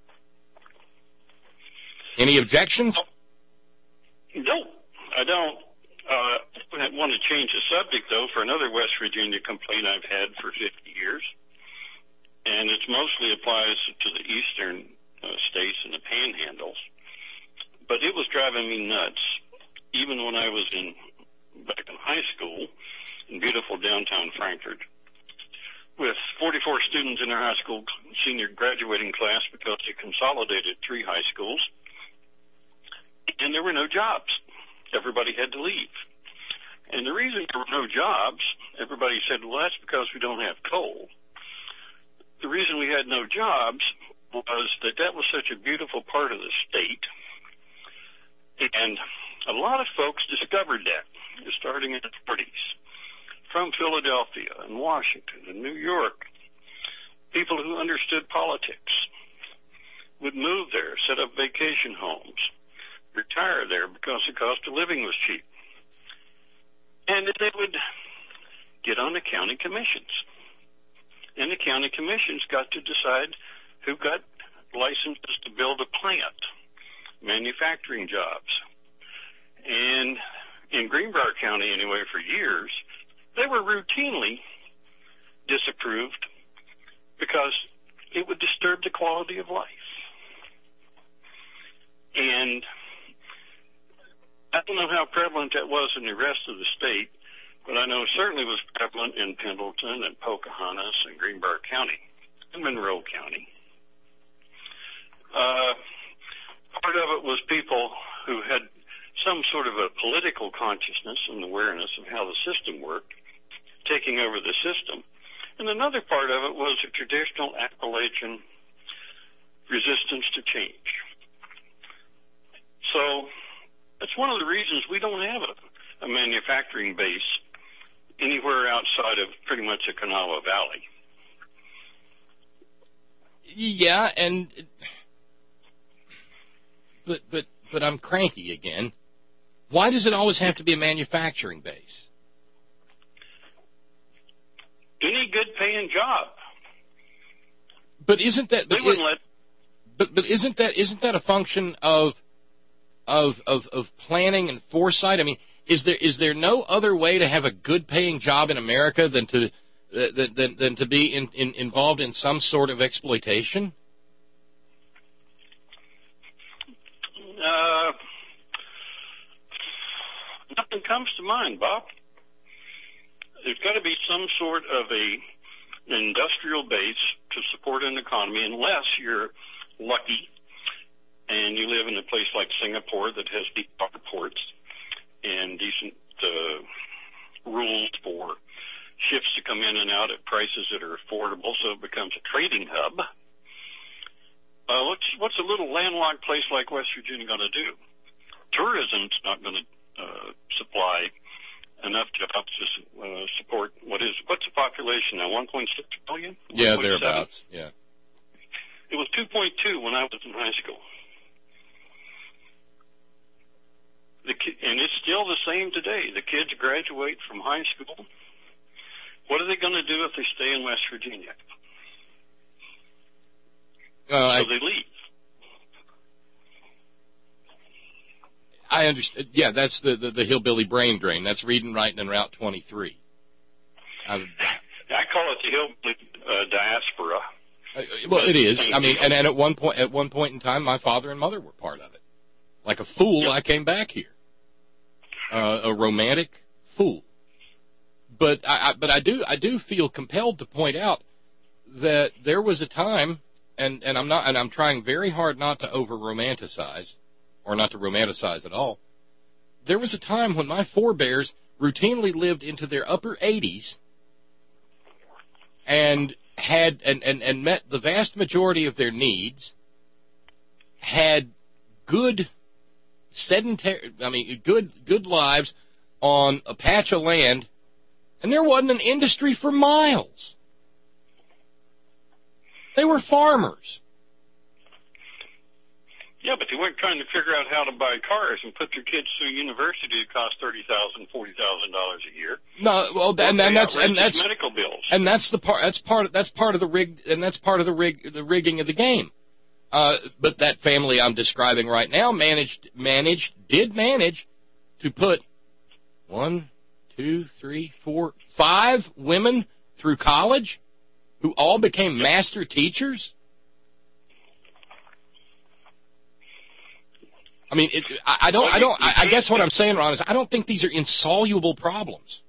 Any objections? No, I don't. Uh, I want to change the subject, though, for another West Virginia complaint I've had for fifty years. And it mostly applies to the eastern uh, states and the panhandles. But it was driving me nuts. Even when I was in back in high school in beautiful downtown Frankfort, with forty-four students in our high school senior graduating class because they consolidated three high schools, and there were no jobs. Everybody had to leave. And the reason there were no jobs, everybody said, well, that's because we don't have coal. The reason we had no jobs was that that was such a beautiful part of the state, and a lot of folks discovered that, starting in the forties, from Philadelphia and Washington and New York. People who understood politics would move there, set up vacation homes, retire there because the cost of living was cheap. And they would get on the county commissions. And the county commissions got to decide who got licenses to build a plant, manufacturing jobs. And in Greenbrier County, anyway, for years, they were routinely disapproved because it would disturb the quality of life. And I don't know how prevalent that was in the rest of the state, but I know it certainly was prevalent in Pendleton and Pocahontas and Greenbrier County and Monroe County. Uh, part of it was people who had some sort of a political consciousness and awareness of how the system worked, taking over the system. And another part of it was a traditional Appalachian resistance to change. So that's one of the reasons we don't have a, a manufacturing base anywhere outside of pretty much the Kanawha Valley. Yeah, and but but but I'm cranky again. Why does it always have to be a manufacturing base? Any good paying job. But isn't that... They wouldn't let... but but isn't that isn't that a function of of of of planning and foresight? I mean, is there is there no other way to have a good paying job in America than to uh, than, than than to be in, in, involved in some sort of exploitation? Uh, nothing comes to mind, Bob. There's got to be some sort of a an industrial base to support an economy, unless you're lucky and you live in a place like Singapore that has deep water ports and decent uh, rules for ships to come in and out at prices that are affordable, so it becomes a trading hub. Uh, what's, what's a little landlocked place like West Virginia going to do? Tourism's not going to uh, supply enough jobs to uh, support what is what's the population now? one point six million? Yeah, thereabouts. Yeah. It was two point two when I was in high school. The ki- and it's still the same today. The kids graduate from high school. What are they going to do if they stay in West Virginia? Uh, I, so they leave. I understand. Yeah, that's the, the, the hillbilly brain drain. That's reading, writing, and Route twenty-three. I, I call it the hillbilly uh, diaspora. Uh, well, it is. I mean, and, and at one point, at one point in time, my father and mother were part of it. Like a fool, yep. I came back here. Uh, a romantic fool. But I, I, but I do, I do feel compelled to point out that there was a time. And, and I'm not, and I'm trying very hard not to over romanticize, or not to romanticize at all. There was a time when my forebears routinely lived into their upper eighties and had and, and, and met the vast majority of their needs, had good sedentary, I mean, good good lives on a patch of land, and there wasn't an industry for miles. They were farmers. Yeah, but they weren't trying to figure out how to buy cars and put their kids through university that cost thirty thousand, forty thousand dollars a year. No, well, and, and that's and that's medical bills. And that's the part. That's part. Of, that's part of the rig. And that's part of the rig. The rigging of the game. Uh, but that family I'm describing right now managed, managed, did manage to put one, two, three, four, five women through college, who all became master teachers. I mean, it, I, I don't, I don't, I, I guess what I'm saying, Ron, is I don't think these are insoluble problems.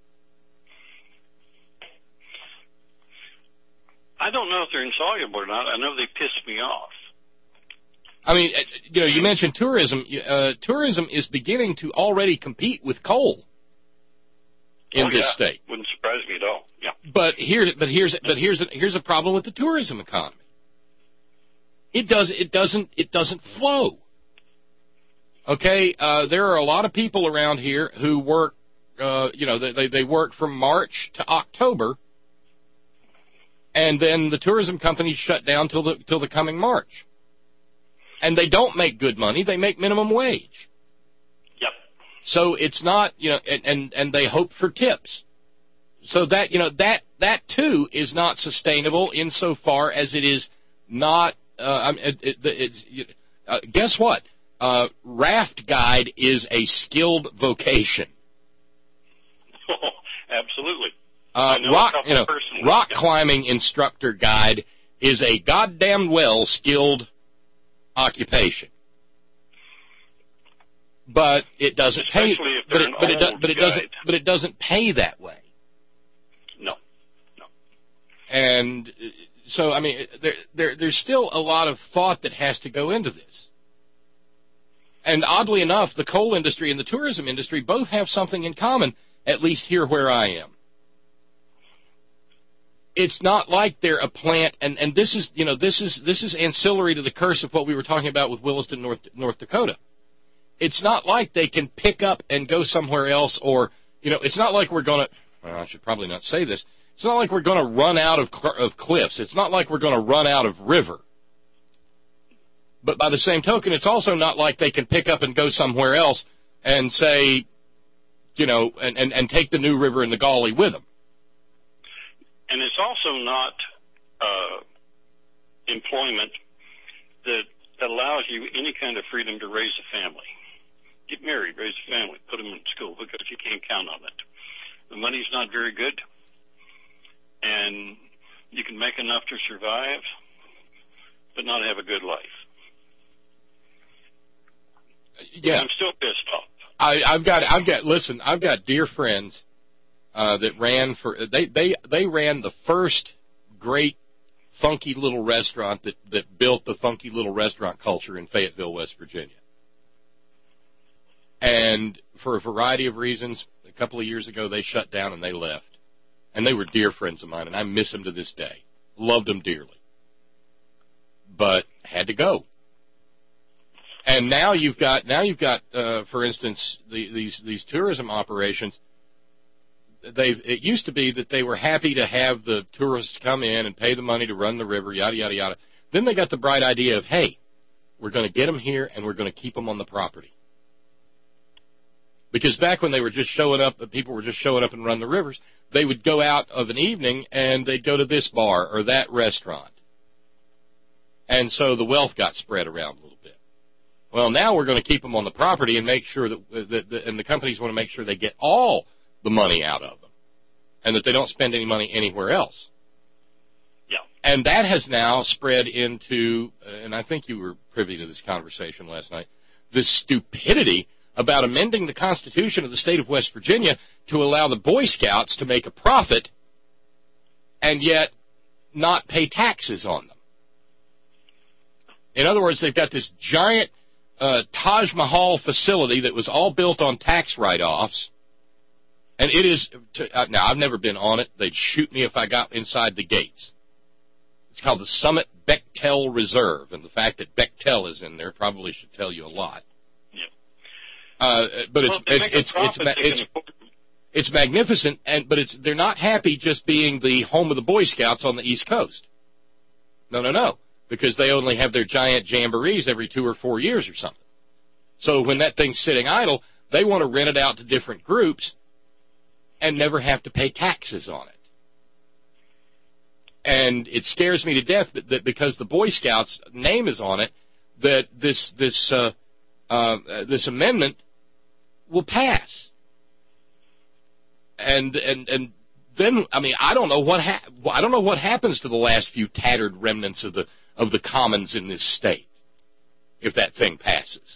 I don't know if they're insoluble or not. I know they piss me off. I mean, you know, you mentioned tourism. Uh, tourism is beginning to already compete with coal in oh, this yeah. state. Wouldn't surprise me at all. Yeah. But here, but here's, but here's, a, here's a problem with the tourism economy. It does, it doesn't, it doesn't flow. Okay, uh, there are a lot of people around here who work, uh, you know, they they work from March to October, and then the tourism companies shut down till the till the coming March. And they don't make good money; they make minimum wage. Yep. So it's not, you know, and and, and they hope for tips. So that, you know, that that too is not sustainable insofar as it is not. Uh, I mean, it, it, it's uh, guess what? Uh, raft guide is a skilled vocation. Oh, absolutely. Uh, rock, you know, rock yeah. climbing instructor guide is a goddamn well skilled occupation. But it doesn't Especially pay. If but it, but it, do, but it guide. doesn't. But it doesn't pay that way. No. No. And so, I mean, there, there, there's still a lot of thought that has to go into this. And oddly enough, the coal industry and the tourism industry both have something in common, at least here where I am. It's not like they're a plant, and, and this is, you know, this is this is ancillary to the curse of what we were talking about with Williston, North North Dakota. It's not like they can pick up and go somewhere else, or, you know, it's not like we're going to, well, I should probably not say this, it's not like we're going to run out of of cliffs. It's not like we're going to run out of river. But by the same token, it's also not like they can pick up and go somewhere else and say, you know, and, and, and take the New River and the Gauley with them. And it's also not uh, employment that allows you any kind of freedom to raise a family. Get married, raise a family, put them in school, because you can't count on it. The money's not very good, and you can make enough to survive, but not have a good life. Yeah. I'm still pissed off. I, I've got, I've got, listen, I've got dear friends uh, that ran for, they, they, they ran the first great funky little restaurant that, that built the funky little restaurant culture in Fayetteville, West Virginia. And for a variety of reasons, a couple of years ago, they shut down and they left. And they were dear friends of mine, and I miss them to this day. Loved them dearly. But had to go. And now you've got, now you've got, uh, for instance, the, these, these tourism operations. They've, it used to be that they were happy to have the tourists come in and pay the money to run the river, yada, yada, yada. Then they got the bright idea of, hey, we're going to get them here and we're going to keep them on the property. Because back when they were just showing up, people were just showing up and run the rivers, they would go out of an evening and they'd go to this bar or that restaurant. And so the wealth got spread around a little bit. Well, now we're going to keep them on the property and make sure that, that, that and the companies want to make sure they get all the money out of them and that they don't spend any money anywhere else. Yeah. And that has now spread into, and I think you were privy to this conversation last night, this stupidity about amending the Constitution of the state of West Virginia to allow the Boy Scouts to make a profit and yet not pay taxes on them. In other words, they've got this giant uh, Taj Mahal facility that was all built on tax write-offs, and it is, to, uh, now I've never been on it. They'd shoot me if I got inside the gates. It's called the Summit Bechtel Reserve, and the fact that Bechtel is in there probably should tell you a lot. Uh, but it's, well, it's, it's, it's, it's, it's, it's magnificent, and, but it's, they're not happy just being the home of the Boy Scouts on the East Coast. No, no, no, because they only have their giant jamborees every two or four years or something. So when that thing's sitting idle, they want to rent it out to different groups and never have to pay taxes on it. And it scares me to death that, that because the Boy Scouts' name is on it, that this, this, uh, uh, this amendment will pass. And and and then I mean I don't know what ha- I don't know what happens to the last few tattered remnants of the of the commons in this state if that thing passes.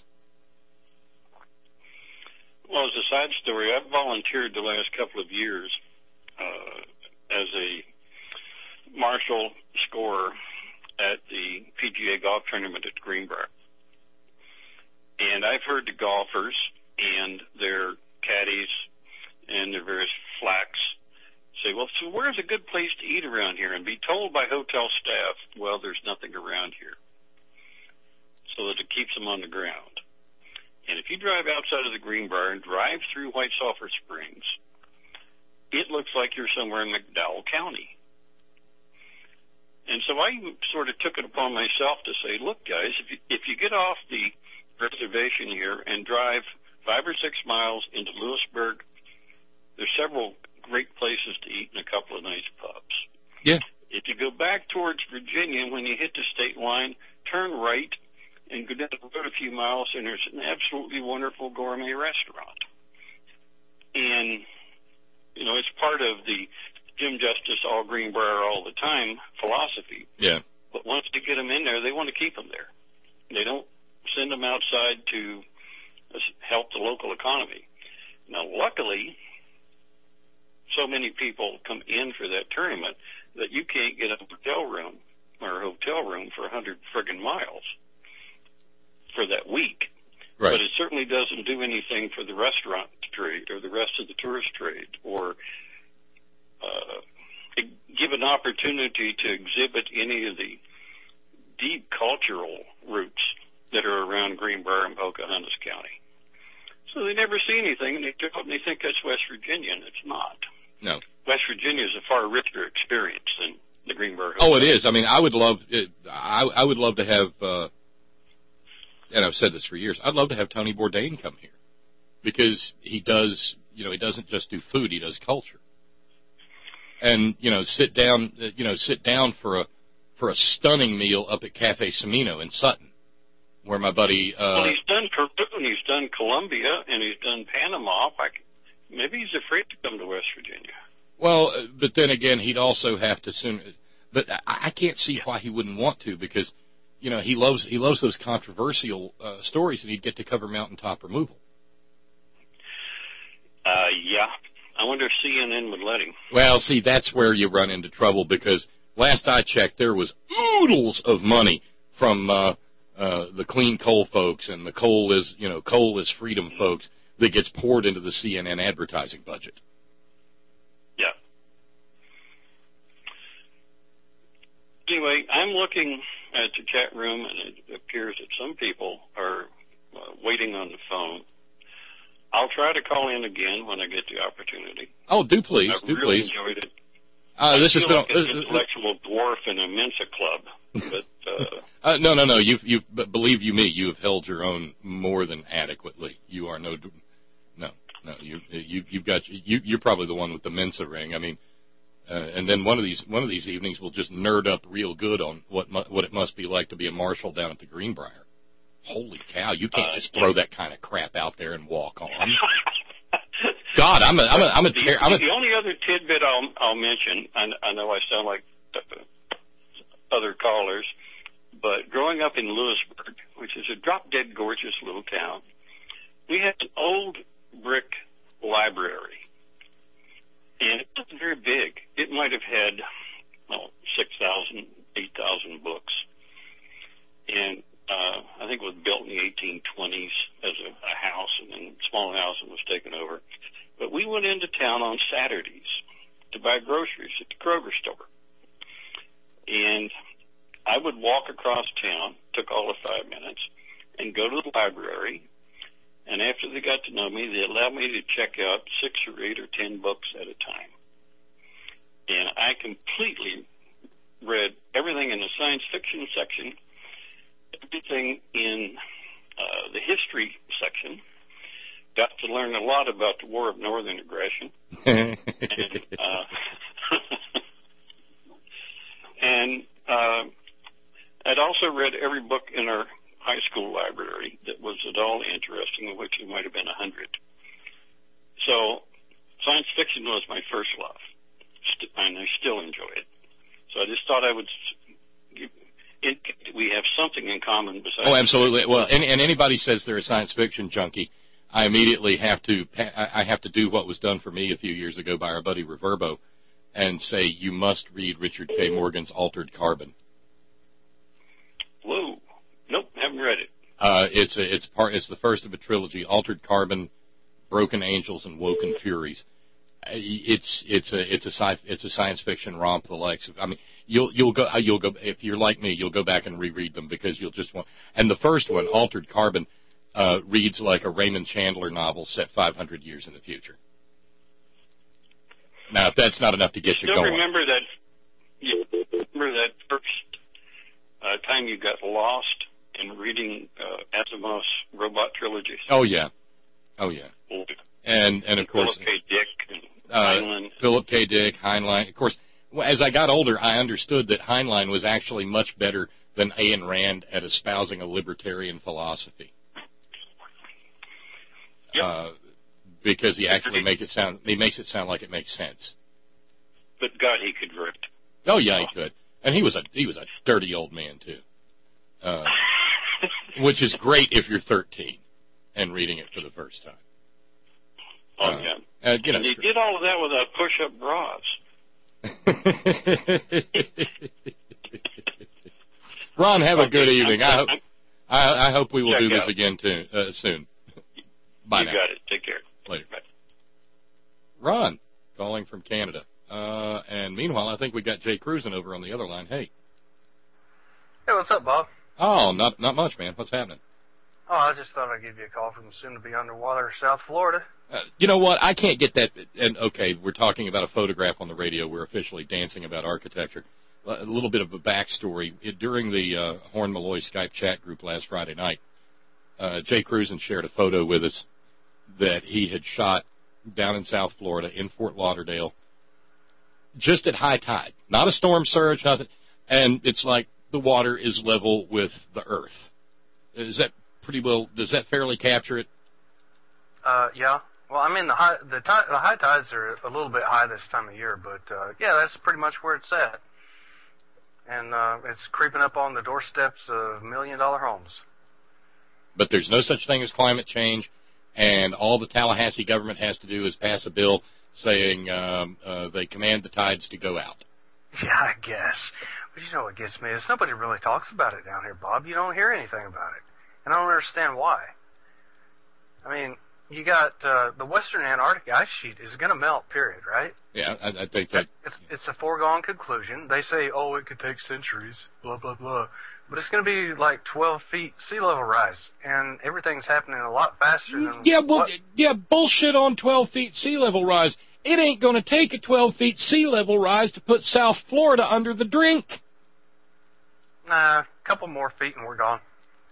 Well, as a side story, I've volunteered the last couple of years uh, as a marshal scorer at the P G A golf tournament at Greenbrier. And I've heard the golfers and their caddies and their various flacks say, well, so where's a good place to eat around here? And be told by hotel staff, well, there's nothing around here. So that it keeps them on the ground. And if you drive outside of the Greenbrier and drive through White Sulphur Springs, it looks like you're somewhere in McDowell County. And so I sort of took it upon myself to say, look, guys, if you, if you get off the reservation here and drive five or six miles into Lewisburg, there's several great places to eat and a couple of nice pubs. Yeah. If you go back towards Virginia, when you hit the state line, turn right and go down the road a few miles, and there's an absolutely wonderful gourmet restaurant. And, you know, it's part of the Jim Justice all Greenbrier all the time philosophy. Yeah. But once you get them in there, they want to keep them there. They don't send them outside to help the local economy. Now, luckily, so many people come in for that tournament that you can't get a hotel room or a hotel room for a hundred friggin' miles for that week. Right. But it certainly doesn't do anything for the restaurant trade or the rest of the tourist trade or uh, give an opportunity to exhibit any of the deep cultural roots that are around Greenbrier and Pocahontas County. So they never see anything, and they go out and they think that's West Virginia, and it's not. No. West Virginia is a far richer experience than the Greenbrier. Oh, it is. I mean, I would love, it, I, I would love to have, uh, and I've said this for years, I'd love to have Tony Bourdain come here because he does, you know, he doesn't just do food, he does culture. And, you know, sit down, you know, sit down for a, for a stunning meal up at Cafe Semino in Sutton. where my buddy. Uh, well, he's done Peru, and he's done Colombia, and he's done Panama. Like, maybe he's afraid to come to West Virginia. Well, but then again, he'd also have to soon. But I, I can't see why he wouldn't want to, because, you know, he loves he loves those controversial uh, stories, and he'd get to cover mountaintop removal. Uh, yeah. I wonder if C N N would let him. Well, see, that's where you run into trouble, because last I checked, there was oodles of money from uh, uh, the clean coal folks and the coal is, you know, coal is freedom folks that gets poured into the C N N advertising budget. Yeah. Anyway, I'm looking at the chat room, and it appears that some people are uh, waiting on the phone. I'll try to call in again when I get the opportunity. Oh, do please, I've do really please. enjoyed it. Uh, this I has feel been like a, an intellectual dwarf in a Mensa club, but uh, uh, no, no, no. You've, you've, but believe you me, you have held your own more than adequately. You are no, no, no. You, you, you've got you. You're probably the one with the Mensa ring. I mean, uh, and then one of these, one of these evenings, we'll just nerd up real good on what, mu- what it must be like to be a marshal down at the Greenbrier. Holy cow! You can't uh, just throw that kind of crap out there and walk on. God, I'm a, I'm a, I'm a, the, I'm a, the only other tidbit I'll, I'll mention, I, I know I sound like other callers, but growing up in Lewisburg, which is a drop-dead gorgeous little town, we had an old brick library, and it wasn't very big. It might have had, well, six thousand, eight thousand books, and uh, I think it was built in the eighteen twenties as a, a house, and then a small house and was taken over. But we went into town on Saturdays to buy groceries at the Kroger store. And I would walk across town, took all of five minutes, and go to the library. And after they got to know me, they allowed me to check out six or eight or ten books at a time. And I completely read everything in the science fiction section, everything in uh, the history section. Got to learn a lot about the War of Northern Aggression. and uh, and uh, I'd also read every book in our high school library that was at all interesting, of which there might have been a hundred. So science fiction was my first love, and I still enjoy it. So I just thought I would... It, we have something in common besides... Oh, absolutely. Well, and, and anybody says they're a science fiction junkie, I immediately have to I have to do what was done for me a few years ago by our buddy Reverbo, and say you must read Richard K. Morgan's Altered Carbon. Whoa! Nope, haven't read it. Uh, it's a, it's part it's the first of a trilogy: Altered Carbon, Broken Angels, and Woken Furies. It's it's a it's a sci it's a science fiction romp the likes of. I mean, you'll you'll go you'll go if you're like me, you'll go back and reread them because you'll just want. And the first one, Altered Carbon. Uh, reads like a Raymond Chandler novel set five hundred years in the future. Now, if that's not enough to get you, you going. Remember that, you remember that first uh, time you got lost in reading uh, Asimov's robot trilogy? Oh, yeah. Oh, yeah. And, and of course... Philip K. Dick and uh, Heinlein. Philip K. Dick, Heinlein. Of course, as I got older, I understood that Heinlein was actually much better than Ayn Rand at espousing a libertarian philosophy. Yep. Uh, because he actually make it sound he makes it sound like it makes sense. But God, he could write. Oh yeah, he could, and he was a he was a dirty old man too, uh, which is great if you're thirteen and reading it for the first time. Oh uh, yeah, uh, you know, and he did all of that without push-up bras. Ron, have okay, a good evening. I'm, I hope I, I hope we will Check do this out. again too, uh, soon. Bye you now. got it. Take care. Later. Bye. Ron, calling from Canada. Uh, and meanwhile, I think we got Jay Cruzen over on the other line. Hey. Hey, what's up, Bob? Oh, not not much, man. What's happening? Oh, I just thought I'd give you a call from soon-to-be underwater South Florida. Uh, you know what? I can't get that. And okay, we're talking about a photograph on the radio. We're officially dancing about architecture. A little bit of a backstory. It, during the uh, Horn Malloy Skype chat group last Friday night, uh, Jay Cruzen shared a photo with us that he had shot down in South Florida in Fort Lauderdale just at high tide. Not a storm surge, nothing. And it's like the water is level with the earth. Is that pretty well? Does that fairly capture it? Uh, yeah. Well, I mean, the high the, tide, the high tides are a little bit high this time of year, but uh, yeah, that's pretty much where it's at. And uh, it's creeping up on the doorsteps of million-dollar homes. But there's no such thing as climate change, and all the Tallahassee government has to do is pass a bill saying um, uh, they command the tides to go out. Yeah, I guess. But you know what gets me is nobody really talks about it down here, Bob. You don't hear anything about it. And I don't understand why. I mean, you got uh, the western Antarctic ice sheet is going to melt, period, right? Yeah, I, I think that... It's, it's a foregone conclusion. They say, oh, it could take centuries, blah, blah, blah. But it's going to be like twelve feet sea level rise, and everything's happening a lot faster than... Yeah, well, what? yeah, bullshit on twelve feet sea level rise. It ain't going to take a twelve feet sea level rise to put South Florida under the drink. Nah, a couple more feet and we're gone.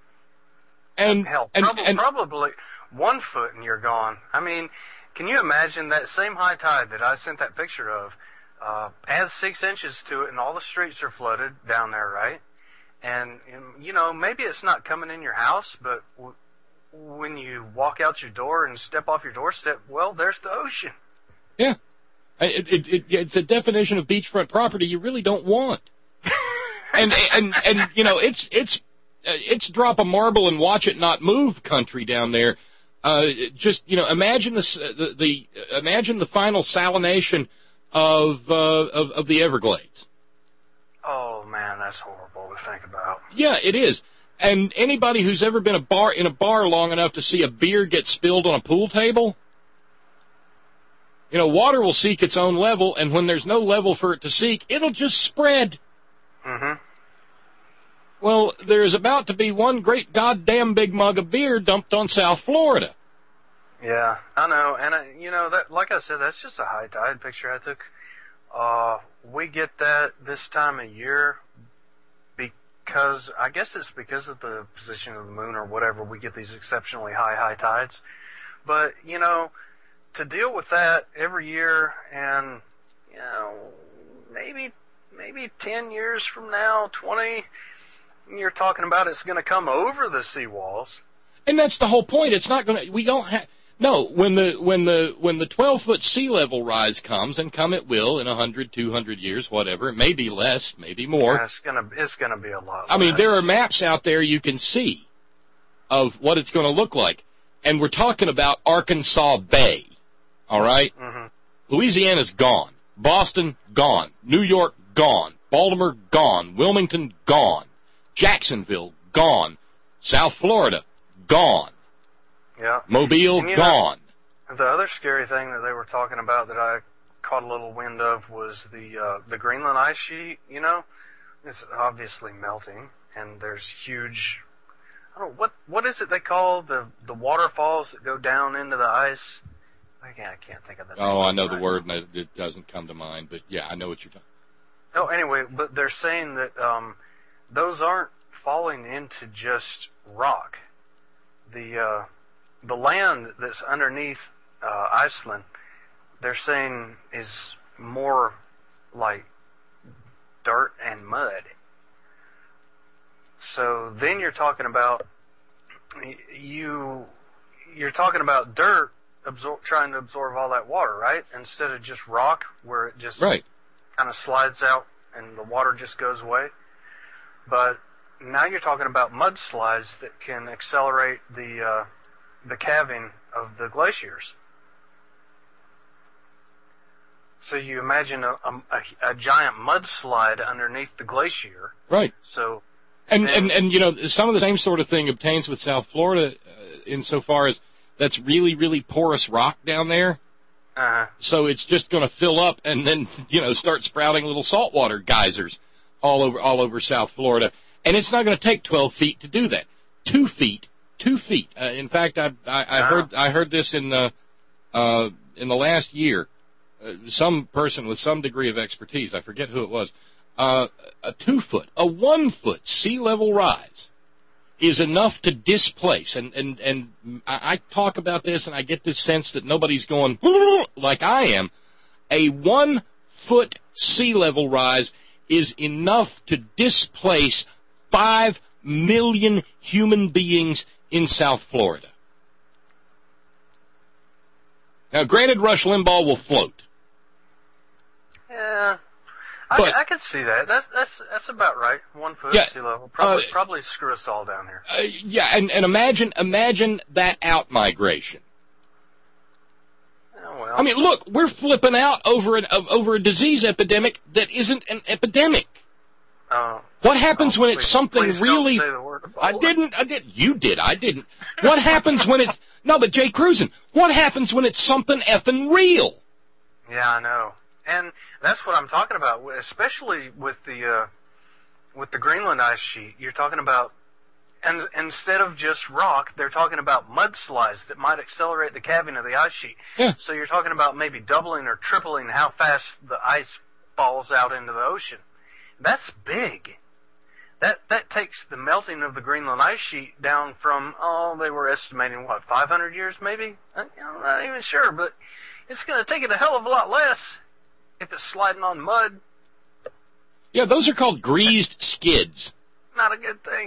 And, Hell, and, prob- and probably one foot and you're gone. I mean, can you imagine that same high tide that I sent that picture of, uh, adds six inches to it and all the streets are flooded down there, right? And, and you know, maybe it's not coming in your house, but w- when you walk out your door and step off your doorstep, well, there's the ocean. Yeah. It, it, it, it's a definition of beachfront property you really don't want. and, and, and, you know, it's, it's, it's drop a marble and watch it not move country down there. Uh, just, you know, imagine the, the, the, imagine the final salination of, uh, of, of the Everglades. Oh, man, that's horrible to think about. Yeah, it is. And anybody who's ever been a bar in a bar long enough to see a beer get spilled on a pool table, you know, water will seek its own level, and when there's no level for it to seek, it'll just spread. Mm-hmm. Well, there's about to be one great goddamn big mug of beer dumped on South Florida. Yeah, I know, and I, you know that. Like I said, that's just a high tide picture I took. Uh, we get that this time of year because I guess it's because of the position of the moon or whatever. We get these exceptionally high high tides, but you know, to deal with that every year, and you know, maybe maybe ten years from now, twenty, you're talking about it's going to come over the seawalls. And that's the whole point. It's not going to. We don't have. No, when the when the when the twelve foot sea level rise comes, and come it will in a hundred, two hundred years, whatever. It may be less, maybe more. Yeah, it's gonna it's gonna be a lot. I less. mean, there are maps out there you can see of what it's going to look like, and we're talking about Arkansas Bay. All right, mm-hmm. Louisiana's gone, Boston gone, New York gone, Baltimore gone, Wilmington gone, Jacksonville gone, South Florida gone. Yeah. Mobile and, gone. Know, the other scary thing that they were talking about that I caught a little wind of was the uh, the Greenland ice sheet. You know, it's obviously melting, and there's huge. I don't know, what what is it they call the the waterfalls that go down into the ice? I can't, I can't think of the name. Oh, I know the right word, now. and it doesn't come to mind. But yeah, I know what you're talking. Oh, anyway, but they're saying that um, those aren't falling into just rock. The uh, the land that's underneath uh, Iceland, they're saying is more like dirt and mud. So then you're talking about you you're talking about dirt absor- trying to absorb all that water, right? Instead of just rock where it just right. kind of slides out and the water just goes away. But now you're talking about mudslides that can accelerate the uh, the calving of the glaciers. So you imagine a, a, a giant mudslide underneath the glacier. Right. So, and, then, and and you know, some of the same sort of thing obtains with South Florida, uh, insofar as that's really really porous rock down there. Uh-huh. So it's just going to fill up and then you know start sprouting little saltwater geysers all over all over South Florida. And it's not going to take twelve feet to do that. Two feet, two feet. Uh, in fact, I, I, I heard I heard this in the uh, in the last year. Uh, some person with some degree of expertise, I forget who it was, uh, a two foot, a one foot sea level rise is enough to displace. And and and I, I talk about this, and I get this sense that nobody's going like I am. A one foot sea level rise is enough to displace five million human beings in South Florida. Now, granted, Rush Limbaugh will float. Yeah, I, But- I can see that. That's that's that's about right. One foot Yeah, sea level. Probably uh, probably screw us all down here. Uh, yeah, and, and imagine imagine that out-migration. Oh, well. I mean, look, we're flipping out over an over a disease epidemic that isn't an epidemic. Uh, What happens oh, when it's please- something please don't really? say the word Ebola. I didn't. I did. You did. I didn't. What happens when it's no? But Jay Cruzen. What happens when it's something effing real? Yeah, I know, and that's what I'm talking about, especially with the uh, with the Greenland ice sheet. You're talking about, and instead of just rock, they're talking about mudslides that might accelerate the calving of the ice sheet. Yeah. So you're talking about maybe doubling or tripling how fast the ice falls out into the ocean. That's big. That that takes the melting of the Greenland ice sheet down from, oh, they were estimating, what, five hundred years maybe? I- I'm not even sure, but it's going to take it a hell of a lot less if it's sliding on mud. Yeah, those are called greased skids. Not a good thing.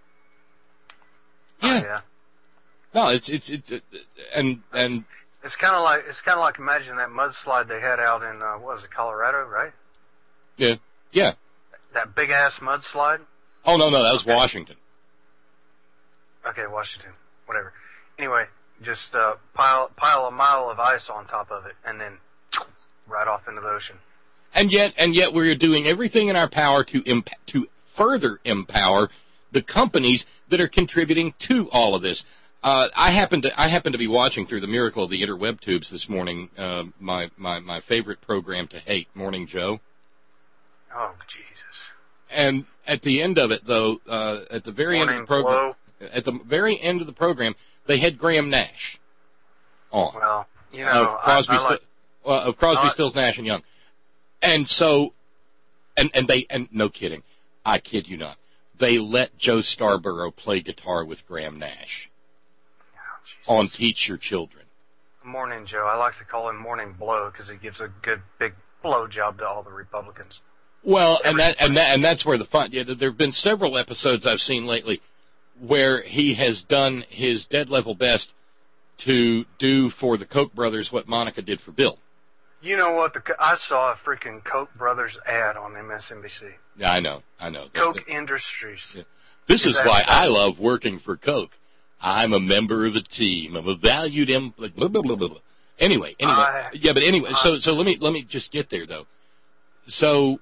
Yeah. Oh, yeah. No, it's it's it's it, and and It's kind of like it's kind of like imagine that mudslide they had out in uh, what was it, Colorado, right? yeah yeah. That big ass mudslide. Oh no no, that was Okay. Washington. Okay, Washington, whatever. Anyway, just uh, pile pile a mile of ice on top of it, and then right off into the ocean. And yet, and yet, we're doing everything in our power to imp- to further empower the companies that are contributing to all of this. Uh, I happen to I happen to be watching through the Miracle of the Interweb Tubes this morning. Uh, my my my favorite program to hate, Morning Joe. Oh Jesus! And at the end of it, though, uh, at the very end of Morning the program, at the very end of the program, they had Graham Nash on. Well, you know, of Crosby, I, I like, Still, uh, of Crosby, I- Stills, Nash and Young, and so, and and they and no kidding, I kid you not, they let Joe Scarborough play guitar with Graham Nash Oh, on Teach Your Children. Morning Joe. I like to call him Morning Blow because he gives a good big blow job to all the Republicans. Well, and that and that and that's where the fun. Yeah, there have been several episodes I've seen lately where he has done his dead level best to do for the Koch brothers what Monica did for Bill. You know what? The, I saw a freaking Koch brothers ad on M S N B C. Yeah, I know, I know. Koch Industries. Yeah. This is Is that- why I love working for Koch. I'm a member of the team. I'm a valued em- blah, blah, blah, blah, blah. Anyway, anyway, I- yeah, but anyway, so so let me let me just get there though. So,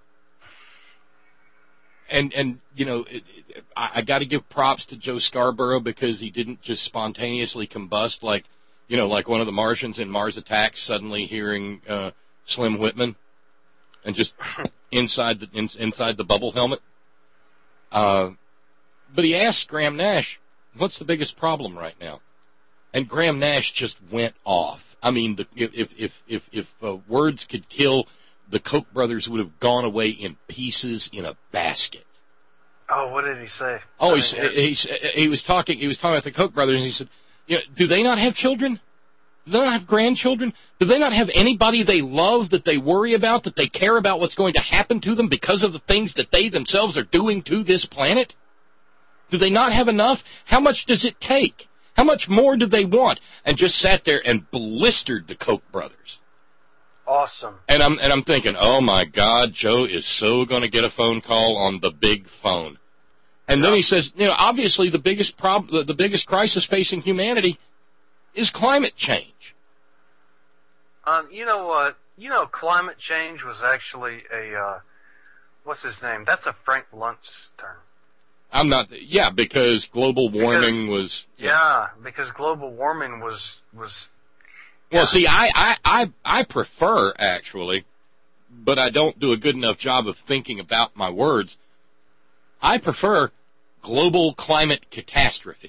and and you know, it, it, I, I got to give props to Joe Scarborough because he didn't just spontaneously combust like, you know, like one of the Martians in Mars Attacks suddenly hearing uh, Slim Whitman, and just inside the in, inside the bubble helmet. Uh, but he asked Graham Nash, "What's the biggest problem right now?" And Graham Nash just went off. I mean, the, if if if if uh, words could kill, the Koch brothers would have gone away in pieces in a basket. Oh, what did he say? Oh, I he, mean, he, he was talking. He was talking about the Koch brothers, and he said, "You know, do they not have children? Do they not have grandchildren? Do they not have anybody they love that they worry about, that they care about what's going to happen to them because of the things that they themselves are doing to this planet? Do they not have enough? How much does it take? How much more do they want?" And just sat there and blistered the Koch brothers. Awesome. And I'm and I'm thinking, oh my God, Joe is so going to get a phone call on the big phone. And then he says, you know, obviously the biggest problem, the, the biggest crisis facing humanity is climate change. Um, you know what? You know, climate change was actually a uh, what's his name? That's a Frank Luntz term. I'm not, yeah, because global warming was. Yeah, because global warming was was. Well, see, I, I, I, I prefer, actually, but I don't do a good enough job of thinking about my words. I prefer global climate catastrophe.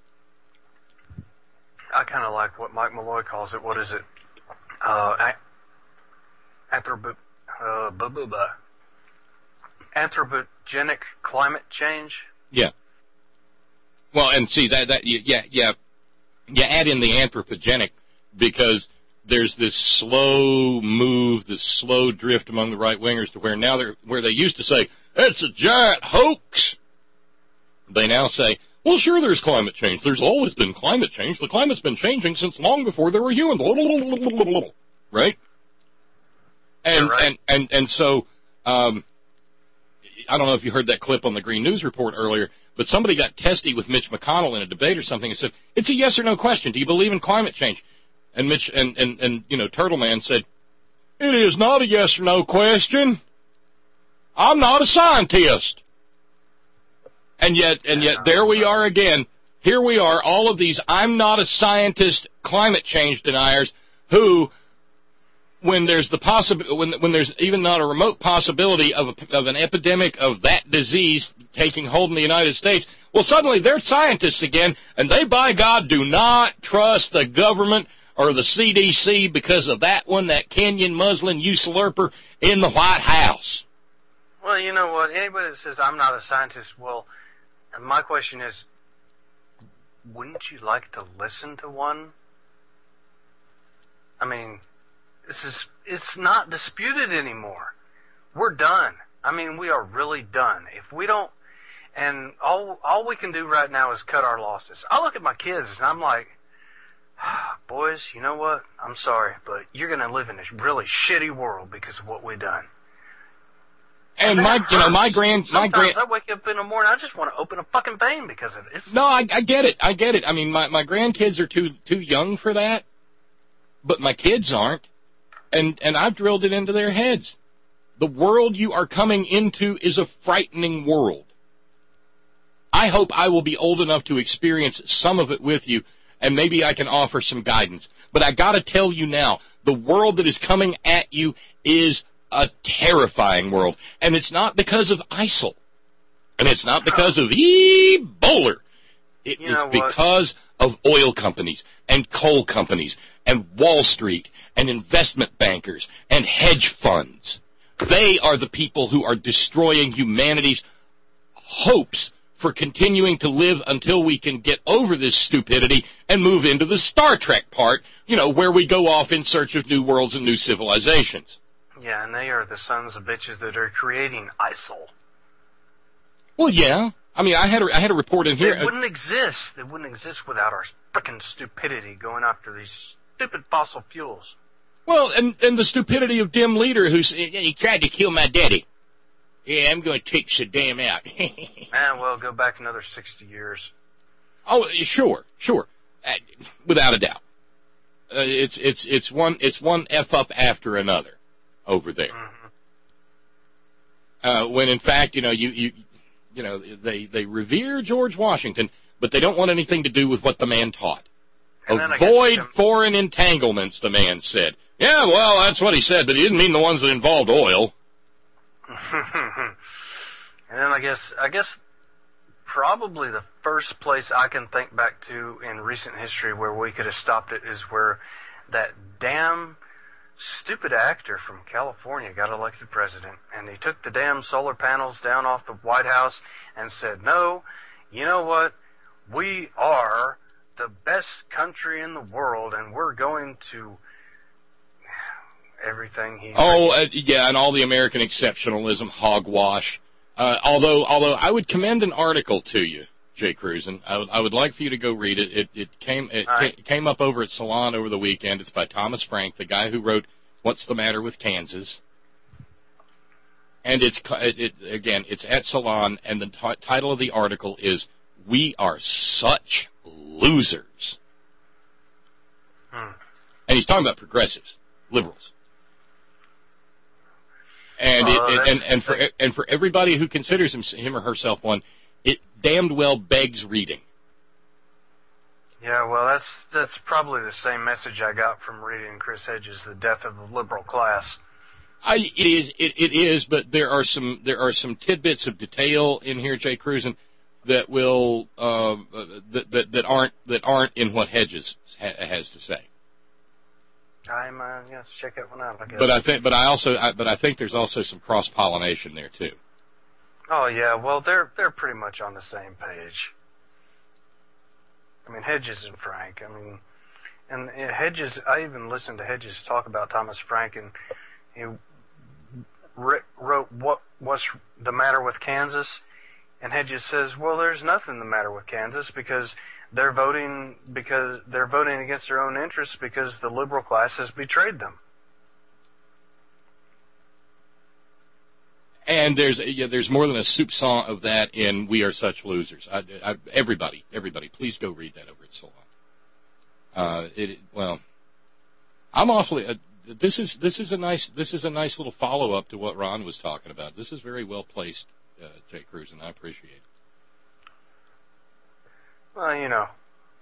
I kind of like what Mike Malloy calls it. What is it? Uh, anthropo, uh, bu- bu- bu- anthropogenic climate change. Yeah. Well, and see that that yeah yeah you add in the anthropogenic because there's this slow move, this slow drift among the right wingers to where now they're where they used to say it's a giant hoax. they now say, well, sure, there's climate change. There's always been climate change. The climate's been changing since long before there were humans. Right? And, right. and, and, and so, um, I don't know if you heard that clip on the Green News Report earlier, but somebody got testy with Mitch McConnell in a debate or something and said, it's a yes or no question. Do you believe in climate change? And Mitch, and, and, and you know, Turtle Man said, it is not a yes or no question. I'm not a scientist. And yet, and yet, there we are again. Here we are, all of these I'm not a scientist climate change deniers who, when there's the possibility, when, when there's even not a remote possibility of, a, of an epidemic of that disease taking hold in the United States, well, suddenly they're scientists again, and they, by God, do not trust the government or the C D C because of that one, that Kenyan Muslim usurper in the White House. Well, you know what? Anybody that says I'm not a scientist, well, my question is, wouldn't you like to listen to one? I mean, this is, it's not disputed anymore. We're done. I mean, we are really done. If we don't, and all, all we can do right now is cut our losses. I look at my kids and I'm like, boys, you know what? I'm sorry, but you're going to live in this really shitty world because of what we've done. And my, you know, my grand, my grand. I wake up in the morning, I just want to open a fucking vein because of it. It's no, I, I get it, I get it. I mean, my my grandkids are too too young for that, but my kids aren't, and and I've drilled it into their heads. The world you are coming into is a frightening world. I hope I will be old enough to experience some of it with you, and maybe I can offer some guidance. But I got to tell you now, the world that is coming at you is a terrifying world. And it's not because of ISIL. And it's not because of Ebola. It You is know what? because of oil companies and coal companies and Wall Street and investment bankers and hedge funds. They are the people who are destroying humanity's hopes for continuing to live until we can get over this stupidity and move into the Star Trek part, you know, where we go off in search of new worlds and new civilizations. Yeah, and they are the sons of bitches that are creating ISIL. Well, yeah. I mean, I had a, I had a report in here. It wouldn't exist. It wouldn't exist without our frickin' stupidity going after these stupid fossil fuels. Well, and, and the stupidity of dim leader who he tried to kill my daddy. Yeah, I'm going to take Saddam out. Man, well, go back another sixty years. Oh, sure, sure, uh, without a doubt. Uh, it's it's it's one it's one f up after another over there. Mm-hmm. Uh, when in fact, you know, you you you know they they revere George Washington, but they don't want anything to do with what the man taught. Avoid foreign entanglements, the man said. Yeah, well, that's what he said, but he didn't mean the ones that involved oil. And then I guess I guess probably the first place I can think back to in recent history where we could have stopped it is where that damn stupid actor from California got elected president, and he took the damn solar panels down off the White House and said, no, you know what, we are the best country in the world, and we're going to everything he... Oh, uh, yeah, and all the American exceptionalism, hogwash. Uh, although, although I would commend an article to you, Jay Cruzen. I would, I would like for you to go read it. It, it came, it right. ca- came up over at Salon over the weekend. It's by Thomas Frank, the guy who wrote "What's the Matter with Kansas?" And it's, it, it, again, it's at Salon, and the t- title of the article is "We Are Such Losers." Hmm. And he's talking about progressives, liberals. And Oh, it, it, and, that's- and for and for everybody who considers him, him or herself one, it damned well begs reading. Yeah, well, that's that's probably the same message I got from reading Chris Hedges' "The Death of the Liberal Class." I, it is it, it is, but there are some there are some tidbits of detail in here, Jay Cruzen, that will uh, that, that that aren't that aren't in what Hedges ha- has to say. I'm uh, yeah, check that one out. I guess. But I think, but I also, I, but I think there's also some cross pollination there too. Oh yeah, well they're they're pretty much on the same page. I mean, Hedges and Frank. I mean, and uh, Hedges. I even listened to Hedges talk about Thomas Frank, and he re- wrote "What What's the Matter with Kansas?" And Hedges says, well, there's nothing the matter with Kansas because they're voting because they're voting against their own interests because the liberal class has betrayed them. And there's yeah, there's more than a soupçon of that in We Are Such Losers. I, I, everybody, everybody, please go read that over at Salon. Uh, it well, I'm awfully. Uh, this is this is a nice this is a nice little follow up to what Ron was talking about. This is very well placed, uh, Jay Cruz, and I appreciate it. Well, you know.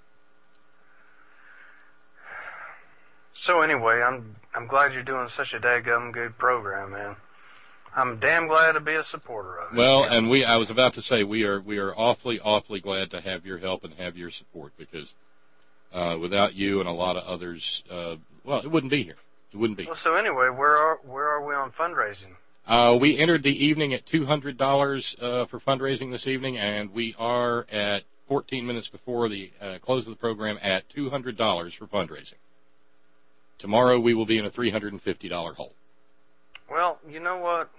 So anyway, I'm I'm glad you're doing such a daggum good program, man. I'm damn glad to be a supporter of it. Well, and we I was about to say we are we are awfully awfully glad to have your help and have your support because uh, without you and a lot of others, uh, well, it wouldn't be here. It wouldn't be. Well, so anyway, where are where are we on fundraising? Uh, we entered the evening at two hundred dollars uh, for fundraising this evening, and we are at fourteen minutes before the uh, close of the program at two hundred dollars for fundraising. Tomorrow we will be in a three hundred fifty dollars hole. Well, you know what?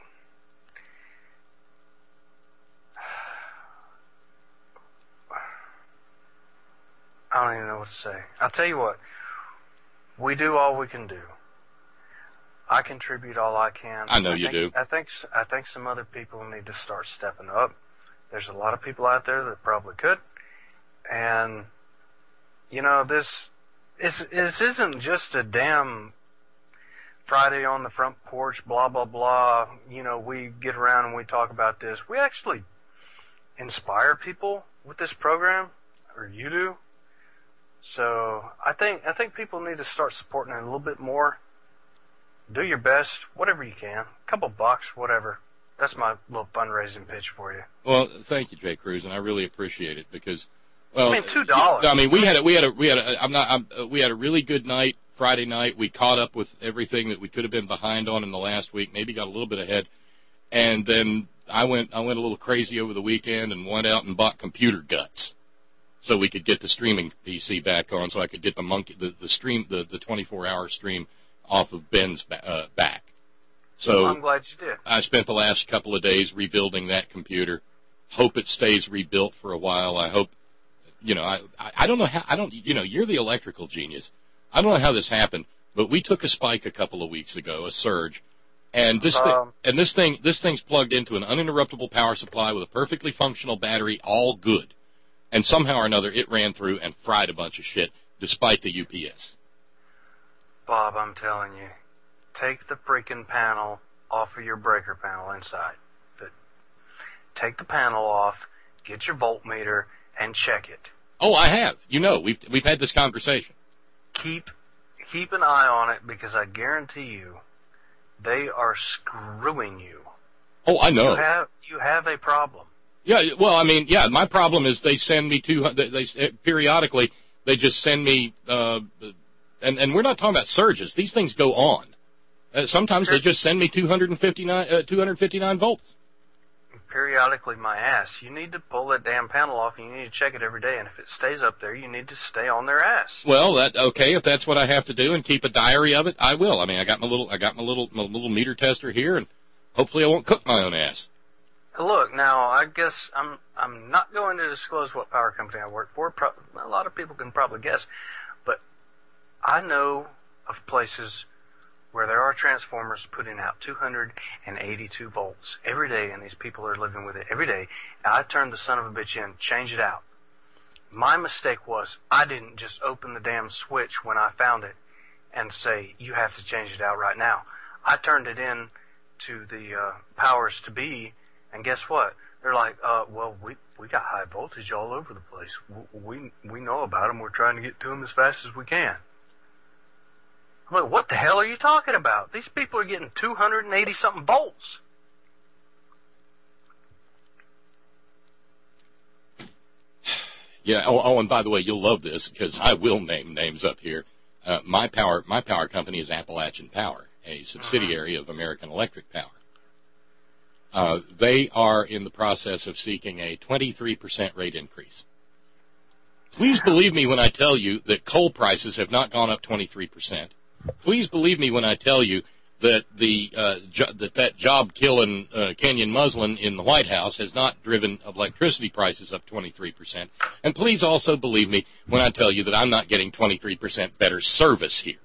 I don't even know what to say. I'll tell you what. We do all we can do. I contribute all I can. I know I you think, do. I think I think some other people need to start stepping up. There's a lot of people out there that probably could. And, you know, this, this, this isn't just a damn Friday on the front porch, blah, blah, blah. You know, we get around and we talk about this. We actually inspire people with this program, or you do. So I think I think people need to start supporting it a little bit more. Do your best, whatever you can. A couple bucks, whatever. That's my little fundraising pitch for you. Well, thank you, Jay Cruz, and I really appreciate it because, well, I mean, two dollars. I mean, we had a, we had a we had a, I'm not I'm, uh, we had a really good night Friday night. We caught up with everything that we could have been behind on in the last week. Maybe got a little bit ahead, and then I went I went a little crazy over the weekend and went out and bought computer guts. So we could get the streaming P C back on, so I could get the monkey, the, the stream, the, the twenty-four hour stream off of Ben's ba- uh, back. So I'm glad you did. I spent the last couple of days rebuilding that computer. Hope it stays rebuilt for a while. I hope, you know, I, I, I don't know how, I don't, you know, you're the electrical genius. I don't know how this happened, but we took a spike a couple of weeks ago, a surge, and this um, thing, and this thing, this thing's plugged into an uninterruptible power supply with a perfectly functional battery, all good. And somehow or another, it ran through and fried a bunch of shit, despite the U P S. Bob, I'm telling you, take the freaking panel off of your breaker panel inside. But take the panel off, get your voltmeter, and check it. Oh, I have. You know, we've we've had this conversation. Keep keep an eye on it because I guarantee you, they are screwing you. Oh, I know. You have you have a problem. Yeah, well, I mean, yeah, my problem is they send me two hundred, they, they periodically, they just send me, uh, and, and we're not talking about surges. These things go on. Uh, sometimes they just send me two hundred fifty-nine, uh, two hundred fifty-nine volts. Periodically, my ass. You need to pull that damn panel off and you need to check it every day. And if it stays up there, you need to stay on their ass. Well, that, okay, if that's what I have to do and keep a diary of it, I will. I mean, I got my little, I got my little, my little meter tester here and hopefully I won't cook my own ass. Look, now, I guess I'm I'm not going to disclose what power company I work for. Pro- a lot of people can probably guess. But I know of places where there are transformers putting out two hundred eighty-two volts every day, and these people are living with it every day. I turned the son of a bitch in, change it out. My mistake was I didn't just open the damn switch when I found it and say, you have to change it out right now. I turned it in to the uh, powers to be. And guess what? They're like, uh, well, we we got high voltage all over the place. We we know about them. We're trying to get to them as fast as we can. I'm like, what the hell are you talking about? These people are getting two hundred eighty something volts. Yeah. Oh, oh, and by the way, you'll love this because I will name names up here. Uh, my power my power company is Appalachian Power, a subsidiary of American Electric Power. Uh, they are in the process of seeking a twenty-three percent rate increase. Please believe me when I tell you that coal prices have not gone up twenty-three percent. Please believe me when I tell you that the uh, jo- that that job-killing uh, Kenyan Muslim in the White House has not driven electricity prices up twenty-three percent. And please also believe me when I tell you that I'm not getting twenty-three percent better service here.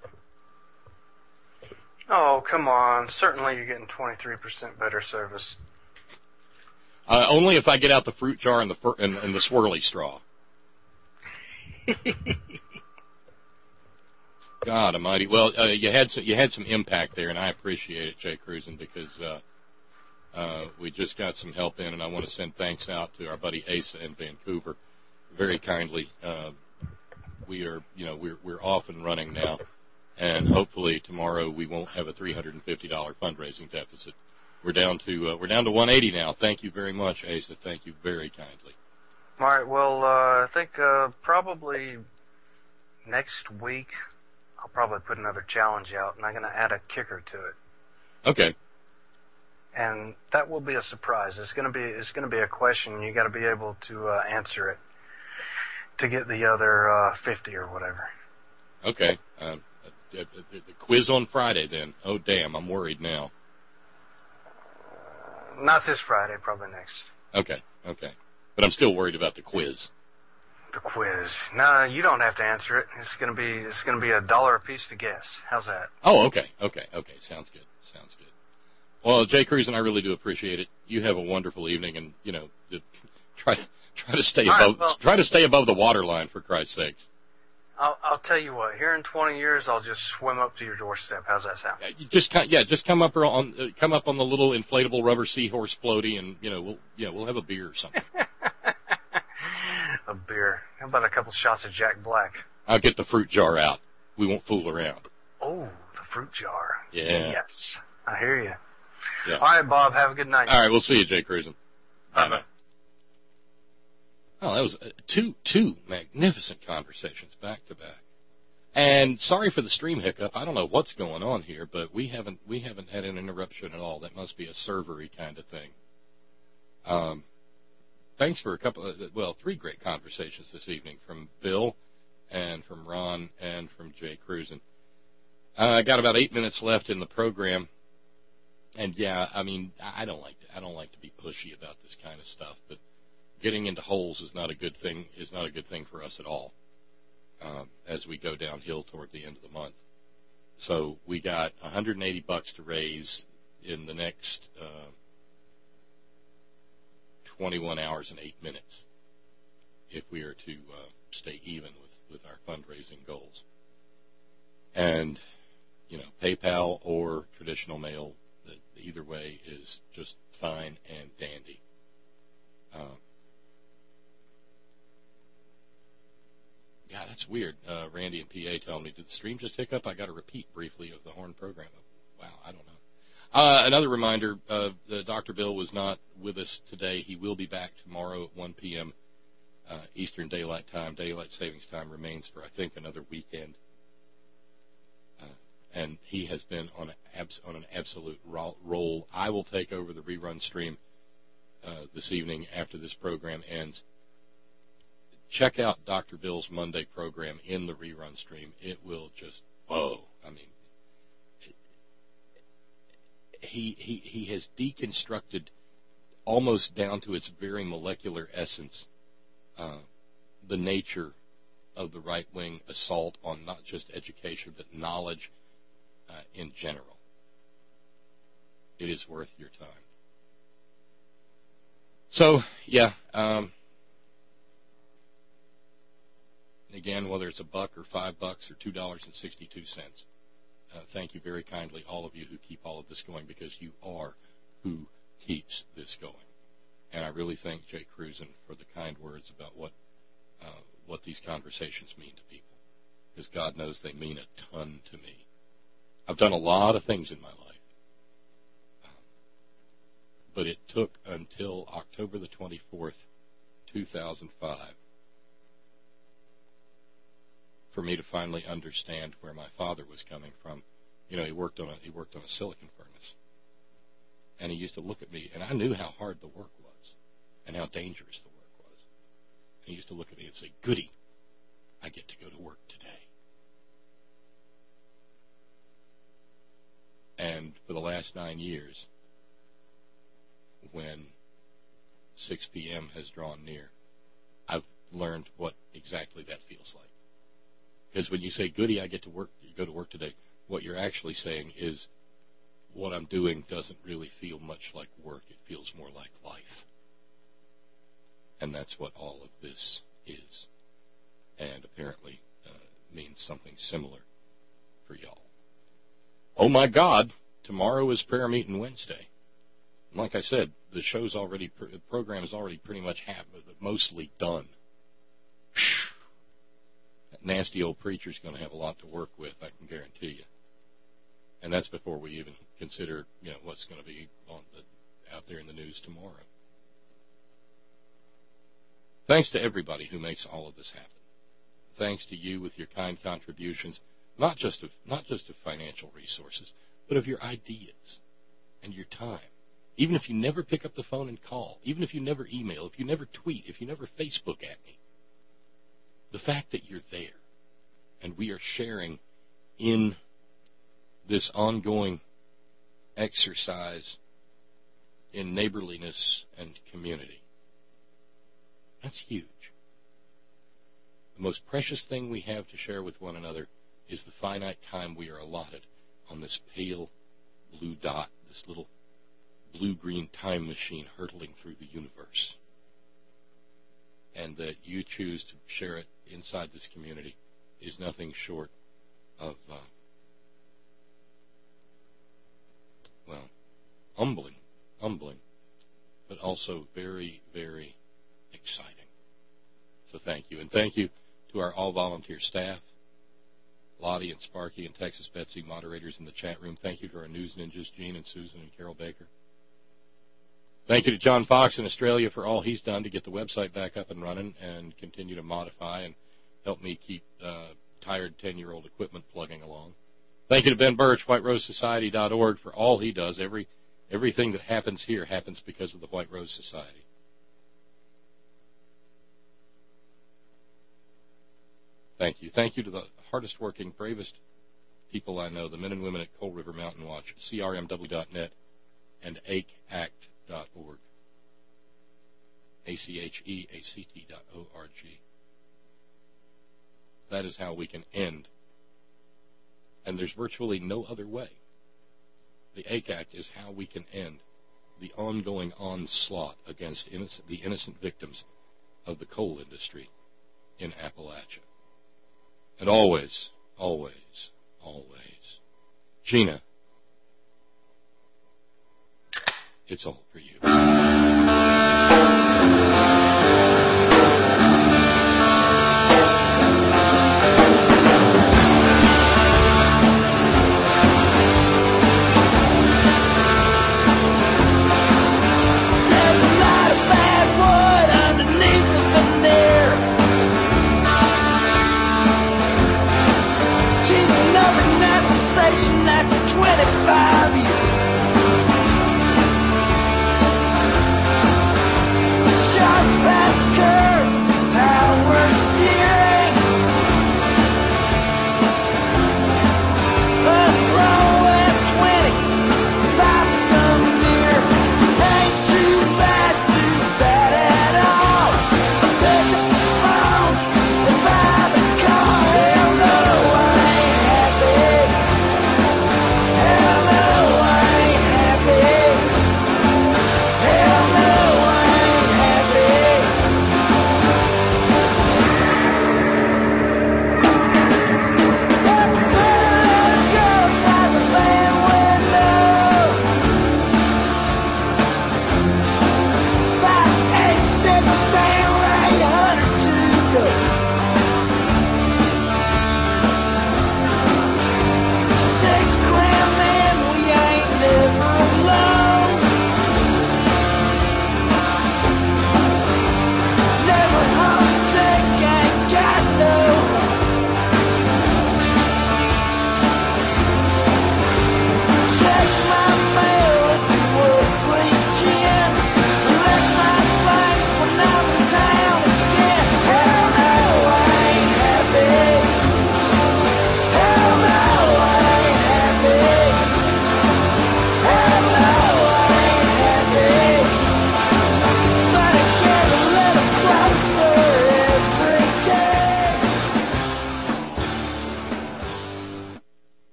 Oh, come on. Certainly you're getting twenty-three percent better service. Uh, only if I get out the fruit jar and the fur- and, and the swirly straw. God Almighty! Well, uh, you had some, you had some impact there, and I appreciate it, Jay Cruzen, because uh, uh, we just got some help in, and I want to send thanks out to our buddy Asa in Vancouver, very kindly. Uh, we are, you know, we're we're off and running now, and hopefully tomorrow we won't have a three hundred fifty dollars fundraising deficit. We're down to uh, we're down to one eighty now. Thank you very much, Asa. Thank you very kindly. All right. Well, uh, I think uh, probably next week I'll probably put another challenge out, and I'm going to add a kicker to it. Okay. And that will be a surprise. It's going to be it's going to be a question. You got to be able to uh, answer it to get the other uh, fifty or whatever. Okay. Uh, the, the, the quiz on Friday then. Oh damn, I'm worried now. Uh, not this Friday, probably next. Okay. Okay. But I'm still worried about the quiz. The quiz. No, you don't have to answer it. It's gonna be it's gonna be a dollar a piece to guess. How's that? Oh, okay, okay, okay. Sounds good. Sounds good. Well, Jay Cruzen, I really do appreciate it. You have a wonderful evening, and you know, the, try try to stay All above right, well, try to stay above the waterline for Christ's sakes. I'll I'll tell you what. Here in twenty years, I'll just swim up to your doorstep. How's that sound? Yeah, you just yeah, just come up on uh, come up on the little inflatable rubber seahorse floaty, and you know, we'll yeah, we'll have a beer or something. A beer. How about a couple shots of Jack Black? I'll get the fruit jar out. We won't fool around. Oh, the fruit jar. Yeah. Yes. I hear you. Yeah. All right, Bob. Have a good night. All right, we'll see you, Jay Cruzen. Bye-bye. Oh, that was uh, two two magnificent conversations back to back. And sorry for the stream hiccup. I don't know what's going on here, but we haven't we haven't had an interruption at all. That must be a servery kind of thing. Um. Thanks for a couple of, well, three great conversations this evening from Bill and from Ron and from Jay Cruzen. Uh, I got about eight minutes left in the program. And yeah, I mean, I don't like to, I don't like to be pushy about this kind of stuff, but getting into holes is not a good thing, is not a good thing for us at all. Um, as we go downhill toward the end of the month. So we got one hundred eighty bucks to raise in the next, uh, twenty-one hours and eight minutes if we are to uh, stay even with, with our fundraising goals. And, you know, PayPal or traditional mail, either way is just fine and dandy. Um, yeah, that's weird. Uh, Randy and P A telling me, did the stream just hiccup? I got a repeat briefly of the Horn program. Wow, I don't know. Uh, another reminder, uh, Doctor Bill was not with us today. He will be back tomorrow at one p.m. Uh, Eastern Daylight Time. Daylight Savings Time remains for, I think, another weekend. Uh, and he has been on, a abs- on an absolute ro- roll. I will take over the rerun stream uh, this evening after this program ends. Check out Doctor Bill's Monday program in the rerun stream. It will just, whoa, I mean, He, he he has deconstructed almost down to its very molecular essence uh, the nature of the right-wing assault on not just education but knowledge uh, in general. It is worth your time. So, yeah, um, again, whether it's a buck or five bucks or two dollars and sixty-two cents. Uh, thank you very kindly, all of you who keep all of this going, because you are who keeps this going. And I really thank Jay Cruzen for the kind words about what uh, what these conversations mean to people, because God knows they mean a ton to me. I've done a lot of things in my life, um, but it took until October the twenty-fourth, two thousand five, for me to finally understand where my father was coming from. You know, he worked on a, he worked on a silicon furnace. And he used to look at me, and I knew how hard the work was and how dangerous the work was. And he used to look at me and say, "Goody, I get to go to work today." And for the last nine years, when six p.m. has drawn near, I've learned what exactly that feels like. Because when you say, goody, I get to work, you go to work today, what you're actually saying is, what I'm doing doesn't really feel much like work. It feels more like life. And that's what all of this is. And apparently uh, means something similar for y'all. Oh my God, tomorrow is prayer meeting Wednesday. And like I said, the show's already, the program is already pretty much half, mostly done. That nasty old preacher's going to have a lot to work with, I can guarantee you. And that's before we even consider, you know, what's going to be on the, out there in the news tomorrow. Thanks to everybody who makes all of this happen. Thanks to you with your kind contributions, not just of not just of financial resources, but of your ideas and your time. Even if you never pick up the phone and call, even if you never email, if you never tweet, if you never Facebook at me, the fact that you're there and we are sharing in this ongoing exercise in neighborliness and community, that's huge. The most precious thing we have to share with one another is the finite time we are allotted on this pale blue dot, this little blue-green time machine hurtling through the universe. And that you choose to share it inside this community is nothing short of, uh, well, humbling, humbling, but also very, very exciting. So thank you. And thank you to our all-volunteer staff, Lottie and Sparky and Texas Betsy, moderators in the chat room. Thank you to our news ninjas, Gene and Susan and Carol Baker. Thank you to John Fox in Australia for all he's done to get the website back up and running and continue to modify and help me keep uh, tired ten-year-old equipment plugging along. Thank you to Ben Birch, white rose society dot org, for all he does. Every Everything that happens here happens because of the White Rose Society. Thank you. Thank you to the hardest-working, bravest people I know, the men and women at Coal River Mountain Watch, C R M W dot net, and A C A C T dot org. A C H E A C T dot O R G. That is how we can end. And there's virtually no other way. The A C A C T is how we can end the ongoing onslaught against innocent, the innocent victims of the coal industry in Appalachia. And always, always, always, Gina, it's all for you.